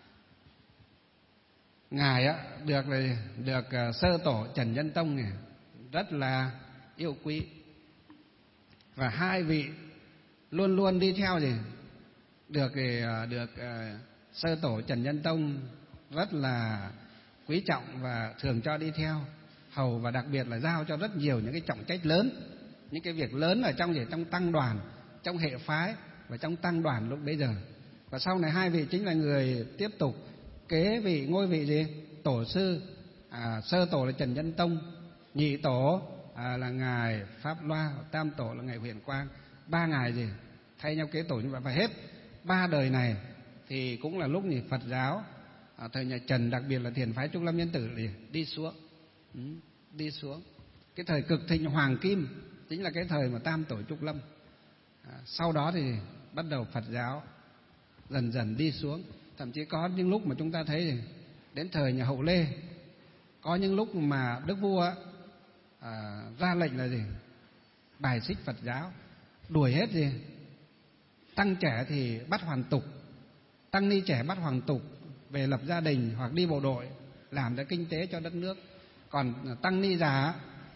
Ngài được sơ tổ Trần Nhân Tông này rất là yêu quý. Và hai vị luôn luôn đi theo gì? Được sơ tổ Trần Nhân Tông rất là quý trọng và thường cho đi theo hầu, và đặc biệt là giao cho rất nhiều những cái trọng trách lớn, những cái việc lớn ở trong tăng đoàn, trong hệ phái và trong tăng đoàn lúc bấy giờ. Và sau này hai vị chính là người tiếp tục kế vị ngôi vị gì? Tổ sư. Sơ tổ là Trần Nhân Tông, nhị tổ là Ngài Pháp Loa, tam tổ là Ngài Huyền Quang. Ba ngài gì? Thay nhau kế tổ như vậy. Và hết ba đời này thì cũng là lúc gì Phật giáo thời nhà Trần, đặc biệt là thiền phái Trúc Lâm Nhân Tử đi xuống. Đi xuống. Cái thời cực thịnh hoàng kim chính là cái thời mà tam tổ Trúc Lâm. Sau đó thì bắt đầu Phật giáo dần dần đi xuống. Thậm chí có những lúc mà chúng ta thấy đến thời nhà Hậu Lê, có những lúc mà Đức Vua ra lệnh là gì? Bài xích Phật giáo, đuổi hết gì? Tăng trẻ thì bắt hoàn tục, tăng ni trẻ bắt hoàn tục về lập gia đình hoặc đi bộ đội làm ra kinh tế cho đất nước. Còn tăng ni già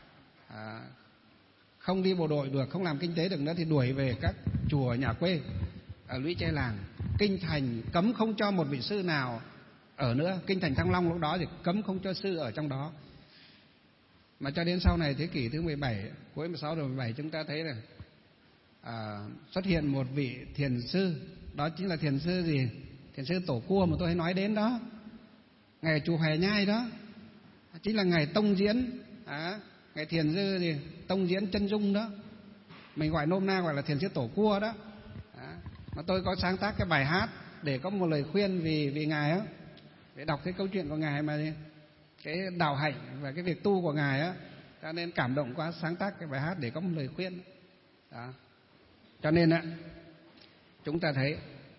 không đi bộ đội được, không làm kinh tế được nữa thì đuổi về các chùa nhà quê ở lũy tre làng. Kinh thành cấm không cho một vị sư nào ở nữa. Kinh thành Thăng Long lúc đó thì cấm không cho sư ở trong đó. Mà cho đến sau này thế kỷ thứ 17, cuối 16 rồi 17, chúng ta thấy là xuất hiện một vị thiền sư, đó chính là thiền sư gì? Thiền sư Tổ Cua mà tôi hay nói đến đó, ngài chùa Hoè Nhai đó, chính là ngài Tông Diễn, ngài thiền sư gì? Tông Diễn Chân Dung đó, mình gọi nôm na gọi là thiền sư Tổ Cua đó. Mà tôi có sáng tác cái bài hát để có một lời khuyên vì ngài á, để đọc cái câu chuyện của ngài mà cái đạo hạnh và cái việc tu của ngài á, cho nên cảm động quá sáng tác cái bài hát để có một lời khuyên đó. Cho nên á, chúng ta thấy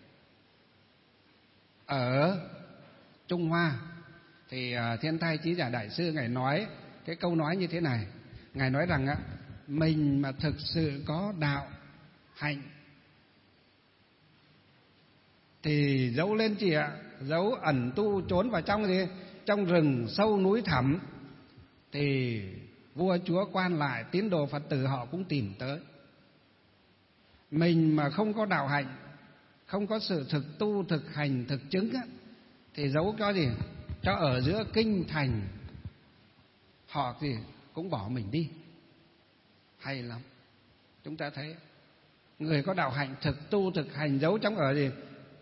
ở Trung Hoa thì Thiên Thai Chí Giả Đại Sư ngài nói cái câu nói như thế này. Ngài nói rằng á, mình mà thực sự có đạo hạnh thì dẫu lên chị ạ, dẫu ẩn tu trốn vào trong gì? Trong rừng sâu núi thẳm thì vua chúa quan lại tín đồ Phật tử họ cũng tìm tới. Mình mà không có đạo hạnh, không có sự thực tu, thực hành, thực chứng á, thì dẫu cho gì? Cho ở giữa kinh thành họ thì cũng bỏ mình đi. Hay lắm. Chúng ta thấy người có đạo hạnh, thực tu, thực hành, dẫu trong ở gì?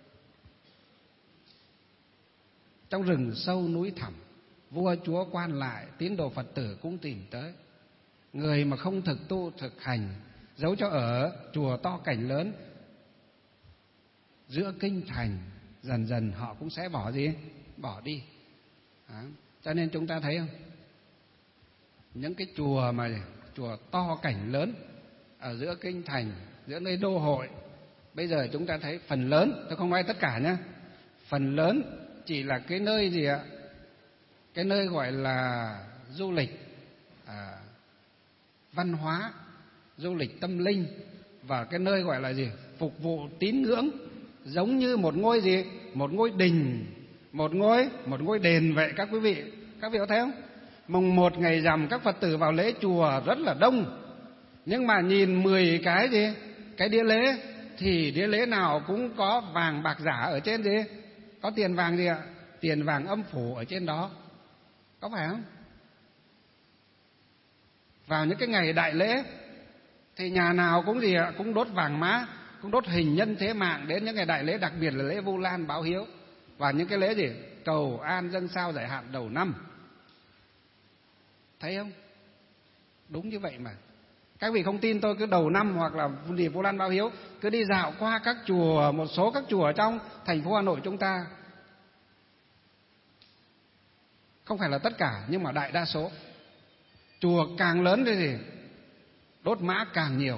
Trong rừng sâu núi thẳm, vua chúa quan lại tín đồ Phật tử cũng tìm tới. Người mà không thực tu thực hành, dẫu cho ở chùa to cảnh lớn, giữa kinh thành, dần dần họ cũng sẽ bỏ gì? Bỏ đi. Cho nên chúng ta thấy không, những cái chùa mà chùa to cảnh lớn ở giữa kinh thành, giữa nơi đô hội, bây giờ chúng ta thấy phần lớn, tôi không nói tất cả nhé, phần lớn chỉ là cái nơi gì ạ? Cái nơi gọi là du lịch văn hóa, du lịch tâm linh, và cái nơi gọi là gì? Phục vụ tín ngưỡng, giống như một ngôi gì? Một ngôi đình, một ngôi đền vậy các quý vị. Các vị có thấy không? Mùng 1 ngày rằm các Phật tử vào lễ chùa rất là đông, nhưng mà nhìn 10 cái gì? Cái đĩa lễ thì đĩa lễ nào cũng có vàng bạc giả ở trên gì? Có tiền vàng gì ạ? Tiền vàng âm phủ ở trên đó, có phải không? Vào những cái ngày đại lễ thì nhà nào cũng gì ạ? Cũng đốt vàng mã, cũng đốt hình nhân thế mạng. Đến những ngày đại lễ, đặc biệt là lễ Vu Lan báo hiếu, và những cái lễ gì? Cầu an dâng sao giải hạn đầu năm. Thấy không? Đúng như vậy mà. Các vị không tin tôi cứ đầu năm hoặc là dịp Vu Lan báo hiếu cứ đi dạo qua các chùa, một số các chùa trong thành phố Hà Nội chúng ta, không phải là tất cả nhưng mà đại đa số, chùa càng lớn thì gì đốt mã càng nhiều.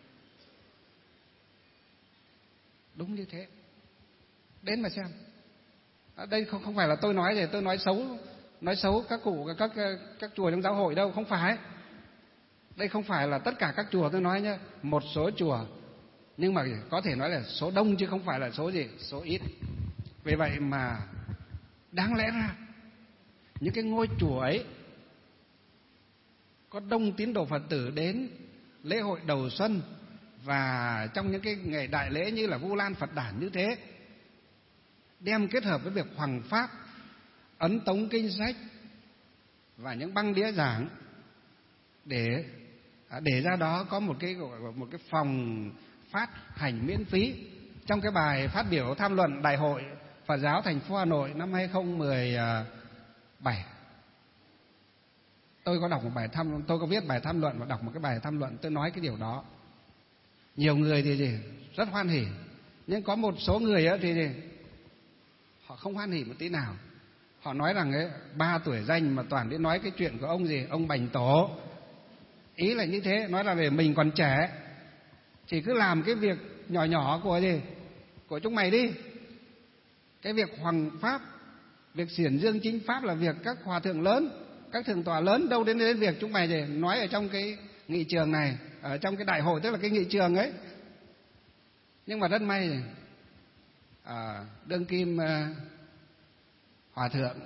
Đúng như thế. Đến mà xem. Đây không phải là tôi nói gì, tôi nói xấu các cụ các chùa trong giáo hội đâu, không phải. Đây không phải là tất cả các chùa tôi nói nhé, một số chùa, nhưng mà có thể nói là số đông chứ không phải là số gì, số ít. Vì vậy mà đáng lẽ ra những cái ngôi chùa ấy có đông tín đồ Phật tử đến lễ hội đầu xuân và trong những cái ngày đại lễ như là Vu Lan Phật đản như thế, đem kết hợp với việc hoằng pháp, ấn tống kinh sách và những băng đĩa giảng để ra đó có một cái phòng phát hành miễn phí. Trong cái bài phát biểu tham luận Đại hội Phật giáo thành phố Hà Nội năm 2017, tôi có đọc một bài tôi có viết bài tham luận và đọc một cái bài tham luận, tôi nói cái điều đó. Nhiều người thì rất hoan hỉ, nhưng có một số người thì họ không hoan hỉ một tí nào. Họ nói rằng ấy, 3 tuổi danh mà toàn đi nói cái chuyện của ông Bành Tổ. Ý là như thế, nói là về mình còn trẻ, chỉ cứ làm cái việc nhỏ nhỏ của chúng mày đi. Cái việc hoằng pháp, việc xiển dương chính pháp là việc các hòa thượng lớn, các thượng tọa lớn, đâu đến việc chúng mày nói ở trong cái nghị trường này, ở trong cái đại hội, tức là cái nghị trường ấy. Nhưng mà rất may đương kim hòa thượng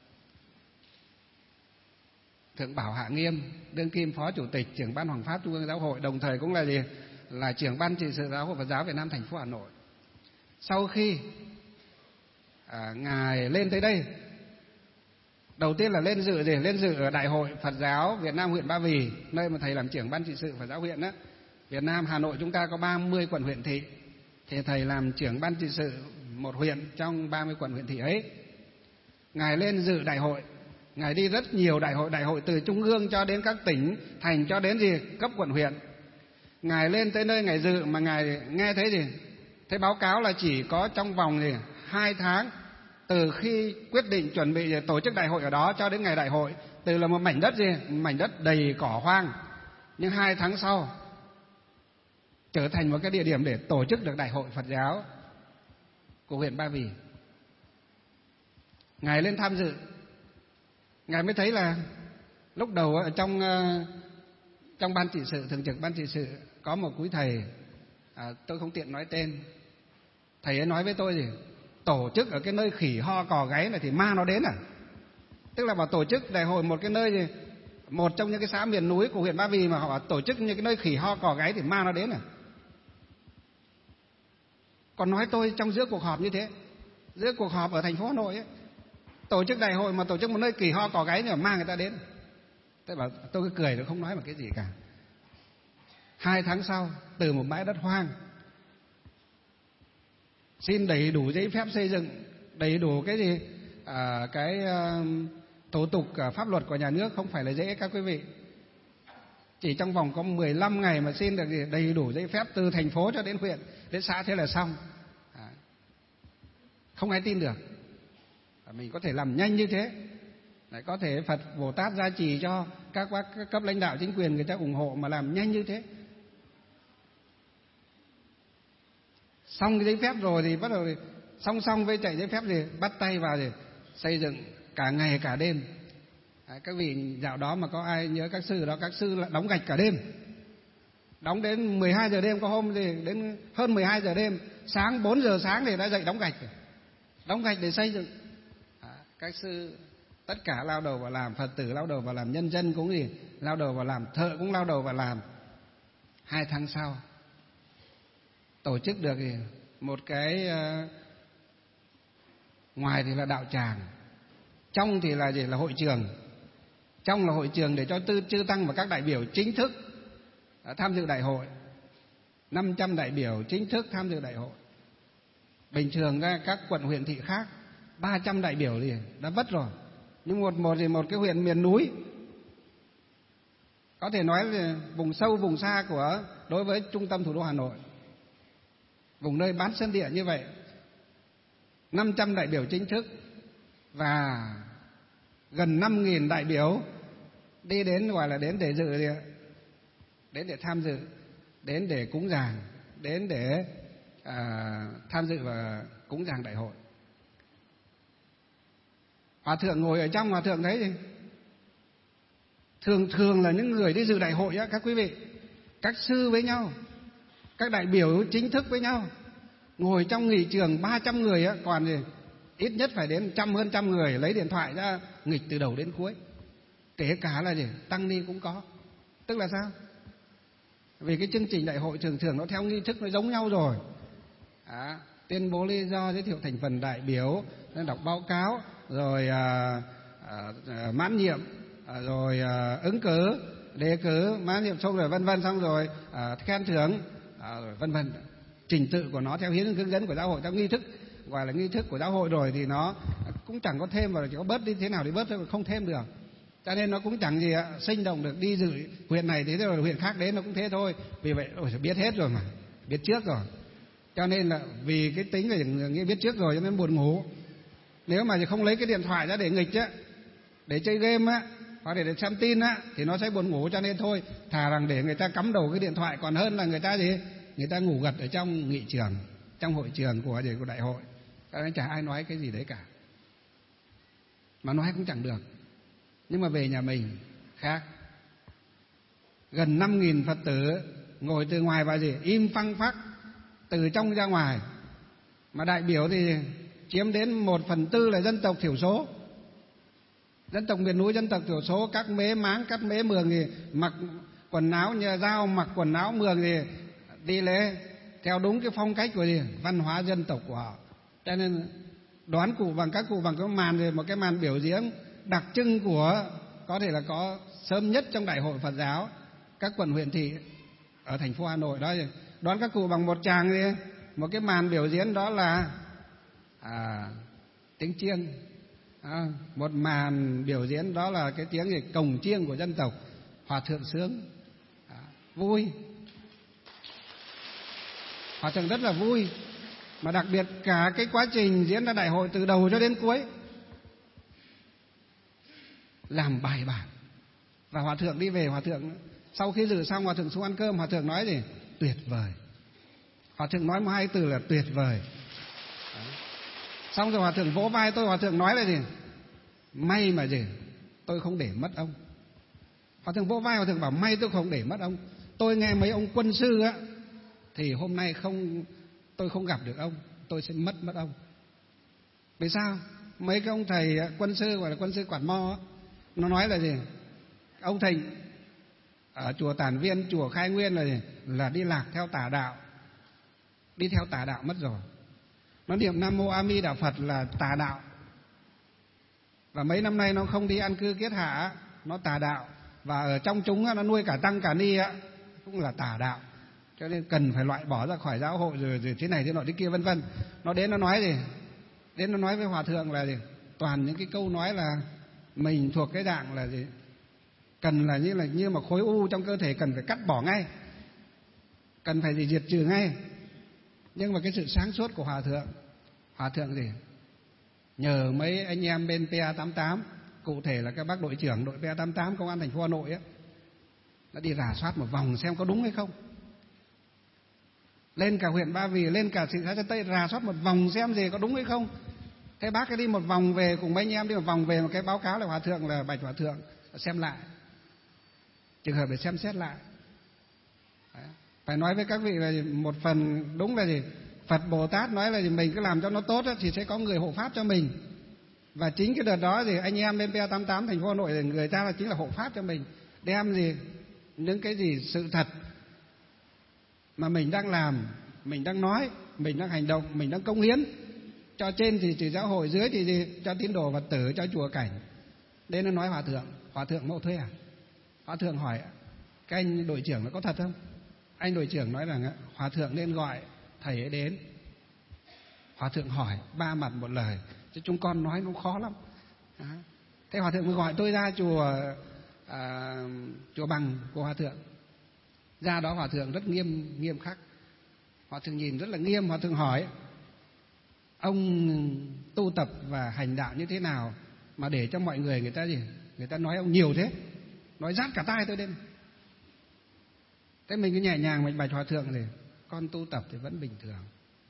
Thượng Bảo Hạ Nghiêm, đương kim phó chủ tịch trưởng ban Hoằng pháp Trung ương Giáo hội, đồng thời cũng là trưởng ban trị sự Giáo hội Phật giáo Việt Nam thành phố Hà Nội. Sau khi ngài lên tới đây, đầu tiên là lên dự ở Đại hội Phật giáo Việt Nam huyện Ba Vì, nơi mà thầy làm trưởng ban trị sự Phật giáo huyện đó. Việt Nam Hà Nội chúng ta có 30 quận huyện thị, thì thầy làm trưởng ban trị sự một huyện trong 30 quận huyện thị ấy. Ngài lên dự đại hội, ngài đi rất nhiều đại hội từ trung ương cho đến các tỉnh thành, cho đến cấp quận huyện. Ngài lên tới nơi ngài dự mà ngài nghe thấy thấy báo cáo là chỉ có trong vòng 2 tháng từ khi quyết định chuẩn bị tổ chức đại hội ở đó cho đến ngày đại hội, từ là một mảnh đất đầy cỏ hoang, nhưng 2 tháng sau trở thành một cái địa điểm để tổ chức được đại hội Phật giáo của huyện Ba Vì. Ngài lên tham dự, ngài mới thấy là lúc đầu ở trong ban trị sự, thường trực ban trị sự có một quý thầy, tôi không tiện nói tên. Thầy ấy nói với tôi tổ chức ở cái nơi khỉ ho cò gáy này thì ma nó đến à? Tức là bảo tổ chức đại hội một cái nơi một trong những cái xã miền núi của huyện Ba Vì mà họ tổ chức như cái nơi khỉ ho cò gáy thì ma nó đến à? Còn nói tôi trong giữa cuộc họp như thế, giữa cuộc họp ở thành phố Hà Nội ấy, tổ chức đại hội mà tổ chức một nơi khỉ ho cò gáy thì ma người ta đến. Tôi cứ cười, tôi không nói một cái gì cả. 2 tháng sau, từ một bãi đất hoang, xin đầy đủ giấy phép xây dựng, đầy đủ cái thủ tục pháp luật của nhà nước, không phải là dễ các quý vị. Chỉ trong vòng có 15 ngày mà xin được đầy đủ giấy phép từ thành phố cho đến huyện, đến xã, thế là xong. Không ai tin được mình có thể làm nhanh như thế, lại có thể Phật Bồ Tát gia trì cho các cấp lãnh đạo chính quyền người ta ủng hộ mà làm nhanh như thế. Xong cái giấy phép rồi thì bắt đầu song với chạy giấy phép bắt tay vào xây dựng cả ngày cả đêm. Các vị dạo đó mà có ai nhớ các sư đó, các sư là đóng gạch cả đêm, đóng đến 12 giờ đêm, có hôm đến hơn 12 giờ đêm, sáng 4 giờ sáng thì đã dậy đóng gạch để xây dựng. Các sư tất cả lao đầu vào làm, Phật tử lao đầu vào làm, nhân dân cũng lao đầu vào làm, thợ cũng lao đầu vào làm. 2 tháng sau tổ chức được một cái ngoài thì là đạo tràng, trong thì là hội trường. Trong là hội trường để cho chư tăng và các đại biểu chính thức tham dự đại hội. 500 đại biểu chính thức tham dự đại hội. Bình thường các quận huyện thị khác 300 đại biểu đã vất rồi, nhưng một cái huyện miền núi có thể nói là vùng sâu vùng xa của đối với trung tâm thủ đô Hà Nội, vùng nơi bán sơn địa như vậy, 500 đại biểu chính thức và gần 5.000 đại biểu đi đến, gọi là đến để dự, đến để tham dự, đến để cúng dường, đến để tham dự và cúng dường đại hội. Hòa thượng ngồi ở trong, hòa thượng thấy gì? Thường là những người đi dự đại hội á, các quý vị, các sư với nhau, các đại biểu chính thức với nhau, ngồi trong nghị trường 300 người á, còn gì ít nhất phải đến hơn trăm người lấy điện thoại ra nghịch từ đầu đến cuối. Kể cả là gì tăng ni cũng có. Tức là sao? Vì cái chương trình đại hội thường nó theo nghi thức nó giống nhau rồi. Tuyên bố lý do, giới thiệu thành phần đại biểu, đọc báo cáo, rồi mãn nhiệm, rồi ứng cử, đề cử, mãn nhiệm xong rồi vân vân, xong rồi khen thưởng, rồi vân vân. Trình tự của nó theo hướng dẫn của giáo hội, theo nghi thức, gọi là nghi thức của giáo hội rồi thì nó cũng chẳng có thêm và chỉ có bớt đi thế nào thì bớt thôi, không thêm được. Cho nên nó cũng chẳng gì sinh động được. Đi dự huyện này thế rồi huyện khác đến nó cũng thế thôi. Vì vậy biết hết rồi mà, biết trước rồi. Cho nên là vì cái tính là nghĩa biết trước rồi cho nên buồn ngủ. Nếu mà không lấy cái điện thoại ra để nghịch á, để chơi game á, hoặc để xem tin á, thì nó sẽ buồn ngủ. Cho nên thôi, thà rằng để người ta cắm đầu cái điện thoại còn hơn là người ta gì, người ta ngủ gật ở trong nghị trường, trong hội trường của đại hội. Cho nên chả ai nói cái gì đấy cả, mà nói cũng chẳng được. Nhưng mà về nhà mình khác. Gần 5.000 Phật tử ngồi từ ngoài vào gì, im phăng phắc, từ trong ra ngoài. Mà đại biểu thì chiếm đến 1/4 là dân tộc thiểu số, dân tộc miền núi, dân tộc thiểu số. Các mế máng, các mế mường thì mặc quần áo nhà Dao, mặc quần áo mường thì đi lễ theo đúng cái phong cách của gì, văn hóa dân tộc của họ. Cho nên đoán cụ bằng các cụ bằng cái màn thì một cái màn biểu diễn đặc trưng của, có thể là có sớm nhất trong đại hội Phật giáo các quận huyện thị ở thành phố Hà Nội đó. Đoán các cụ bằng một tràng gì, một cái màn biểu diễn đó là tiếng chiêng. Một màn biểu diễn đó là cái tiếng gì, cồng chiêng của dân tộc. Hòa thượng sướng, vui, hòa thượng rất là vui. Mà đặc biệt cả cái quá trình diễn ra đại hội từ đầu cho đến cuối làm bài bản. Và hòa thượng đi về, hòa thượng sau khi dự xong, hòa thượng xuống ăn cơm, hòa thượng nói gì? Tuyệt vời. Hòa thượng nói một hai từ là tuyệt vời. Xong rồi hòa thượng vỗ vai tôi, hòa thượng nói là gì? May mà gì, tôi không để mất ông. Hòa thượng vỗ vai, hòa thượng bảo may tôi không để mất ông. Tôi nghe mấy ông quân sư á, thì hôm nay tôi không gặp được ông, tôi sẽ mất ông. Vì sao? Mấy cái ông thầy quân sư, gọi là quân sư Quạt Mo á, nó nói là gì? Ông Thịnh ở chùa Tản Viên, chùa Khai Nguyên là gì? Là đi lạc theo tà đạo, đi theo tà đạo mất rồi. Nó niệm Nam Mô A Di Đà Phật là tà đạo. Và mấy năm nay nó không đi ăn cư kiết hạ, nó tà đạo. Và ở trong chúng nó nuôi cả tăng cả ni cũng là tà đạo. Cho nên cần phải loại bỏ ra khỏi giáo hội, rồi thế này thế nọ thế kia vân vân. Nó đến nó nói gì? Đến nó nói với hòa thượng là gì? Toàn những cái câu nói là mình thuộc cái dạng là gì? Cần là như mà khối u trong cơ thể cần phải cắt bỏ ngay, cần phải diệt trừ ngay. Nhưng mà cái sự sáng suốt của hòa thượng gì? Nhờ mấy anh em bên PA88, cụ thể là các bác đội trưởng đội PA88 công an thành phố Hà Nội ấy, đã đi rà soát một vòng xem có đúng hay không. Lên cả huyện Ba Vì, lên cả thị xã Sơn Tây rà soát một vòng xem gì có đúng hay không. Thế bác ấy đi một vòng về, cùng mấy anh em đi một vòng về, một cái báo cáo là hòa thượng là bạch hòa thượng xem lại, trường hợp để xem xét lại. Đấy. Phải nói với các vị là một phần đúng là gì? Phật Bồ Tát nói là gì? Mình cứ làm cho nó tốt thì sẽ có người hộ pháp cho mình. Và chính cái đợt đó thì anh em bên PA88 thành phố Hà Nội, người ta là chính là hộ pháp cho mình, đem gì những cái gì sự thật mà mình đang làm, mình đang nói, mình đang hành động, mình đang cống hiến cho trên thì trừ giáo hội, dưới thì gì? Cho tín đồ Phật tử, cho chùa cảnh. Đây nó nói hòa thượng mẫu thuê à? Hòa thượng hỏi cái anh đội trưởng nó có thật không? Anh đội trưởng nói rằng hòa thượng nên gọi thầy ấy đến. Hòa thượng hỏi 3 mặt một lời, chứ chúng con nói nó khó lắm. Thế hòa thượng mới gọi tôi ra chùa chùa Bằng của hòa thượng. Ra đó hòa thượng rất nghiêm khắc, hòa thượng nhìn rất là nghiêm, hòa thượng hỏi: ông tu tập và hành đạo như thế nào mà để cho mọi người người ta nói ông nhiều thế, nói rát cả tai tôi lên. Thế mình cứ nhẹ nhàng mình bạch hòa thượng thì con tu tập thì vẫn bình thường.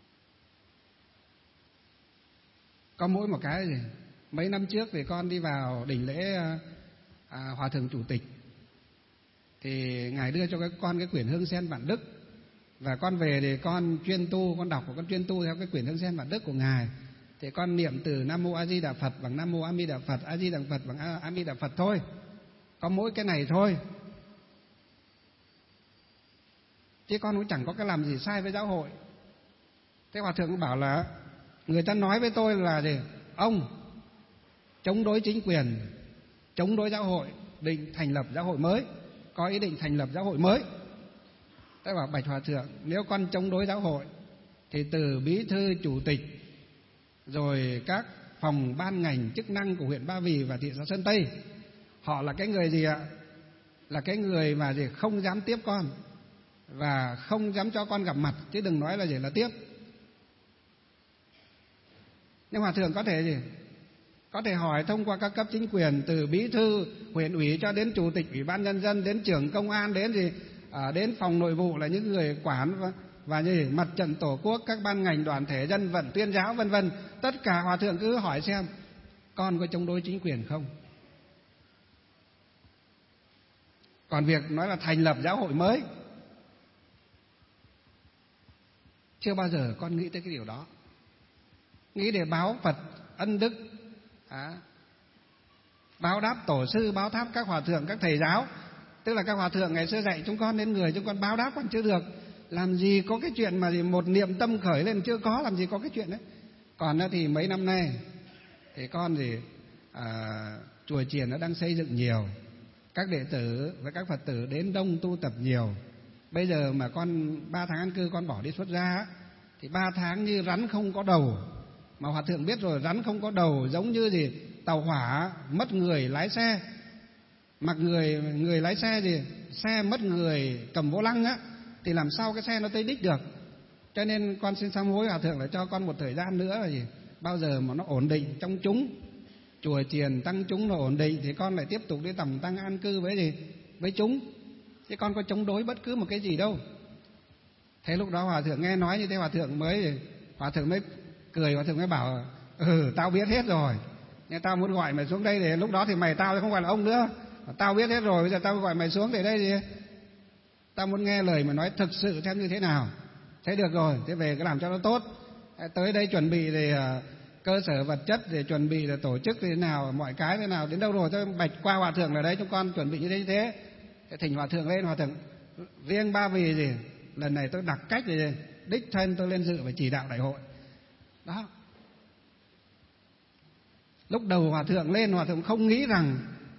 Có mỗi một cái gì, mấy năm trước thì con đi vào đỉnh lễ hòa thượng chủ tịch, thì ngài đưa cho con cái quyển Hương Sen Vạn Đức, và con về thì con chuyên tu, con đọc và con chuyên tu theo cái quyển Hương Sen Vạn Đức của ngài. Thì con niệm từ Nam Mô A Di Đà Phật bằng Nam Mô A Di Đà Phật, A Di Đà Phật bằng A Di Đà Phật thôi, có mỗi cái này thôi, chứ con cũng chẳng có cái làm gì sai với giáo hội. Thế hòa thượng bảo là người ta nói với tôi là gì, ông chống đối chính quyền, chống đối giáo hội, định thành lập giáo hội mới, có ý định thành lập giáo hội mới. Tôi bảo bạch hòa thượng, nếu con chống đối giáo hội thì từ bí thư chủ tịch rồi các phòng ban ngành chức năng của huyện Ba Vì và thị xã Sơn Tây, họ là cái người gì ạ? Là cái người mà gì không dám tiếp con và không dám cho con gặp mặt, chứ đừng nói là gì là tiếp. Nhưng hòa thượng có thể gì? Có thể hỏi thông qua các cấp chính quyền, từ bí thư huyện ủy cho đến chủ tịch ủy ban nhân dân, đến trưởng công an, đến gì đến phòng nội vụ là những người quản, và như mặt trận tổ quốc, các ban ngành đoàn thể, dân vận, tuyên giáo vân vân, tất cả hòa thượng cứ hỏi xem con có chống đối chính quyền không. Còn việc nói là thành lập giáo hội mới, chưa bao giờ con nghĩ tới cái điều đó. Nghĩ để báo Phật ân đức, báo đáp tổ sư, báo đáp các hòa thượng, các thầy giáo. Tức là các hòa thượng ngày xưa dạy chúng con đến người, chúng con báo đáp còn chưa được. Làm gì có cái chuyện mà một niệm tâm khởi lên, chưa có, làm gì có cái chuyện đấy. Còn thì mấy năm nay thì con thì chùa chiền nó đang xây dựng nhiều, các đệ tử và các Phật tử đến đông tu tập nhiều. Bây giờ mà con 3 tháng an cư con bỏ đi xuất gia thì 3 tháng như rắn không có đầu. Mà hòa thượng biết rồi, rắn không có đầu giống như gì tàu hỏa mất người lái xe, mặc người lái xe gì, xe mất người cầm vô lăng á, thì làm sao cái xe nó tới đích được. Cho nên con xin sám hối hòa thượng là cho con một thời gian nữa là gì, bao giờ mà nó ổn định trong chúng, chùa chiền tăng chúng nó ổn định thì con lại tiếp tục đi tầm tăng an cư với gì, với chúng, chứ con có chống đối bất cứ một cái gì đâu. Thế lúc đó hòa thượng nghe nói như thế, hòa thượng mới cười, hòa thượng mới bảo tao biết hết rồi, nhưng tao muốn gọi mày xuống đây để lúc đó thì tao không phải là ông nữa, tao biết hết rồi, bây giờ tao gọi mày xuống để đây gì, tao muốn nghe lời mà nói thực sự xem như thế nào. Thế được rồi, thế về cứ làm cho nó tốt. Tới đây chuẩn bị thì cơ sở vật chất để chuẩn bị là tổ chức thế nào, mọi cái thế nào đến đâu rồi, tôi bạch qua hòa thượng là đấy chúng con chuẩn bị như thế. Thế thỉnh hòa thượng lên, hòa thượng riêng Ba Vì gì lần này tôi đặc cách gì đích thân tôi lên dự và chỉ đạo đại hội đó. Lúc đầu hòa thượng lên, hòa thượng không nghĩ rằng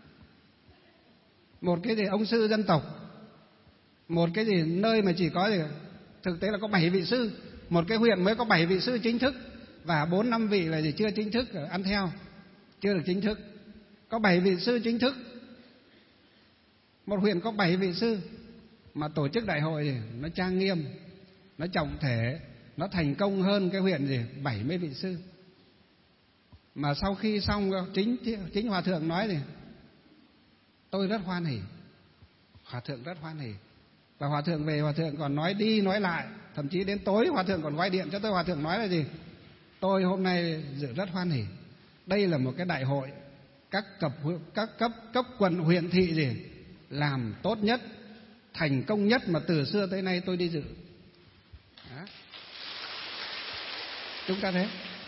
một cái gì ông sư dân tộc, một cái gì nơi mà chỉ có gì thực tế là có 7 vị sư, một cái huyện mới có 7 vị sư chính thức và 4-5 vị là gì chưa chính thức, ăn theo chưa được chính thức. Có 7 vị sư chính thức, một huyện có 7 vị sư mà tổ chức đại hội thì nó trang nghiêm, nó trọng thể, nó thành công hơn cái huyện gì 70 vị sư. Mà sau khi xong chính hòa thượng nói thì tôi rất hoan hỉ, hòa thượng rất hoan hỉ. Và hòa thượng về, hòa thượng còn nói đi nói lại, thậm chí đến tối hòa thượng còn gọi điện cho tôi, hòa thượng nói là gì, tôi hôm nay dự rất hoan hỉ, đây là một cái đại hội các cấp quận huyện thị gì làm tốt nhất, thành công nhất mà từ xưa tới nay tôi đi dự đó. Chúng ta thế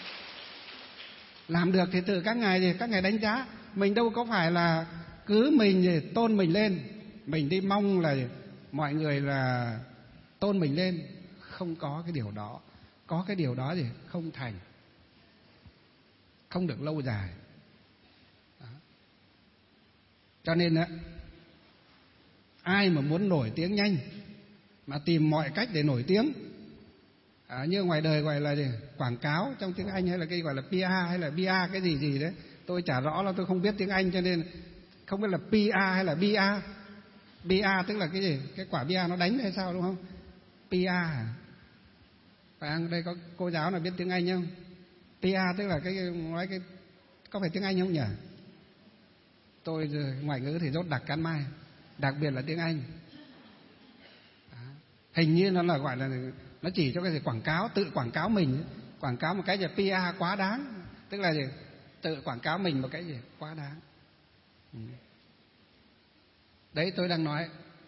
làm được thì từ các ngài đánh giá mình, đâu có phải là cứ mình gì tôn mình lên, mình đi mong là mọi người là tôn mình lên, không có cái điều đó. Có cái điều đó gì không thành, không được lâu dài đó. Cho nên á, ai mà muốn nổi tiếng nhanh mà tìm mọi cách để nổi tiếng, như ngoài đời gọi là gì? Quảng cáo trong tiếng Anh hay là cái gọi là PR hay là PR cái gì đấy, tôi chả rõ, là tôi không biết tiếng Anh cho nên Không biết là PA hay là BA. BA tức là cái gì? Cái quả bia nó đánh hay sao đúng không? PA hả? Phải không? Đây có cô giáo nào biết tiếng Anh không? PA tức là cái nói cái, có phải tiếng Anh không nhỉ? Tôi ngoại ngữ thì dốt đặc cán mai, đặc biệt là tiếng Anh. Đó. Hình như nó là gọi là, nó chỉ cho cái gì quảng cáo, tự quảng cáo mình, quảng cáo một cái gì PA quá đáng, tức là gì? Tự quảng cáo mình một cái gì quá đáng. Đấy tôi đang nói,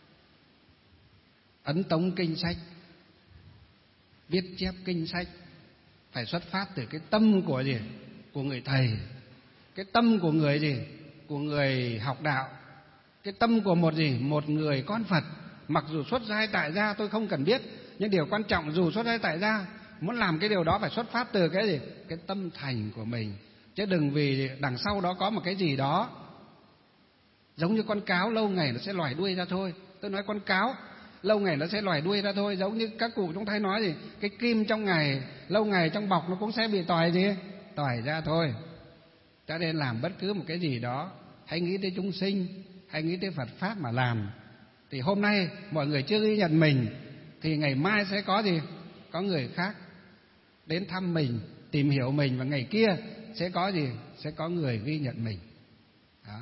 ấn tống kinh sách, viết chép kinh sách phải xuất phát từ cái tâm của gì? Của người thầy, cái tâm của người gì? Của người học đạo, cái tâm của một gì? Một người con Phật. Mặc dù xuất gia tại gia tôi không cần biết, nhưng điều quan trọng dù xuất gia tại gia, muốn làm cái điều đó phải xuất phát từ cái gì? Cái tâm thành của mình, chứ đừng vì đằng sau đó có một cái gì đó. Giống như con cáo lâu ngày nó sẽ lòi đuôi ra thôi. Tôi nói con cáo lâu ngày nó sẽ lòi đuôi ra thôi. Giống như các cụ chúng ta nói gì? Cái kim trong ngày, lâu ngày trong bọc nó cũng sẽ bị tòi gì? Tòi ra thôi. Cho nên làm bất cứ một cái gì đó, hãy nghĩ tới chúng sinh, hãy nghĩ tới Phật Pháp mà làm. Thì hôm nay mọi người chưa ghi nhận mình, thì ngày mai sẽ có gì? Có người khác đến thăm mình, tìm hiểu mình, và ngày kia sẽ có gì? Sẽ có người ghi nhận mình. Đó.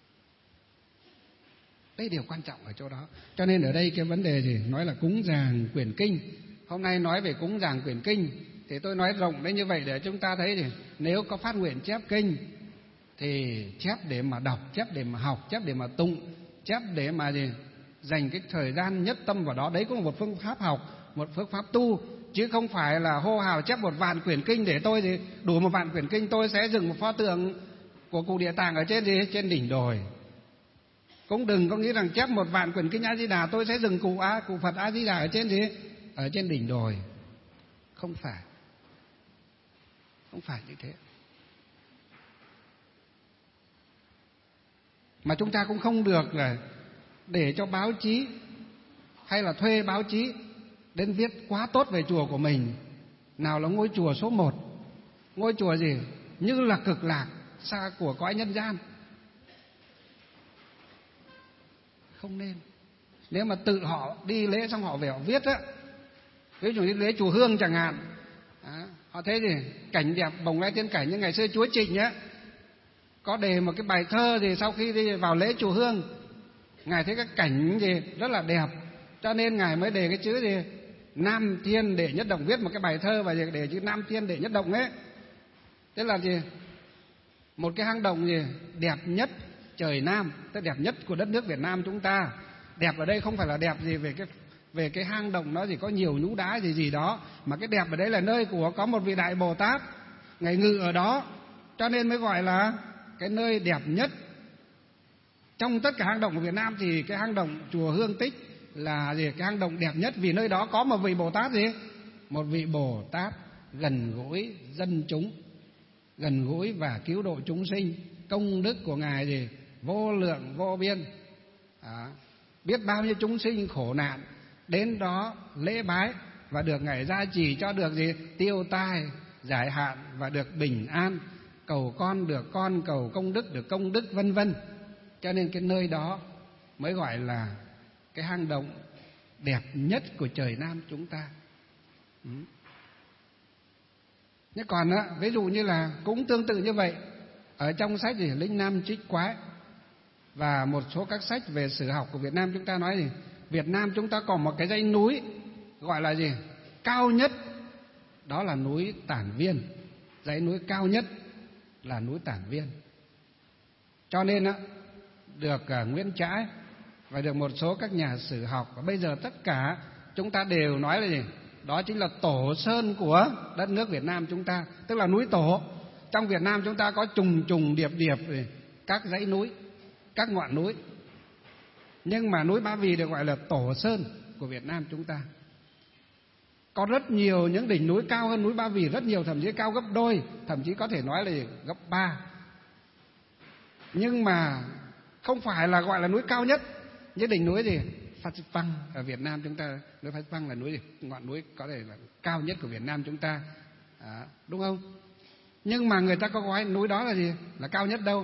Đây điều quan trọng ở chỗ đó. Cho nên ở đây cái vấn đề gì? Nói là cúng dường quyển kinh. Hôm nay nói về cúng dường quyển kinh thì tôi nói rộng đến như vậy để chúng ta thấy thì nếu có phát nguyện chép kinh thì chép để mà đọc, chép để mà học, chép để mà tụng, chép để mà gì? Dành cái thời gian nhất tâm vào đó. Đấy cũng là một phương pháp học, một phương pháp tu, chứ không phải là hô hào chép 1.000 quyển kinh để tôi thì đủ 1.000 quyển kinh tôi sẽ dựng một pho tượng của cụ Địa Tạng ở trên gì? Trên đỉnh đồi. Cũng đừng có nghĩ rằng chép 1.000 quyển kinh A Di Đà tôi sẽ dừng cụ Phật A Di Đà ở trên gì? Ở trên đỉnh đồi. Không phải. Không phải như thế. Mà chúng ta cũng không được là để cho báo chí hay là thuê báo chí đến viết quá tốt về chùa của mình. Nào là ngôi chùa số 1, ngôi chùa gì? Như là cực lạc, xa của cõi nhân gian. Không nên. Nếu mà tự họ đi lễ xong họ về họ viết á, ví dụ như lễ chùa Hương chẳng hạn, họ thấy gì? Cảnh đẹp bồng lai tiên cảnh như ngày xưa Chúa Trịnh á, có đề một cái bài thơ thì sau khi đi vào lễ chùa Hương, ngài thấy các cảnh gì rất là đẹp, cho nên ngài mới đề cái chữ gì? Nam Thiên Đệ Nhất Động, viết một cái bài thơ và đề chữ Nam Thiên Đệ Nhất Động ấy. Tức là gì? Một cái hang động gì? Đẹp nhất trời Nam, tức đẹp nhất của đất nước Việt Nam chúng ta. Đẹp ở đây không phải là đẹp gì về cái hang động nó chỉ có nhiều nhũ đá gì đó, mà cái đẹp ở đây là nơi của có một vị Đại Bồ Tát ngài ngự ở đó, cho nên mới gọi là cái nơi đẹp nhất. Trong tất cả hang động của Việt Nam thì cái hang động chùa Hương Tích là gì? Cái hang động đẹp nhất, vì nơi đó có một vị Bồ Tát gì? Một vị Bồ Tát gần gũi dân chúng, gần gũi và cứu độ chúng sinh. Công đức của ngài gì? Vô lượng vô biên. Biết bao nhiêu chúng sinh khổ nạn đến đó lễ bái và được ngài gia trì cho được gì? Tiêu tai giải hạn và được bình an, cầu con được con, cầu công đức được công đức, vân vân. Cho nên cái nơi đó mới gọi là cái hang động đẹp nhất của trời Nam chúng ta. Nhưng còn á, ví dụ như là cũng tương tự như vậy, ở trong sách gì Linh Nam Trích Quái và một số các sách về sử học của Việt Nam chúng ta nói gì? Việt Nam chúng ta có một cái dãy núi gọi là gì? Cao nhất, đó là núi Tản Viên. Dãy núi cao nhất là núi Tản Viên. Cho nên á, được Nguyễn Trãi và được một số các nhà sử học, và bây giờ tất cả chúng ta đều nói là gì? Đó chính là tổ sơn của đất nước Việt Nam chúng ta, tức là núi tổ. Trong Việt Nam chúng ta có trùng trùng điệp điệp các dãy núi, các ngọn núi, nhưng mà núi Ba Vì được gọi là tổ sơn của Việt Nam chúng ta. Có rất nhiều những đỉnh núi cao hơn núi Ba Vì rất nhiều, thậm chí cao gấp đôi, thậm chí có thể nói là gấp 3. Nhưng mà không phải là gọi là núi cao nhất. Như đỉnh núi gì? Phan Xipang ở Việt Nam chúng ta, núi Phan Xipang là núi gì? Ngọn núi có thể là cao nhất của Việt Nam chúng ta, đúng không? Nhưng mà người ta có nói núi đó là gì? Là cao nhất đâu?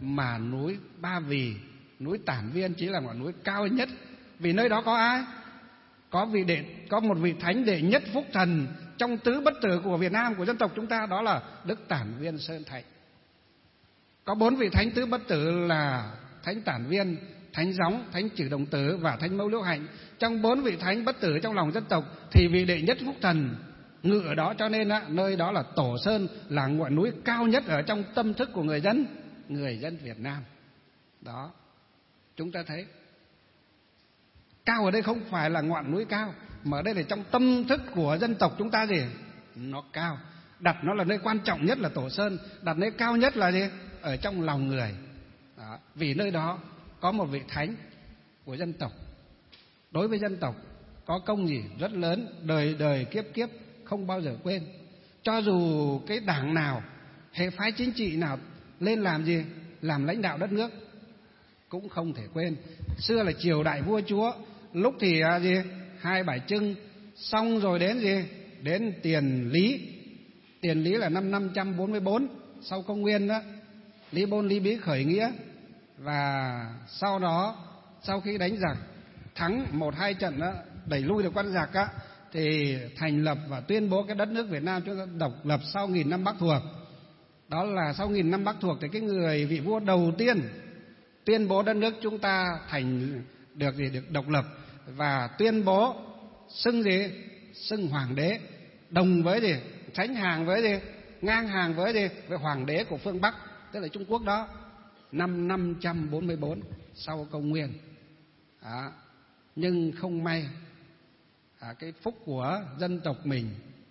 mà núi Ba Vì, núi Tản Viên chỉ là ngọn núi cao nhất. Vì nơi đó có ai? Có một vị thánh đệ nhất phúc thần trong tứ bất tử của Việt Nam, của dân tộc chúng ta, đó là Đức Tản Viên Sơn Thạnh. Có 4 vị thánh tứ bất tử là Thánh Tản Viên, Thánh Gióng, Thánh Trừ Đồng Tử và Thánh Mẫu Liễu Hạnh. Trong 4 vị thánh bất tử trong lòng dân tộc thì vị đệ nhất phúc thần ngự ở đó, cho nên nơi đó là Tổ Sơn, là ngọn núi cao nhất ở trong tâm thức của người dân Việt Nam. Đó, chúng ta thấy cao ở đây không phải là ngọn núi cao, mà ở đây là trong tâm thức của dân tộc chúng ta gì? Nó cao. Đặt nó là nơi quan trọng nhất là Tổ Sơn, đặt nơi cao nhất là gì? Ở trong lòng người. Đó, vì nơi đó có một vị thánh của dân tộc, đối với dân tộc có công gì rất lớn, đời đời kiếp kiếp không bao giờ quên. Cho dù cái đảng nào, hệ phái chính trị nào lên làm gì, làm lãnh đạo đất nước cũng không thể quên. Xưa là triều đại vua chúa, lúc thì Hai Bài Trưng, xong rồi đến đến Tiền Lý. Tiền Lý là năm 544 sau công nguyên đó. Lý Bôn Lý Bí khởi nghĩa, và sau đó sau khi đánh giặc thắng 1-2 trận đó, đẩy lui được quân giặc á, thì thành lập và tuyên bố cái đất nước Việt Nam chúng ta độc lập sau 1000 năm Bắc thuộc. Đó là sau 1000 năm Bắc thuộc thì cái người vị vua đầu tiên tuyên bố đất nước chúng ta được độc lập, và tuyên bố xưng hoàng đế, đồng với sánh hàng với ngang hàng với hoàng đế của phương Bắc, tức là Trung Quốc đó, năm 544 sau công nguyên. Nhưng không may cái phúc của dân tộc mình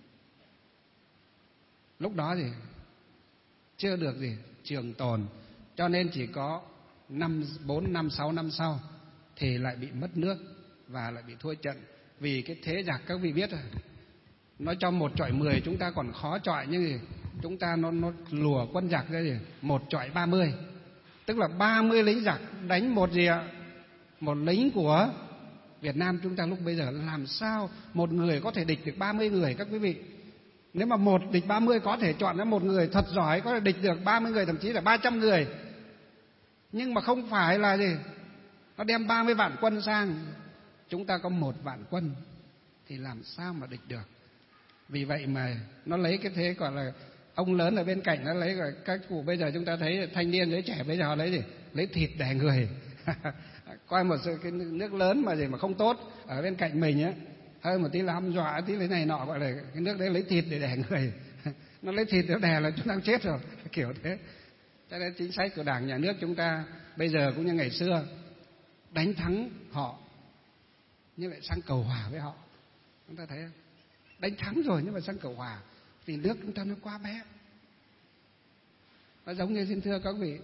lúc đó chưa được trường tồn, cho nên chỉ có 4 năm 6 năm sau thì lại bị mất nước và lại bị thua trận. Vì cái thế giặc các vị biết rồi, nói cho 1 chọi 10 chúng ta còn khó chọi, nhưng chúng ta nó lùa quân giặc ra 1 chọi 30, tức là 30 lính giặc đánh một lính của Việt Nam chúng ta lúc bây giờ. Làm sao một người có thể địch được 30 người các quý vị? Nếu mà 1 địch 30 có thể chọn ra một người thật giỏi có thể địch được 30 người, thậm chí là 300 người. Nhưng mà không phải là nó đem 30 vạn quân sang, chúng ta có 1 vạn quân thì làm sao mà địch được. Vì vậy mà nó lấy cái thế gọi là ông lớn ở bên cạnh, nó lấy các cụ bây giờ chúng ta thấy thanh niên giới trẻ bây giờ lấy thịt đè người. Coi một cái nước lớn mà không tốt ở bên cạnh mình á, hơi một tí là hăm dọa, tí lấy này nọ, gọi là cái nước đấy lấy thịt để đè người. Nó lấy thịt để đè là chúng ta chết rồi, kiểu thế. Cho nên chính sách của Đảng, Nhà nước chúng ta bây giờ cũng như ngày xưa, đánh thắng họ nhưng lại sang cầu hòa với họ. Chúng ta thấy không? Đánh thắng rồi nhưng mà sang cầu hòa, vì nước chúng ta nó quá bé. Nó giống như, xin thưa các vị,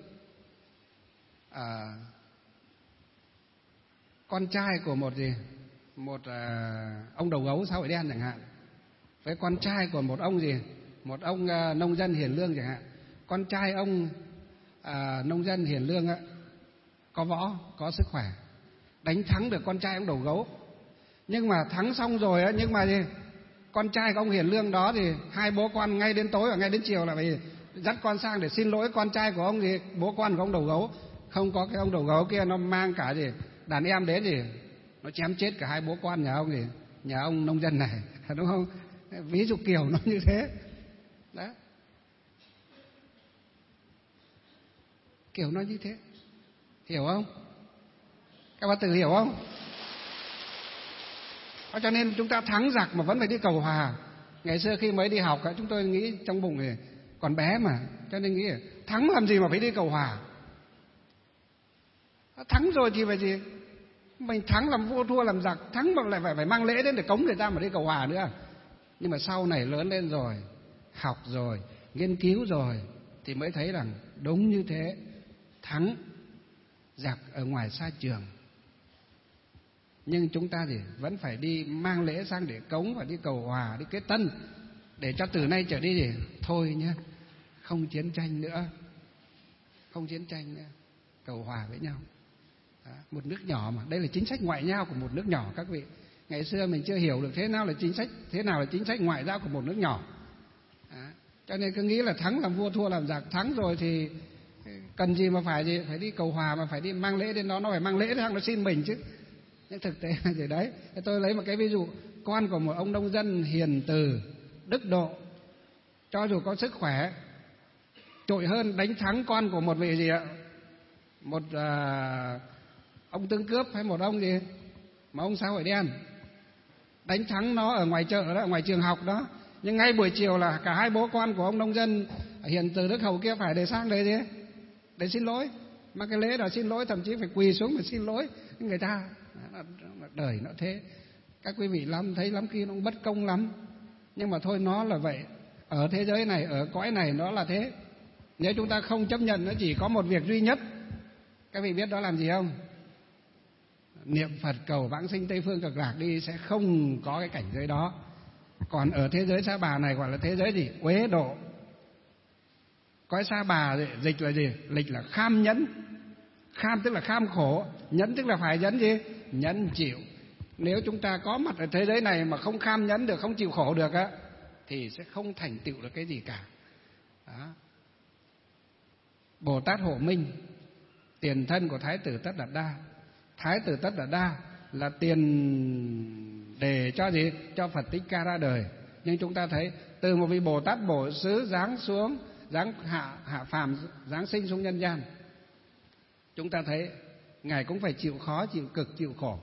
con trai của một ông đầu gấu xã hội đen chẳng hạn, với con trai của một ông nông dân hiền lương chẳng hạn. Con trai ông nông dân hiền lương á, có võ, có sức khỏe, đánh thắng được con trai ông đầu gấu. Nhưng mà thắng xong rồi á, nhưng mà con trai của ông hiền lương đó thì hai bố con ngay đến tối và ngay đến chiều là phải dắt con sang để xin lỗi con trai của ông bố con của ông đầu gấu. Không có cái ông đầu gấu kia nó mang cả đàn em đến nó chém chết cả hai bố con nhà ông nông dân này, đúng không? Ví dụ kiểu nó như thế đó, kiểu nó như thế, hiểu không? Các bạn tự hiểu không? Cho nên chúng ta thắng giặc mà vẫn phải đi cầu hòa. Ngày xưa khi mới đi học chúng tôi nghĩ trong bụng này còn bé mà, cho nên nghĩ thắng làm gì mà phải đi cầu hòa. Thắng rồi thì phải gì? Mình thắng làm vua thua làm giặc, thắng mà lại phải mang lễ đến để cống người ta mà đi cầu hòa nữa. Nhưng mà sau này lớn lên rồi, học rồi, nghiên cứu rồi thì mới thấy rằng đúng như thế. Thắng giặc ở ngoài xa trường, nhưng chúng ta vẫn phải đi mang lễ sang để cống và đi cầu hòa, đi kết tân, để cho từ nay trở đi thôi nhé, không chiến tranh nữa, cầu hòa với nhau. Đó, một nước nhỏ mà, đây là chính sách ngoại giao của một nước nhỏ các vị. Ngày xưa mình chưa hiểu được thế nào là chính sách ngoại giao của một nước nhỏ. Đó, cho nên cứ nghĩ là thắng làm vua thua làm giặc, thắng rồi thì Cần gì mà phải đi cầu hòa, mà phải đi mang lễ đến đó, nó phải mang lễ sang nó xin mình chứ. Nhưng thực tế là gì đấy. Tôi lấy một cái ví dụ, con của một ông nông dân hiền từ, đức độ, cho dù có sức khỏe trội hơn đánh thắng con của một vị gì ạ, một ông tướng cướp hay một ông gì mà ông xã hội đen, đánh thắng nó ở ngoài chợ đó, ở ngoài trường học đó. Nhưng ngay buổi chiều là cả hai bố con của ông nông dân hiền từ đức hậu kia phải để sang đấy gì, để xin lỗi, mà cái lễ đó xin lỗi, thậm chí phải quỳ xuống để xin lỗi người ta. Đời nó thế, các quý vị thấy lắm khi nó bất công lắm, nhưng mà thôi, nó là vậy. Ở thế giới này, ở cõi này nó là thế. Nếu chúng ta không chấp nhận, nó chỉ có một việc duy nhất, các vị biết đó làm gì không? Niệm Phật cầu vãng sinh Tây Phương Cực Lạc đi, sẽ không có cái cảnh giới đó. Còn ở thế giới Sa Bà này gọi là thế giới gì? Uế độ. Cõi Sa Bà dịch là gì? Lịch là kham nhẫn. Kham tức là kham khổ, nhẫn tức là phải nhẫn gì? Nhẫn chịu. Nếu chúng ta có mặt ở thế giới này mà không kham nhẫn được, không chịu khổ được á, thì sẽ không thành tựu được cái gì cả. Đó. Bồ Tát Hộ Minh, tiền thân của Thái tử Tất Đạt Đa. Thái tử Tất Đạt Đa là tiền đề cho gì? Cho Phật Thích Ca ra đời. Nhưng chúng ta thấy từ một vị Bồ Tát Bổ Xứ giáng xuống, hạ phàm, giáng sinh xuống nhân gian, chúng ta thấy Ngài cũng phải chịu khó, chịu cực, chịu khổ.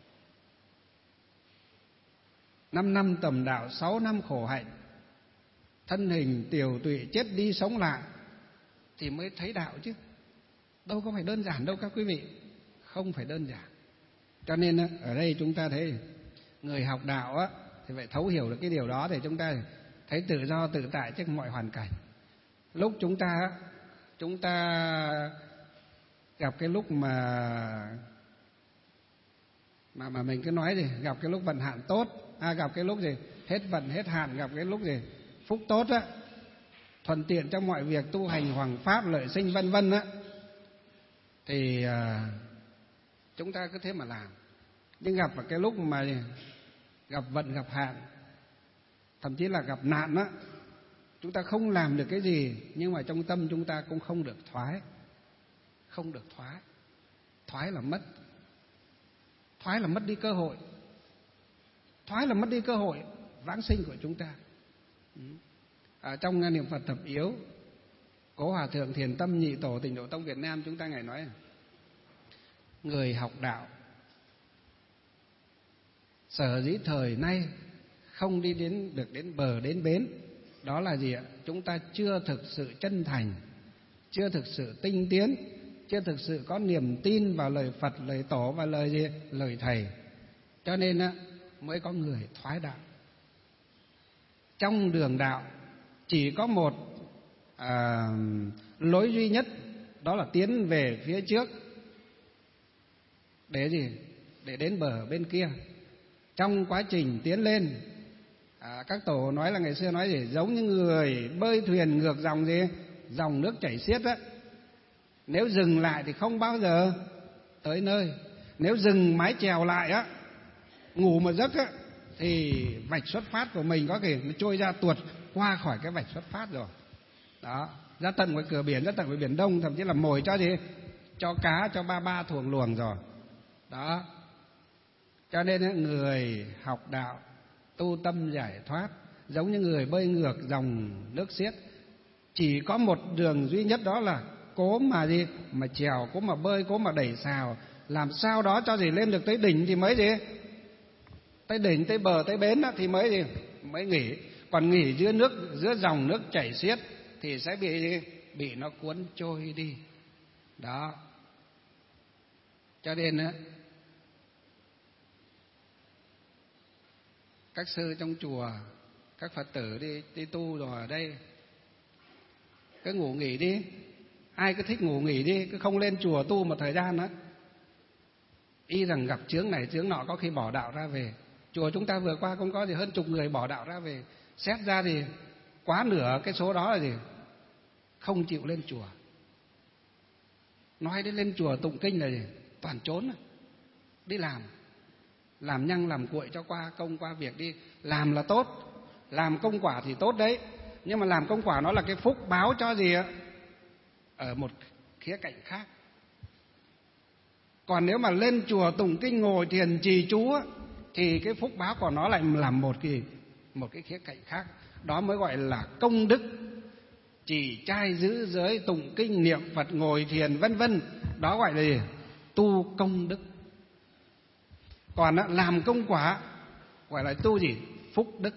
5 năm tầm đạo, 6 năm khổ hạnh, thân hình tiều tụy, chết đi sống lại thì mới thấy đạo chứ. Đâu có phải đơn giản đâu các quý vị, không phải đơn giản. Cho nên ở đây chúng ta thấy người học đạo á thì phải thấu hiểu được cái điều đó, để chúng ta thấy tự do tự tại trước mọi hoàn cảnh. Lúc chúng ta gặp cái lúc mà mình cứ nói gì, gặp cái lúc vận hạn tốt, gặp cái lúc gì hết vận hết hạn, gặp cái lúc gì phúc tốt á, thuận tiện trong mọi việc tu hành hoằng pháp, lợi sinh vân vân á, thì chúng ta cứ thế mà làm. Nhưng gặp vào cái lúc mà gặp vận gặp hạn, thậm chí là gặp nạn á, chúng ta không làm được cái gì, nhưng mà trong tâm chúng ta cũng không được thoái. Không được thoái. Thoái là mất. Thoái là mất đi cơ hội. Thoái là mất đi cơ hội vãng sinh của chúng ta. Trong niệm Phật thập yếu, Cố Hòa Thượng Thiền Tâm Nhị Tổ Tịnh Độ Tông Việt Nam, chúng ta ngài nói: người học đạo sở dĩ thời nay không đi được đến bờ đến bến, đó là gì ạ? Chúng ta chưa thực sự chân thành, chưa thực sự tinh tiến, chưa thực sự có niềm tin vào lời Phật, lời Tổ và lời gì? Lời Thầy. Cho nên mới có người thoái đạo. Trong đường đạo chỉ có một lối duy nhất, đó là tiến về phía trước. Để gì? Để đến bờ bên kia. Trong quá trình tiến lên, các tổ nói là ngày xưa nói gì? Giống như người bơi thuyền ngược dòng gì? Dòng nước chảy xiết á. Nếu dừng lại thì không bao giờ tới nơi. Nếu dừng mái chèo lại á, ngủ một giấc á, thì vạch xuất phát của mình có thể nó trôi ra tuột qua khỏi cái vạch xuất phát rồi. Đó, ra tận ngoài cửa biển, ra tận ngoài biển Đông, thậm chí là mồi cho gì? Cho cá, cho ba thuồng luồng rồi. Đó. Cho nên người học đạo tu tâm giải thoát giống như người bơi ngược dòng nước xiết, chỉ có một đường duy nhất, đó là cố mà gì? Mà chèo, cố mà bơi, cố mà đẩy xào, làm sao đó cho gì lên được tới đỉnh thì mới gì? Tới đỉnh, tới bờ, tới bến đó, thì mới gì? Mới nghỉ. Còn nghỉ giữa nước, giữa dòng nước chảy xiết thì sẽ bị gì? Bị nó cuốn trôi đi. Đó. Cho nên các sư trong chùa, các Phật tử đi tu rồi ở đây, cứ ngủ nghỉ đi. Ai cứ thích ngủ nghỉ đi, cứ không lên chùa tu một thời gian đó, y rằng gặp chướng này chướng nọ, có khi bỏ đạo ra về. Chùa chúng ta vừa qua cũng có gì hơn chục người bỏ đạo ra về. Xét ra thì quá nửa cái số đó là gì? Không chịu lên chùa. Nói đến lên chùa tụng kinh là gì? Toàn trốn, đi làm nhăng làm cuội cho qua công qua việc đi. Làm là tốt, làm công quả thì tốt đấy, nhưng mà làm công quả nó là cái phúc báo cho gì ạ? Ở một khía cạnh khác. Còn nếu mà lên chùa tụng kinh ngồi thiền trì chú á, thì cái phúc báo của nó lại là một cái khía cạnh khác. Đó mới gọi là công đức. Trì trai giữ giới tụng kinh niệm Phật ngồi thiền vân vân, đó gọi là gì? Tu công đức. Còn làm công quả gọi là tu gì? Phúc đức.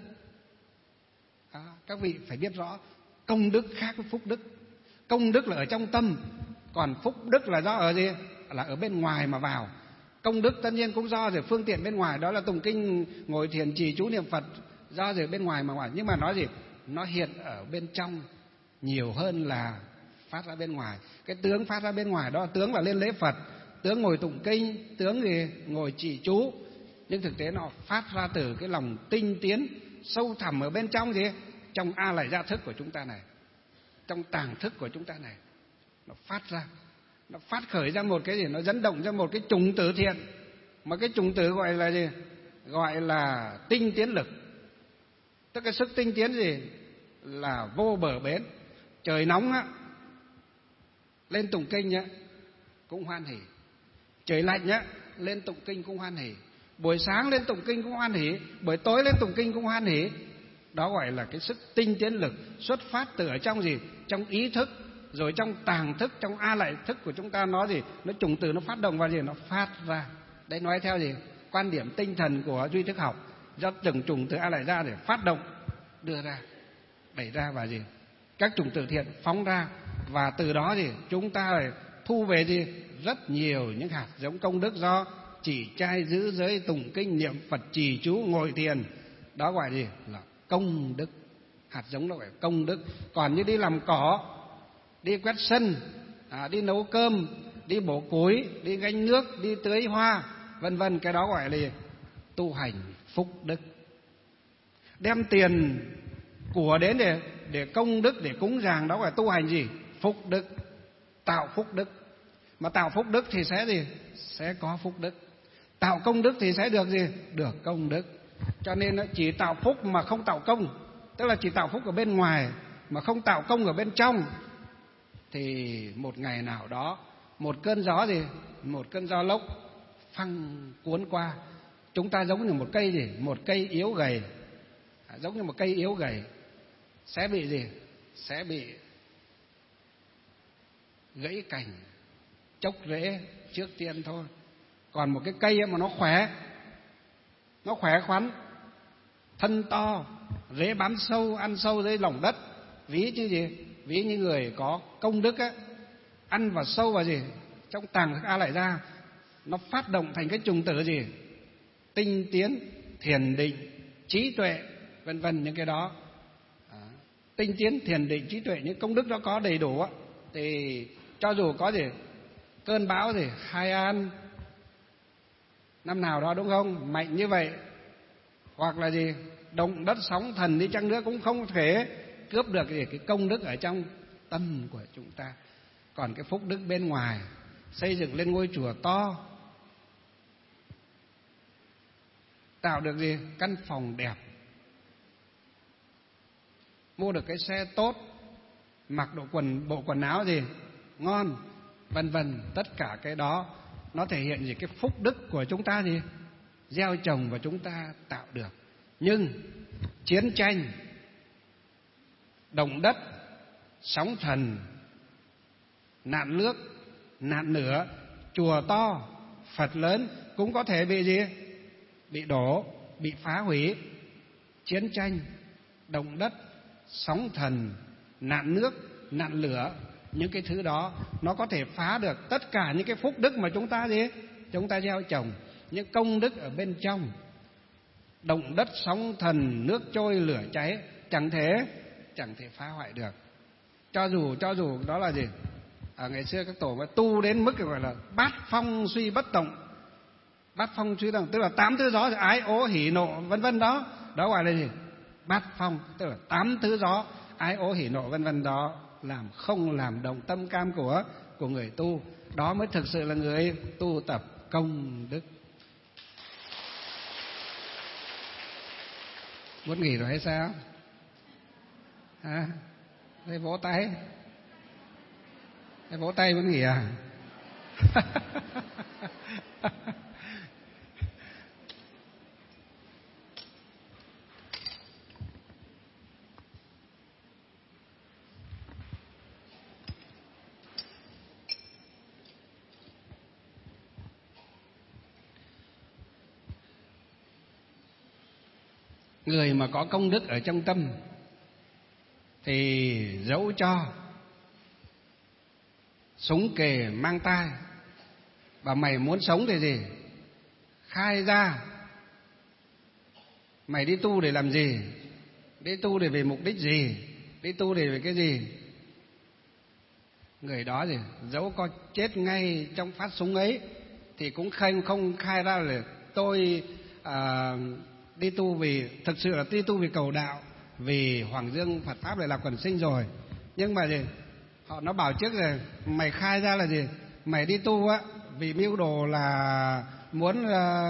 Các vị phải biết rõ, công đức khác với phúc đức. Công đức là ở trong tâm, còn phúc đức là do ở gì? Là ở bên ngoài mà vào. Công đức tất nhiên cũng do rồi phương tiện bên ngoài, đó là tụng kinh ngồi thiền trì chú niệm Phật, do rồi bên ngoài mà ngoài. Nhưng mà nó gì? Nó hiện ở bên trong nhiều hơn là phát ra bên ngoài. Cái tướng phát ra bên ngoài đó, tướng là lên lễ Phật, tướng ngồi tụng kinh, tướng gì? Ngồi trì chú. Nhưng thực tế nó phát ra từ cái lòng tinh tiến sâu thẳm ở bên trong gì? Trong a lại gia thức của chúng ta này, trong tàng thức của chúng ta này, nó phát ra, nó phát khởi ra một cái gì? Nó dẫn động ra một cái chủng tử thiện. Mà cái chủng tử gọi là gì? Gọi là tinh tiến lực. Tức cái sức tinh tiến gì? Là vô bờ bến. Trời nóng á, lên tụng kinh nhá, cũng hoan hỉ. Trời lạnh nhá, lên tụng kinh cũng hoan hỉ. Buổi sáng lên tụng kinh cũng hoan hỉ, buổi tối lên tụng kinh cũng hoan hỉ. Đó gọi là cái sức tinh tiến lực xuất phát từ ở trong gì? Trong ý thức, rồi trong tàng thức, trong a lại thức của chúng ta. Nó gì? Nó chủng tử nó phát động vào gì? Nó phát ra. Đây nói theo gì? Quan điểm tinh thần của duy thức học, do từng chủng tử a lại ra để phát động, đưa ra, đẩy ra và gì? Các chủng tử thiện phóng ra, và từ đó gì? Chúng ta lại thu về gì? Rất nhiều những hạt giống công đức do chỉ trai giữ giới tụng kinh niệm Phật trì chú ngồi thiền. Đó gọi gì? Là công đức. Hạt giống nó phải công đức. Còn như đi làm cỏ, đi quét sân, đi nấu cơm, đi bổ củi, đi gánh nước, đi tưới hoa, vân vân, cái đó gọi là tu hành phúc đức. Đem tiền của đến để công đức, để cúng dường, đó gọi là tu hành gì? Phúc đức. Tạo phúc đức. Mà tạo phúc đức thì sẽ gì? Sẽ có phúc đức. Tạo công đức thì sẽ được gì? Được công đức. Cho nên chỉ tạo phúc mà không tạo công, tức là chỉ tạo phúc ở bên ngoài mà không tạo công ở bên trong, thì một ngày nào đó một cơn gió gì? Một cơn gió lốc phăng cuốn qua, chúng ta giống như một cây gì? Một cây yếu gầy. Giống như một cây yếu gầy sẽ bị gì? Sẽ bị gãy cành, chốc rễ trước tiên thôi. Còn một cái cây mà nó khỏe khoắn, thân to, rễ bám sâu, ăn sâu dưới lòng đất, ví như gì? Ví như người có công đức á, ăn vào sâu vào gì? Trong tàng thức a lại ra, nó phát động thành cái chủng tử gì? Tinh tiến, thiền định, trí tuệ, vân vân, những cái đó. Tinh tiến, thiền định, trí tuệ, những công đức đó có đầy đủ á, thì cho dù có gì? Cơn bão gì? Hai An năm nào đó, đúng không? Mạnh như vậy, hoặc là gì? Động đất sóng thần đi chăng nữa cũng không thể cướp được gì? Cái công đức ở trong tâm của chúng ta. Còn cái phúc đức bên ngoài, xây dựng lên ngôi chùa to, tạo được gì? Căn phòng đẹp, mua được cái xe tốt, mặc bộ quần áo gì? Ngon, vân vân. Tất cả cái đó nó thể hiện gì? Cái phúc đức của chúng ta gì? Gieo trồng và chúng ta tạo được. Nhưng chiến tranh, động đất, sóng thần, nạn nước, nạn lửa, chùa to, Phật lớn cũng có thể bị gì? Bị đổ, bị phá hủy. Chiến tranh, động đất, sóng thần, nạn nước, nạn lửa, những cái thứ đó nó có thể phá được tất cả những cái phúc đức mà chúng ta gì? Chúng ta gieo trồng, những công đức ở bên trong. Động đất, sóng thần, nước trôi, lửa cháy chẳng thể phá hoại được. Cho dù đó là gì? Ngày xưa các tổ mà tu đến mức gọi là bát phong suy bất động. Bát phong suy bất động tức là 8 thứ gió, ái ố hỉ nộ vân vân đó. Đó gọi là gì? Bát phong, tức là 8 thứ gió, ái ố hỉ nộ vân vân đó, không làm động tâm cam của người tu. Đó mới thực sự là người tu tập công đức. Muốn nghỉ rồi hay sao? Thế vỗ tay. Thế vỗ tay vẫn nghỉ à? Người mà có công đức ở trong tâm thì dẫu cho súng kề mang tai, và mày muốn sống thì gì? Khai ra mày đi tu để làm gì, đi tu để về mục đích gì, đi tu để về cái gì. Người đó thì dẫu có chết ngay trong phát súng ấy thì cũng không khai ra là tôi đi tu vì thực sự là đi tu vì cầu đạo, vì Hoàng Dương Phật Pháp Đại Lạc Quần Sinh rồi. Nhưng mà gì? Nó bảo trước là mày khai ra là gì? Mày đi tu á vì mưu đồ là muốn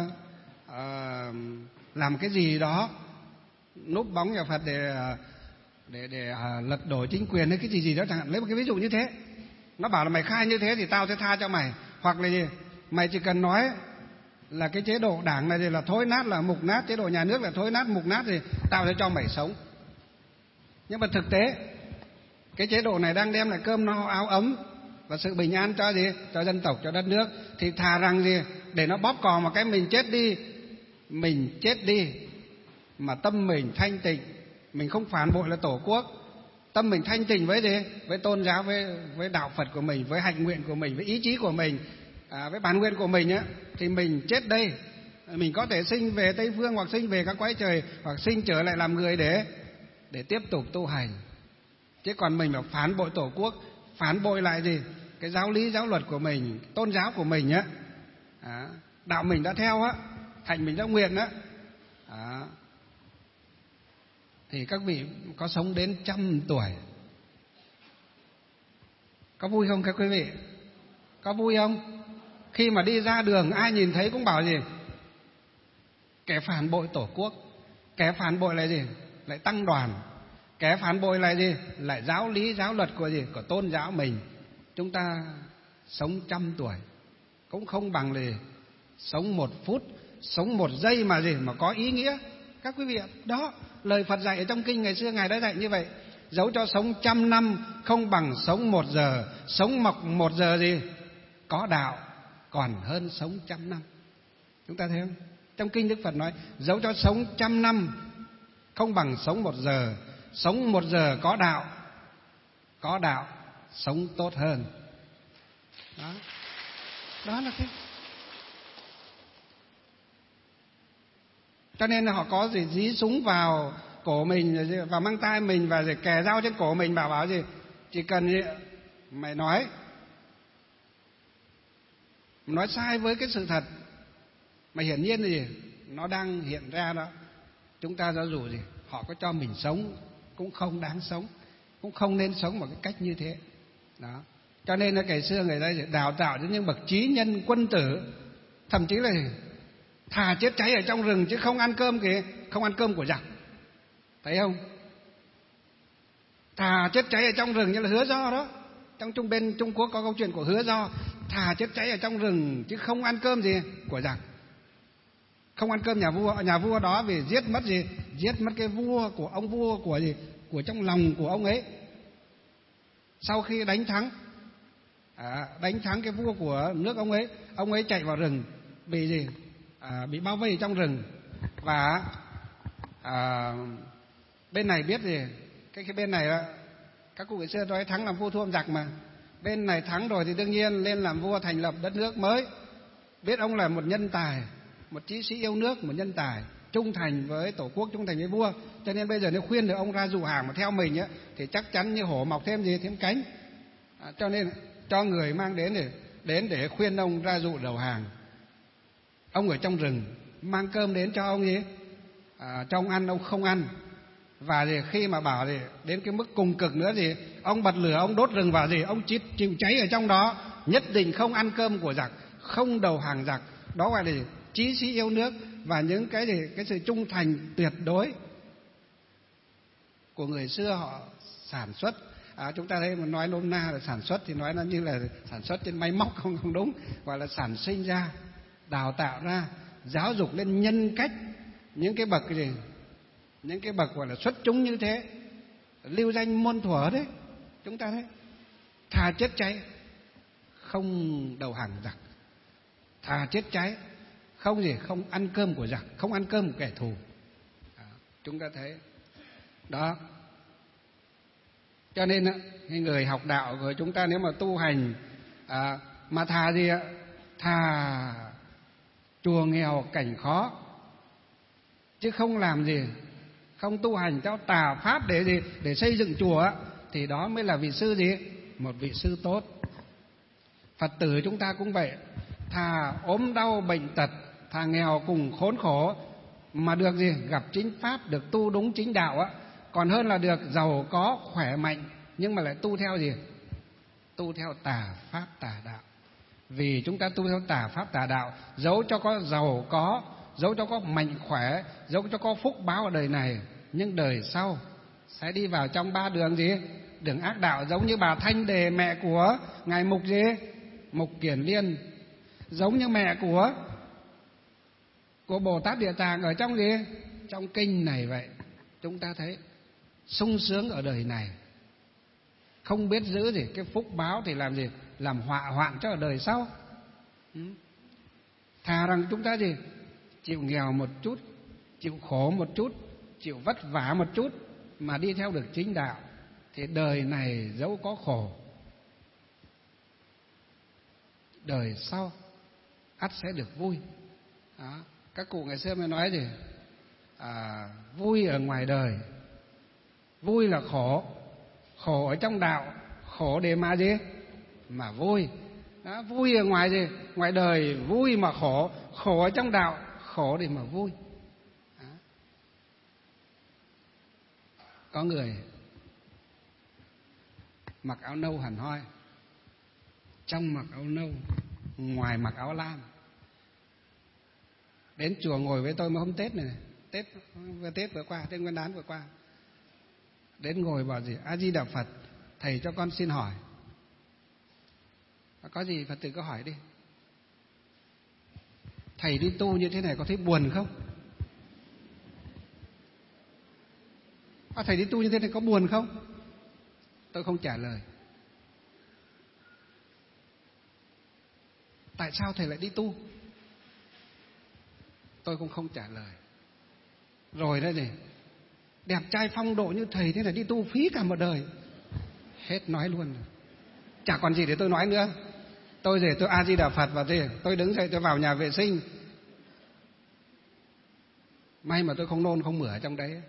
làm cái gì đó, núp bóng nhà Phật để lật đổ chính quyền hay cái gì đó chẳng hạn. Lấy một cái ví dụ như thế. Nó bảo là mày khai như thế thì tao sẽ tha cho mày. Hoặc là gì? Mày chỉ cần nói là cái chế độ đảng này là thối nát, là mục nát, chế độ nhà nước là thối nát, mục nát, thì tao sẽ cho mày sống. Nhưng mà thực tế cái chế độ này đang đem lại cơm no áo ấm và sự bình an cho gì? Cho dân tộc, cho đất nước. Thì thà rằng gì? Để nó bóp cò một cái mình chết đi mà tâm mình thanh tịnh, mình không phản bội là Tổ quốc, tâm mình thanh tịnh với gì? Với tôn giáo, với đạo Phật của mình, với hạnh nguyện của mình, với ý chí của mình, với bản nguyện của mình á, thì mình chết đây, mình có thể sinh về Tây Phương, hoặc sinh về các cõi trời, hoặc sinh trở lại làm người để tiếp tục tu hành. Chứ còn mình mà phản bội Tổ quốc, phản bội lại gì? Cái giáo lý, giáo luật của mình, tôn giáo của mình á, đạo mình đã theo á, hạnh mình đã nguyện á, thì các vị có sống đến 100 tuổi. Có vui không các quý vị? Có vui không? Khi mà đi ra đường ai nhìn thấy cũng bảo gì? Kẻ phản bội Tổ quốc. Kẻ phản bội là gì? Lại tăng đoàn. Kẻ phản bội là gì? Lại giáo lý, giáo luật của gì? Của tôn giáo mình. Chúng ta sống 100 tuổi cũng không bằng là gì? Sống 1 phút, sống 1 giây mà gì? Mà có ý nghĩa. Các quý vị ạ, đó, lời Phật dạy ở trong kinh ngày xưa Ngài đã dạy như vậy. Dẫu cho sống 100 năm không bằng sống 1 giờ. Sống 1 giờ gì? Có đạo còn hơn sống 100 năm. Chúng ta thấy không? Trong kinh Đức Phật nói dẫu cho sống 100 năm không bằng sống 1 giờ. Sống 1 giờ có đạo sống tốt hơn. Đó là thế. Cho nên là họ có gì dí súng vào cổ mình và mang tai mình và kè dao trên cổ mình, bảo gì? Chỉ cần gì? Mày nói sai với cái sự thật mà hiển nhiên là gì? Nó đang hiện ra đó. Chúng ta cho dù gì họ có cho mình sống cũng không đáng sống, cũng không nên sống bằng cái cách như thế. Đó. Cho nên là ngày xưa người ta đào tạo cho những bậc trí nhân quân tử, thậm chí là thà chết cháy ở trong rừng chứ không ăn cơm kìa, không ăn cơm của giặc. Thấy không? Thà chết cháy ở trong rừng, như là Hứa Do đó. Trong bên Trung Quốc có câu chuyện của Hứa Do, thà chết cháy ở trong rừng chứ không ăn cơm gì của giặc. Không ăn cơm nhà vua đó vì giết mất gì? Giết mất cái vua của ông vua của gì? Của trong lòng của ông ấy. Sau khi đánh thắng cái vua của nước ông ấy chạy vào rừng, bị gì? Bị bao vây trong rừng. Và bên này biết gì? Cái bên này đó, các cụ ngày xưa nói thắng làm vua thua làm giặc mà. Bên này thắng rồi thì đương nhiên lên làm vua, thành lập đất nước mới. Biết ông là một nhân tài, một chí sĩ yêu nước, một nhân tài, trung thành với Tổ quốc, trung thành với vua. Cho nên bây giờ nếu khuyên được ông ra dụ hàng mà theo mình á, thì chắc chắn như hổ mọc thêm cánh. Cho nên cho người mang đến để khuyên ông ra dụ đầu hàng. Ông ở trong rừng mang cơm đến cho ông gì? Cho ông ăn, ông không ăn. Và khi mà bảo thì đến cái mức cùng cực nữa thì ông bật lửa, ông đốt rừng vào gì? Ông chịu cháy ở trong đó, nhất định không ăn cơm của giặc, không đầu hàng giặc. Đó gọi là chí sĩ yêu nước và những cái sự trung thành tuyệt đối của người xưa họ sản xuất, Chúng ta thấy mà nói nôm na là sản xuất thì nói nó như là sản xuất trên máy móc, không đúng, gọi là sản sinh ra, đào tạo ra, giáo dục lên nhân cách những cái bậc gì, những cái bậc gọi là xuất chúng như thế, lưu danh muôn thuở đấy. Chúng ta thấy thà chết cháy không đầu hàng giặc, thà chết cháy không gì, không ăn cơm của giặc, không ăn cơm của kẻ thù. Chúng ta thấy đó. Cho nên người học đạo của chúng ta nếu mà tu hành mà thà gì ạ, thà chùa nghèo cảnh khó, chứ không làm gì, không tu hành theo tà pháp để gì, để xây dựng chùa, thì đó mới là vị sư gì, một vị sư tốt. Phật tử chúng ta cũng vậy, thà ốm đau bệnh tật, thà nghèo cùng khốn khổ mà được gì, gặp chính pháp, được tu đúng chính đạo á, còn hơn là được giàu có khỏe mạnh nhưng mà lại tu theo gì, tu theo tà pháp tà đạo. Vì chúng ta tu theo tà pháp tà đạo, dẫu cho có giàu có, dẫu cho có mạnh khỏe, dẫu cho có phúc báo ở đời này, nhưng đời sau sẽ đi vào trong ba đường gì, đường ác đạo. Giống như bà Thanh Đề, mẹ của ngài Mục gì, Mục Kiền Liên, giống như mẹ của Bồ Tát Địa Tạng ở trong gì, trong kinh này vậy. Chúng ta thấy sung sướng ở đời này, không biết giữ gì cái phúc báo thì làm gì, làm họa hoạn cho ở đời sau. Thà rằng chúng ta gì, chịu nghèo một chút, chịu khổ một chút, chịu vất vả một chút mà đi theo được chính đạo, thì đời này dẫu có khổ, đời sau ắt sẽ được vui. Đó. Các cụ ngày xưa mới nói gì, vui ở ngoài đời, vui là khổ, khổ ở trong đạo, khổ để mà gì, mà vui. Đó, vui ở ngoài gì, ngoài đời vui mà khổ, khổ ở trong đạo, khổ để mà vui. Đó. Có người mặc áo nâu hẳn hoi, trong mặc áo nâu, ngoài mặc áo lam, đến chùa ngồi với tôi mà hôm Tết này, Tết vừa qua, Tết Nguyên đán vừa qua, đến ngồi bảo gì, A Di Đà Phật, thầy cho con xin hỏi. Có gì Phật tử cứ hỏi đi. Thầy đi tu như thế này có thấy buồn không? Thầy đi tu như thế này có buồn không? Tôi không trả lời. Tại sao thầy lại đi tu? Tôi cũng không trả lời. Rồi đây này, đẹp trai phong độ như thầy thế này đi tu phí cả một đời. Hết nói luôn rồi. Chả còn gì để tôi nói nữa. Tôi về tôi A Di Đà Phật và tôi đứng dậy tôi vào nhà vệ sinh. May mà tôi không nôn không mửa trong đấy.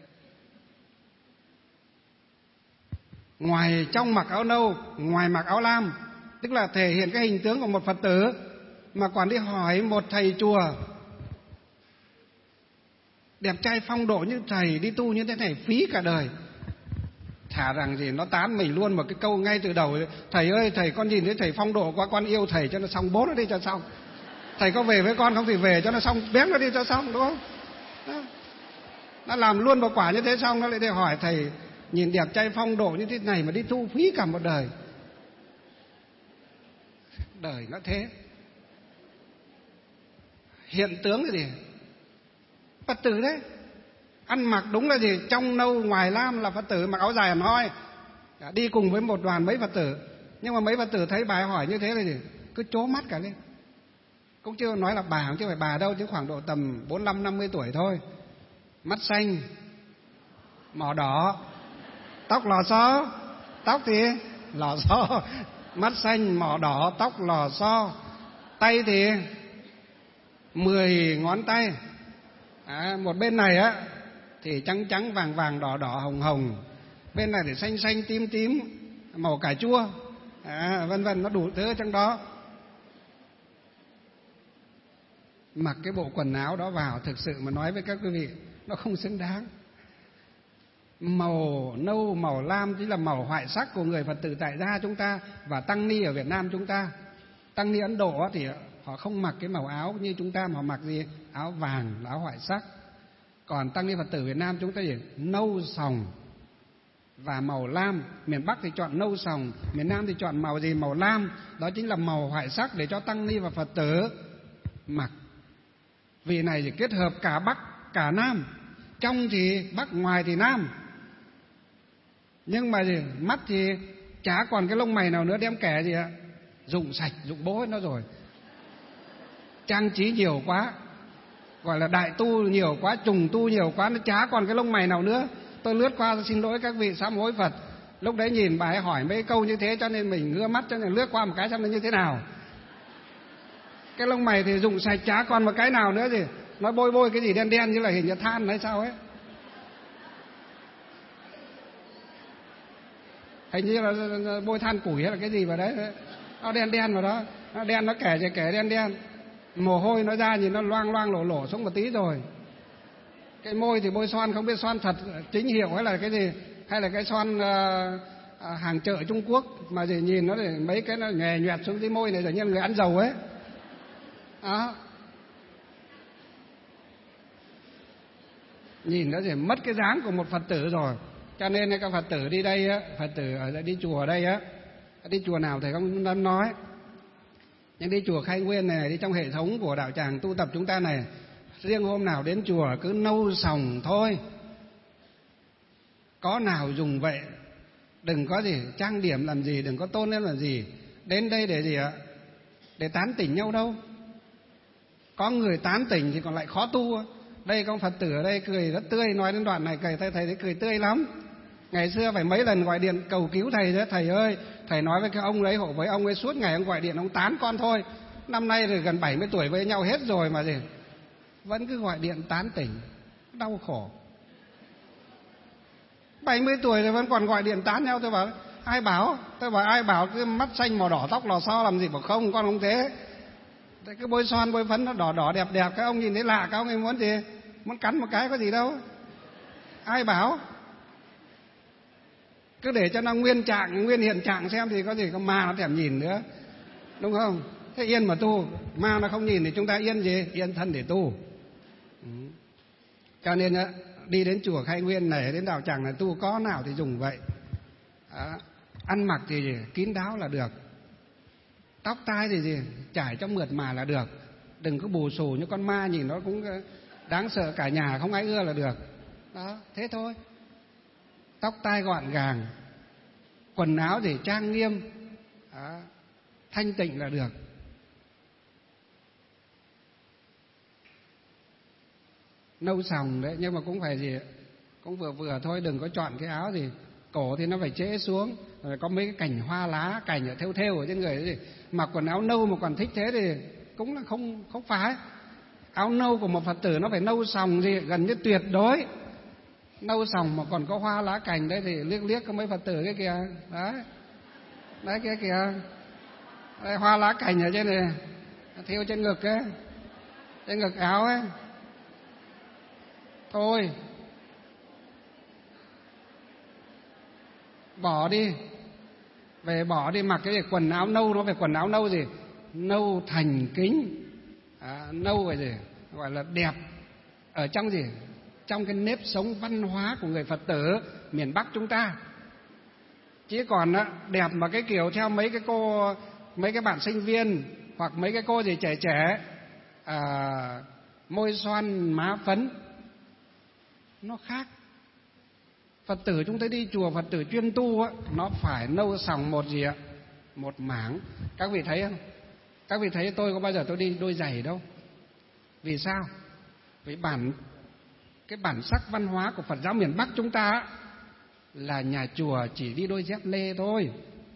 Ngoài trong mặc áo nâu, ngoài mặc áo lam, tức là thể hiện cái hình tướng của một Phật tử, mà còn đi hỏi một thầy chùa đẹp trai phong độ như thầy đi tu như thế này phí cả đời. Thả rằng gì nó tán mình luôn một cái câu ngay từ đầu, thầy ơi thầy con nhìn thấy thầy phong độ quá, con yêu thầy cho nó xong, bố nó đi cho xong. Thầy có về với con không thì về cho nó xong, bém nó đi cho xong, đúng không? Đó. Nó làm luôn một quả như thế, xong nó lại đi hỏi thầy nhìn đẹp trai phong độ như thế này mà đi tu phí cả một đời. Đời nó thế. Hiện tướng là gì? Phật tử đấy, ăn mặc đúng là gì, trong nâu ngoài lam là Phật tử, mặc áo dài hẳn hoi, đi cùng với một đoàn mấy Phật tử. Nhưng mà mấy Phật tử thấy bà hỏi như thế là gì, cứ trố mắt cả lên. Cũng chưa nói là bà, không chứ phải bà đâu, chứ khoảng độ tầm 45-50 tuổi thôi. Mắt xanh, mỏ đỏ, tóc lò xo, tóc thì lò xo, mắt xanh mỏ đỏ, tóc lò xo, tay thì 10 ngón tay. Một bên này á thì trắng trắng vàng vàng đỏ đỏ hồng hồng, bên này thì xanh xanh tím tím màu cà chua, vân vân, nó đủ thứ ở trong đó. Mặc cái bộ quần áo đó vào, thực sự mà nói với các quý vị, nó không xứng đáng. Màu nâu, màu lam chính là màu hoại sắc của người Phật tử tại gia chúng ta và tăng ni ở Việt Nam chúng ta. Tăng ni Ấn Độ thì họ không mặc cái màu áo như chúng ta, mà họ mặc gì? Áo vàng, áo hoại sắc. Còn tăng ni Phật tử Việt Nam chúng ta gì? Nâu sòng, và màu lam. Miền Bắc thì chọn nâu sòng, miền Nam thì chọn màu gì? Màu lam. Đó chính là màu hoại sắc để cho tăng ni và Phật tử mặc. Vì này thì kết hợp cả Bắc cả Nam, trong thì Bắc, ngoài thì Nam. Nhưng mà gì? Mắt thì chả còn cái lông mày nào nữa, đem kẻ gì ạ? Rụng sạch, rụng bố hết nó rồi. Trang trí nhiều quá, gọi là đại tu nhiều quá, trùng tu nhiều quá, nó chả còn cái lông mày nào nữa. Tôi lướt qua, xin lỗi các vị, sám hối Phật. Lúc đấy nhìn bà ấy hỏi mấy câu như thế, cho nên mình ngưa mắt, cho nên lướt qua một cái xem nó như thế nào. Cái lông mày thì rụng sạch, chả còn một cái nào nữa gì. Nó bôi bôi cái gì đen đen như là hình như than hay sao ấy. Hình như là bôi than củi hay là cái gì vào đấy. Nó đen đen vào đó, nó đen, nó kẻ đen đen. Mồ hôi nó ra nhìn nó loang loang lổ lổ xuống một tí rồi. Cái môi thì bôi xoan, không biết xoan thật chính hiệu hay là cái gì, hay là cái xoan hàng chợ Trung Quốc mà gì nhìn nó để mấy cái nó nhòe nhoẹt xuống cái môi này giống như người ăn dầu ấy. Đó. Nhìn nó thì mất cái dáng của một Phật tử rồi. Cho nên các Phật tử đi đây á, Phật tử ở đi chùa ở đây á, đi chùa nào thầy không dám nói, nhưng đi chùa Khai Nguyên này, đi trong hệ thống của đạo tràng tu tập chúng ta này, riêng hôm nào đến chùa cứ nâu sòng thôi, có nào dùng vậy, đừng có gì trang điểm làm gì, đừng có tôn lên làm gì. Đến đây để gì ạ? Để tán tỉnh nhau đâu. Có người tán tỉnh thì còn lại khó tu. Đây có Phật tử ở đây cười rất tươi, nói đến đoạn này thầy thấy cười tươi lắm. Ngày xưa phải mấy lần gọi điện cầu cứu thầy đó, thầy ơi, thầy nói với cái ông đấy, hộ với ông ấy suốt ngày ông gọi điện ông tán con thôi. Năm nay rồi gần 70 tuổi với nhau hết rồi mà gì vẫn cứ gọi điện tán tỉnh, đau khổ. 70 tuổi rồi vẫn còn gọi điện tán nhau. Tôi bảo ai bảo? Tôi bảo ai bảo cái mắt xanh màu đỏ tóc lò xo làm gì? Bảo không, con không thế. Cái bôi son bôi phấn nó đỏ đỏ đẹp đẹp, các ông nhìn thấy lạ, các ông ấy muốn gì? Muốn cắn một cái có gì đâu. Ai bảo? Cứ để cho nó nguyên trạng, nguyên hiện trạng xem thì có gì, có ma nó thèm nhìn nữa, đúng không? Thế yên mà tu, ma nó không nhìn thì chúng ta yên gì? Yên thân để tu. Cho nên đi đến chùa Khai Nguyên này, đến đạo tràng này tu có nào thì dùng vậy. Ăn mặc thì gì? Kín đáo là được. Tóc tai thì gì? Trải cho mượt mà là được. Đừng có bù xù như con ma, nhìn nó cũng đáng sợ, cả nhà không ai ưa là được. Đó, thế thôi. Tóc tai gọn gàng, quần áo thì trang nghiêm, thanh tịnh là được. Nâu sòng đấy, nhưng mà cũng phải gì, cũng vừa vừa thôi, đừng có chọn cái áo gì cổ thì nó phải trễ xuống, rồi có mấy cái cành hoa lá, cành ở thêu ở trên người đấy, mặc quần áo nâu mà còn thích thế thì cũng là không phải. Áo nâu của một Phật tử nó phải nâu sòng gì gần như tuyệt đối. Nâu sòng mà còn có hoa lá cành đấy thì liếc liếc có mấy Phật tử cái kìa, đấy kia kìa, đây, hoa lá cành ở trên này, thêu trên ngực ấy, trên ngực áo ấy. Thôi bỏ đi, về bỏ đi, mặc cái gì quần áo nâu, nó phải quần áo nâu gì, nâu thành kính, nâu phải gì gọi là đẹp ở trong gì, trong cái nếp sống văn hóa của người Phật tử miền Bắc chúng ta. Chứ còn đẹp mà cái kiểu theo mấy cái cô, mấy cái bạn sinh viên hoặc mấy cái cô gì trẻ môi xoan má phấn, nó khác. Phật tử chúng ta đi chùa, Phật tử chuyên tu nó phải nâu sòng một gì ạ, một mảng. Các vị thấy không? Các vị thấy tôi có bao giờ tôi đi đôi giày đâu. Vì sao? Vì cái bản sắc văn hóa của Phật giáo miền Bắc chúng ta là nhà chùa chỉ đi đôi dép lê thôi.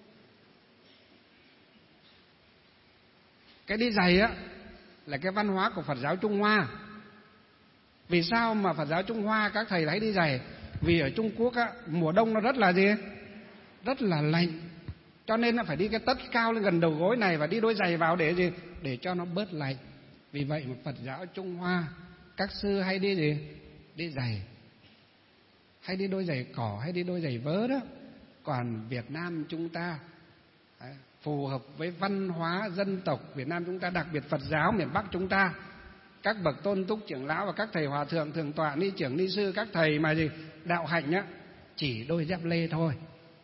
Cái đi giày là cái văn hóa của Phật giáo Trung Hoa. Vì sao mà Phật giáo Trung Hoa các thầy lấy đi giày? Vì ở Trung Quốc mùa đông nó rất là gì? Rất là lạnh. Cho nên nó phải đi cái tất cao lên gần đầu gối này và đi đôi giày vào để gì? Để cho nó bớt lạnh. Vì vậy mà Phật giáo Trung Hoa các sư hay đi gì? Đi giày. Hay đi đôi giày cỏ, hay đi đôi giày vớ đó. Còn Việt Nam chúng ta phù hợp với văn hóa dân tộc Việt Nam chúng ta, đặc biệt Phật giáo miền Bắc chúng ta, các bậc tôn túc trưởng lão và các thầy hòa thượng thường tọa ni trưởng ni sư, các thầy mà gì đạo hạnh chỉ đôi dép lê thôi.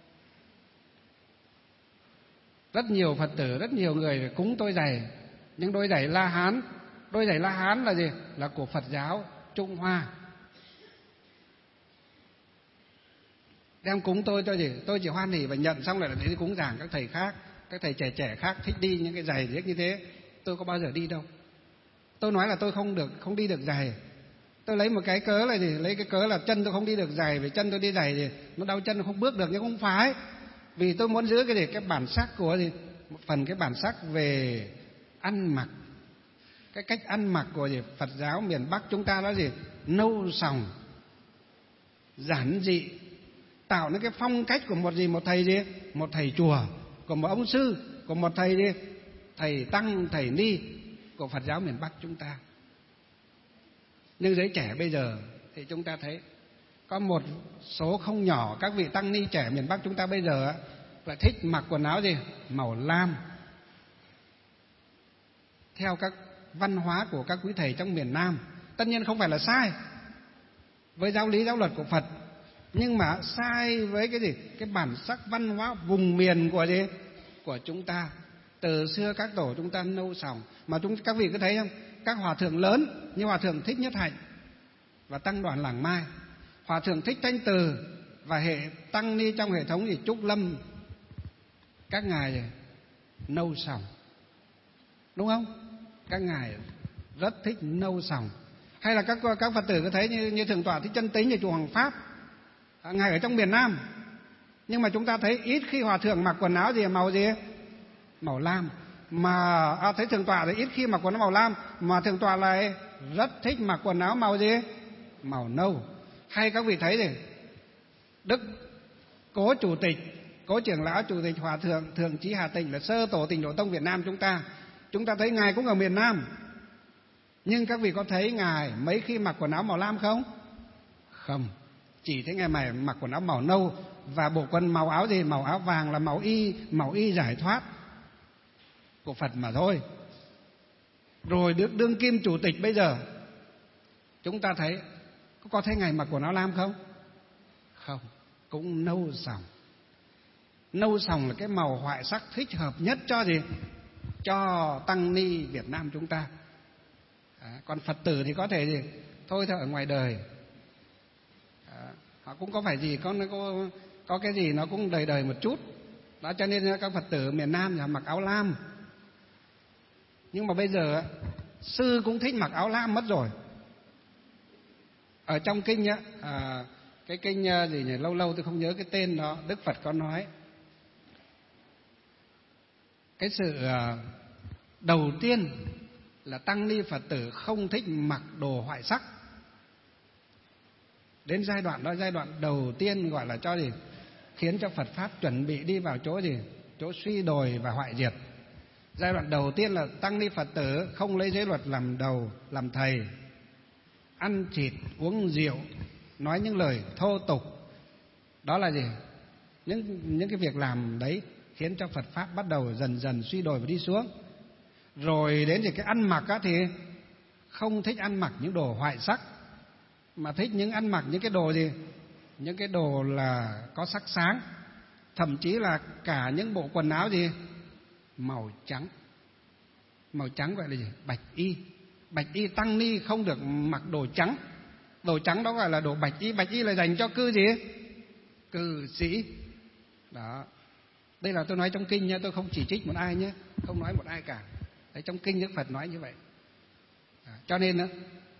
Rất nhiều Phật tử, rất nhiều người cúng tôi giày, nhưng đôi giày La Hán. Đôi giày La Hán là gì? Là của Phật giáo Trung Hoa. Đem cúng tôi gì? Tôi chỉ hoan hỉ và nhận, xong lại đi cúng giảng các thầy khác, các thầy trẻ trẻ khác thích đi những cái giày như thế. Tôi có bao giờ đi đâu. Tôi nói là tôi không đi được giày. Tôi lấy một cái cớ là gì? Lấy cái cớ là chân tôi không đi được giày, vì chân tôi đi giày thì nó đau chân, không bước được. Nhưng không phải, vì tôi muốn giữ cái gì? Cái bản sắc của gì? Một phần cái bản sắc về ăn mặc, cái cách ăn mặc của gì? Phật giáo miền Bắc chúng ta đó gì? Nâu sòng, giản dị, tạo nên cái phong cách của một gì? Một thầy gì? Một thầy chùa, của một ông sư, của một thầy gì? Thầy tăng, thầy ni của Phật giáo miền Bắc chúng ta. Nhưng giới trẻ bây giờ thì chúng ta thấy có một số không nhỏ các vị tăng ni trẻ miền Bắc chúng ta bây giờ lại thích mặc quần áo gì? Màu lam, theo các văn hóa của các quý thầy trong miền Nam. Tất nhiên không phải là sai với giáo lý giáo luật của Phật, nhưng mà sai với cái gì? Cái bản sắc văn hóa vùng miền của gì? Của chúng ta. Từ xưa các tổ chúng ta nâu sòng, mà các vị có thấy không? Các hòa thượng lớn như hòa thượng Thích Nhất Hạnh và tăng đoàn Làng Mai, hòa thượng Thích Thanh Từ và hệ tăng ni trong hệ thống thì Trúc Lâm, các ngài nâu sòng, đúng không? Các ngài rất thích nâu sòng. Hay là các Phật tử có thấy như Thượng tọa Thích Chân Tính ở chùa Hoàng Pháp, ngài ở trong miền Nam, nhưng mà chúng ta thấy ít khi hòa thượng mặc quần áo gì màu gì? Màu lam. Mà thấy Thượng tọa thì ít khi mặc quần áo màu lam, mà Thượng tọa lại rất thích mặc quần áo màu gì? Màu nâu. Hay các vị thấy gì? Đức Cố Chủ tịch, Cố trưởng lão Chủ tịch Hòa thượng Thượng Chí Hà Tịnh là sơ tổ Tịnh Độ Tông Việt Nam chúng ta thấy ngài cũng ở miền Nam, nhưng các vị có thấy ngài mấy khi mặc quần áo màu lam không? Không, chỉ thấy ngài mặc quần áo màu nâu, và bộ quần màu áo gì? Màu áo vàng là màu y giải thoát của Phật mà thôi. Rồi Đức đương kim chủ tịch bây giờ chúng ta thấy có thấy ngài mặc quần áo lam không? Không, cũng nâu sòng. Nâu sòng là cái màu hoại sắc thích hợp nhất cho gì? Cho tăng ni Việt Nam chúng ta. Còn Phật tử thì có thể gì? Thôi ở ngoài đời họ cũng có phải gì, có cái gì nó cũng đời một chút đó, cho nên các Phật tử miền Nam thì mặc áo lam. Nhưng mà bây giờ sư cũng thích mặc áo lam mất rồi. Ở trong kinh cái kinh gì nhỉ, lâu tôi không nhớ cái tên đó, Đức Phật có nói cái sự đầu tiên là tăng ni Phật tử không thích mặc đồ hoại sắc. Đến giai đoạn đó, giai đoạn đầu tiên gọi là cho gì? Khiến cho Phật Pháp chuẩn bị đi vào chỗ gì? Chỗ suy đồi và hoại diệt. Giai đoạn đầu tiên là tăng ni Phật tử không lấy giới luật làm đầu, làm thầy, ăn thịt, uống rượu, nói những lời thô tục. Đó là gì? Những cái việc làm đấy khiến cho Phật Pháp bắt đầu dần dần suy đồi và đi xuống. Rồi đến thì cái ăn mặc thì không thích ăn mặc những đồ hoại sắc, mà thích ăn mặc những cái đồ gì? Những cái đồ là có sắc sáng. Thậm chí là cả những bộ quần áo gì? Màu trắng. Màu trắng gọi là gì? Bạch y. Bạch y tăng ni không được mặc đồ trắng. Đồ trắng đó gọi là đồ bạch y. Bạch y là dành cho cư gì? Cư sĩ. Đó. Đây là tôi nói trong kinh nha, tôi không chỉ trích một ai nhé, không nói một ai cả. Đấy, trong kinh Đức Phật nói như vậy. Cho nên đó,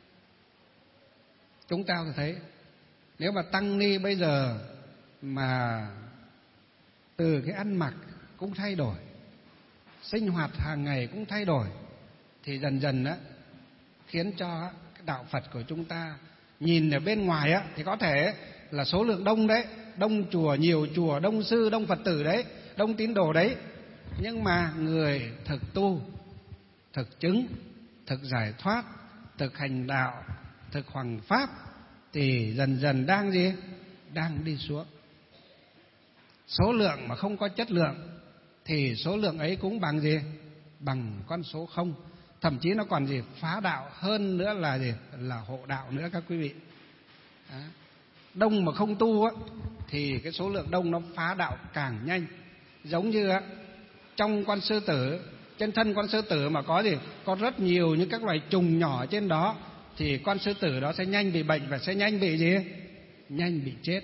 chúng ta có thấy nếu mà tăng ni bây giờ mà từ cái ăn mặc cũng thay đổi, sinh hoạt hàng ngày cũng thay đổi, thì dần dần đó khiến cho cái đạo Phật của chúng ta nhìn ở bên ngoài á thì có thể là số lượng đông đấy, đông chùa, nhiều chùa, đông sư, đông Phật tử đấy, đông tín đồ đấy, nhưng mà người thực tu, thực chứng, thực giải thoát, thực hành đạo, thực hoằng pháp thì dần dần đang gì? Đang đi xuống. Số lượng mà không có chất lượng thì số lượng ấy cũng bằng gì? Bằng con số không. Thậm chí nó còn gì? Phá đạo hơn nữa là gì? Là hộ đạo nữa các quý vị. Đó. đông mà không tu á, thì cái số lượng đông nó phá đạo càng nhanh. Giống như á, trong con sư tử, trên thân con sư tử mà có gì? Có rất nhiều những các loài trùng nhỏ trên đó, thì con sư tử đó sẽ nhanh bị bệnh và sẽ nhanh bị gì? Nhanh bị chết.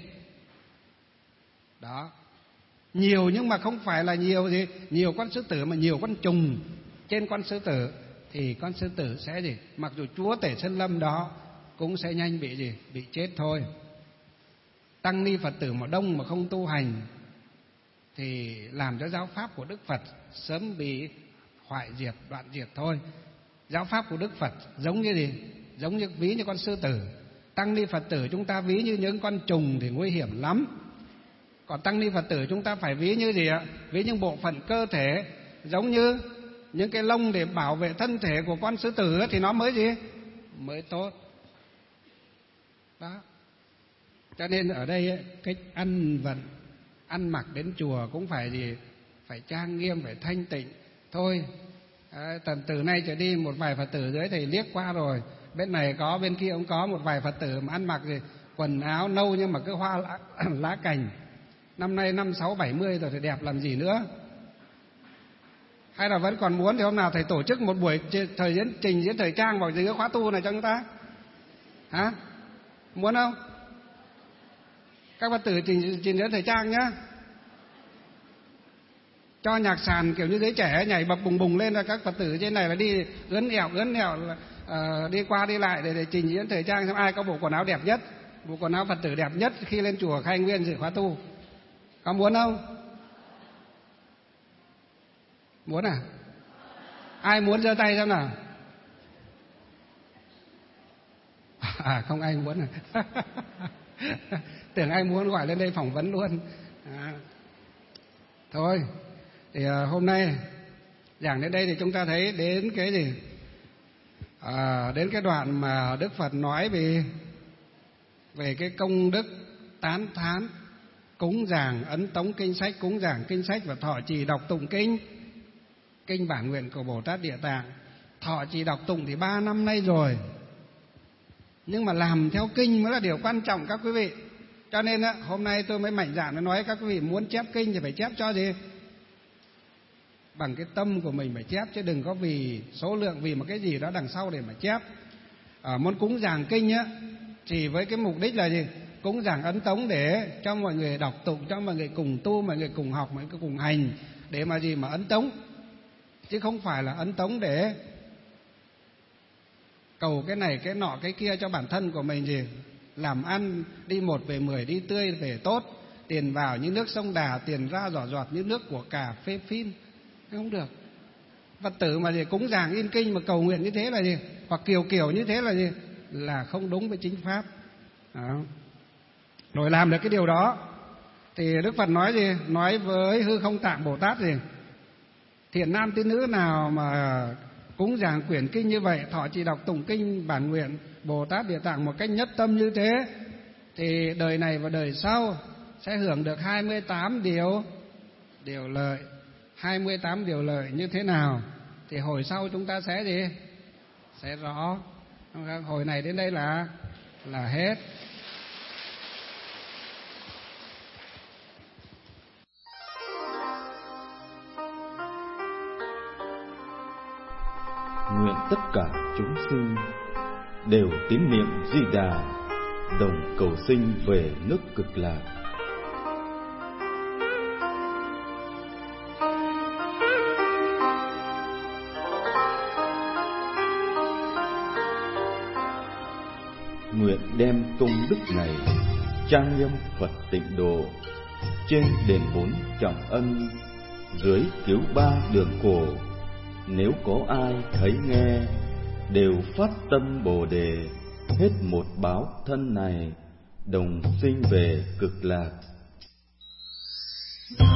Đó. Nhiều nhưng mà không phải là nhiều gì? Nhiều con sư tử mà nhiều con trùng trên con sư tử, thì con sư tử sẽ gì? Mặc dù chúa tể sơn lâm đó cũng sẽ nhanh bị gì? Bị chết thôi. Tăng ni Phật tử mà đông mà không tu hành thì làm cho giáo pháp của Đức Phật sớm bị hoại diệt, đoạn diệt thôi. Giáo pháp của Đức Phật giống như gì? Giống như ví như con sư tử. Tăng ni Phật tử chúng ta ví như những con trùng thì nguy hiểm lắm. Còn tăng ni Phật tử chúng ta phải ví như gì ạ? Ví những bộ phận cơ thể, giống như những cái lông để bảo vệ thân thể của con sư tử thì nó mới gì? Mới tốt. Đó. Cho nên ở đây cái ăn vận, ăn mặc đến chùa cũng phải gì? Phải trang nghiêm, phải thanh tịnh. Thôi, từ nay trở đi một vài Phật tử dưới thầy liếc qua rồi, bên này có, bên kia cũng có một vài Phật tử mà ăn mặc gì? Quần áo nâu nhưng mà cứ hoa lá cành. Năm nay 56, 70 rồi thì đẹp làm gì nữa? Hay là vẫn còn muốn thì hôm nào thầy tổ chức một buổi trình diễn thời trang vào dưới khóa tu này cho chúng ta? Hả? Muốn không? Các Phật tử trình diễn thời trang nhá. Cho nhạc sàn kiểu như giới trẻ nhảy bập bùng bùng lên, là các Phật tử trên này là đi ướn ẹo đi qua đi lại để trình diễn thời trang, xem ai có bộ quần áo đẹp nhất, bộ quần áo Phật tử đẹp nhất khi lên chùa khai nguyên dự khóa tu. Có muốn không? Muốn à? Ai muốn giơ tay xem nào? Không ai muốn à? Tưởng ai muốn gọi lên đây phỏng vấn luôn. Thôi thì hôm nay giảng đến đây thì chúng ta thấy đến cái gì? Đến cái đoạn mà Đức Phật nói về cái công đức tán thán cúng dường ấn tống kinh sách, cúng dường kinh sách và thọ trì đọc tụng kinh bản nguyện của Bồ Tát Địa Tạng. Thọ trì đọc tụng thì 3 năm nay rồi, nhưng mà làm theo kinh mới là điều quan trọng các quý vị. Cho nên hôm nay tôi mới mạnh dạn nói các quý vị muốn chép kinh thì phải chép cho gì? Bằng cái tâm của mình phải chép, chứ đừng có vì số lượng, vì một cái gì đó đằng sau để mà chép. Muốn cúng dường kinh chỉ với cái mục đích là gì? Cúng dường ấn tống để cho mọi người đọc tụng, cho mọi người cùng tu, mọi người cùng học, mọi người cùng hành, để mà gì? Mà ấn tống, chứ không phải là ấn tống để cầu cái này cái nọ cái kia cho bản thân của mình gì? Làm ăn đi 1 về 10, đi tươi về tốt, tiền vào như nước sông Đà, tiền ra giọt giọt như nước của cà phê phin. Không được. Phật tử mà gì cúng dường in kinh mà cầu nguyện như thế là gì? Hoặc kiểu như thế là gì? Là không đúng với chính pháp. Đó. Rồi làm được cái điều đó thì Đức Phật nói gì? Nói với Hư Không Tạng Bồ Tát gì? Thiện nam tín nữ nào mà cúng dường quyển kinh như vậy, thọ trì đọc tụng kinh bản nguyện Bồ Tát Địa Tạng một cách nhất tâm như thế, thì đời này và đời sau sẽ hưởng được 28 điều lợi. 28 điều lợi như thế nào thì hồi sau chúng ta sẽ gì? Sẽ rõ. Hồi này đến đây là hết. Nguyện tất cả chúng sinh đều tín niệm Di Đà, đồng cầu sinh về nước Cực Lạc. Nguyện đem công đức này trang nghiêm Phật Tịnh Độ, trên đền 4 trọng ân, dưới cứu 3 đường cổ. Nếu có ai thấy nghe, đều phát tâm Bồ Đề, hết một báo thân này, đồng sinh về Cực Lạc.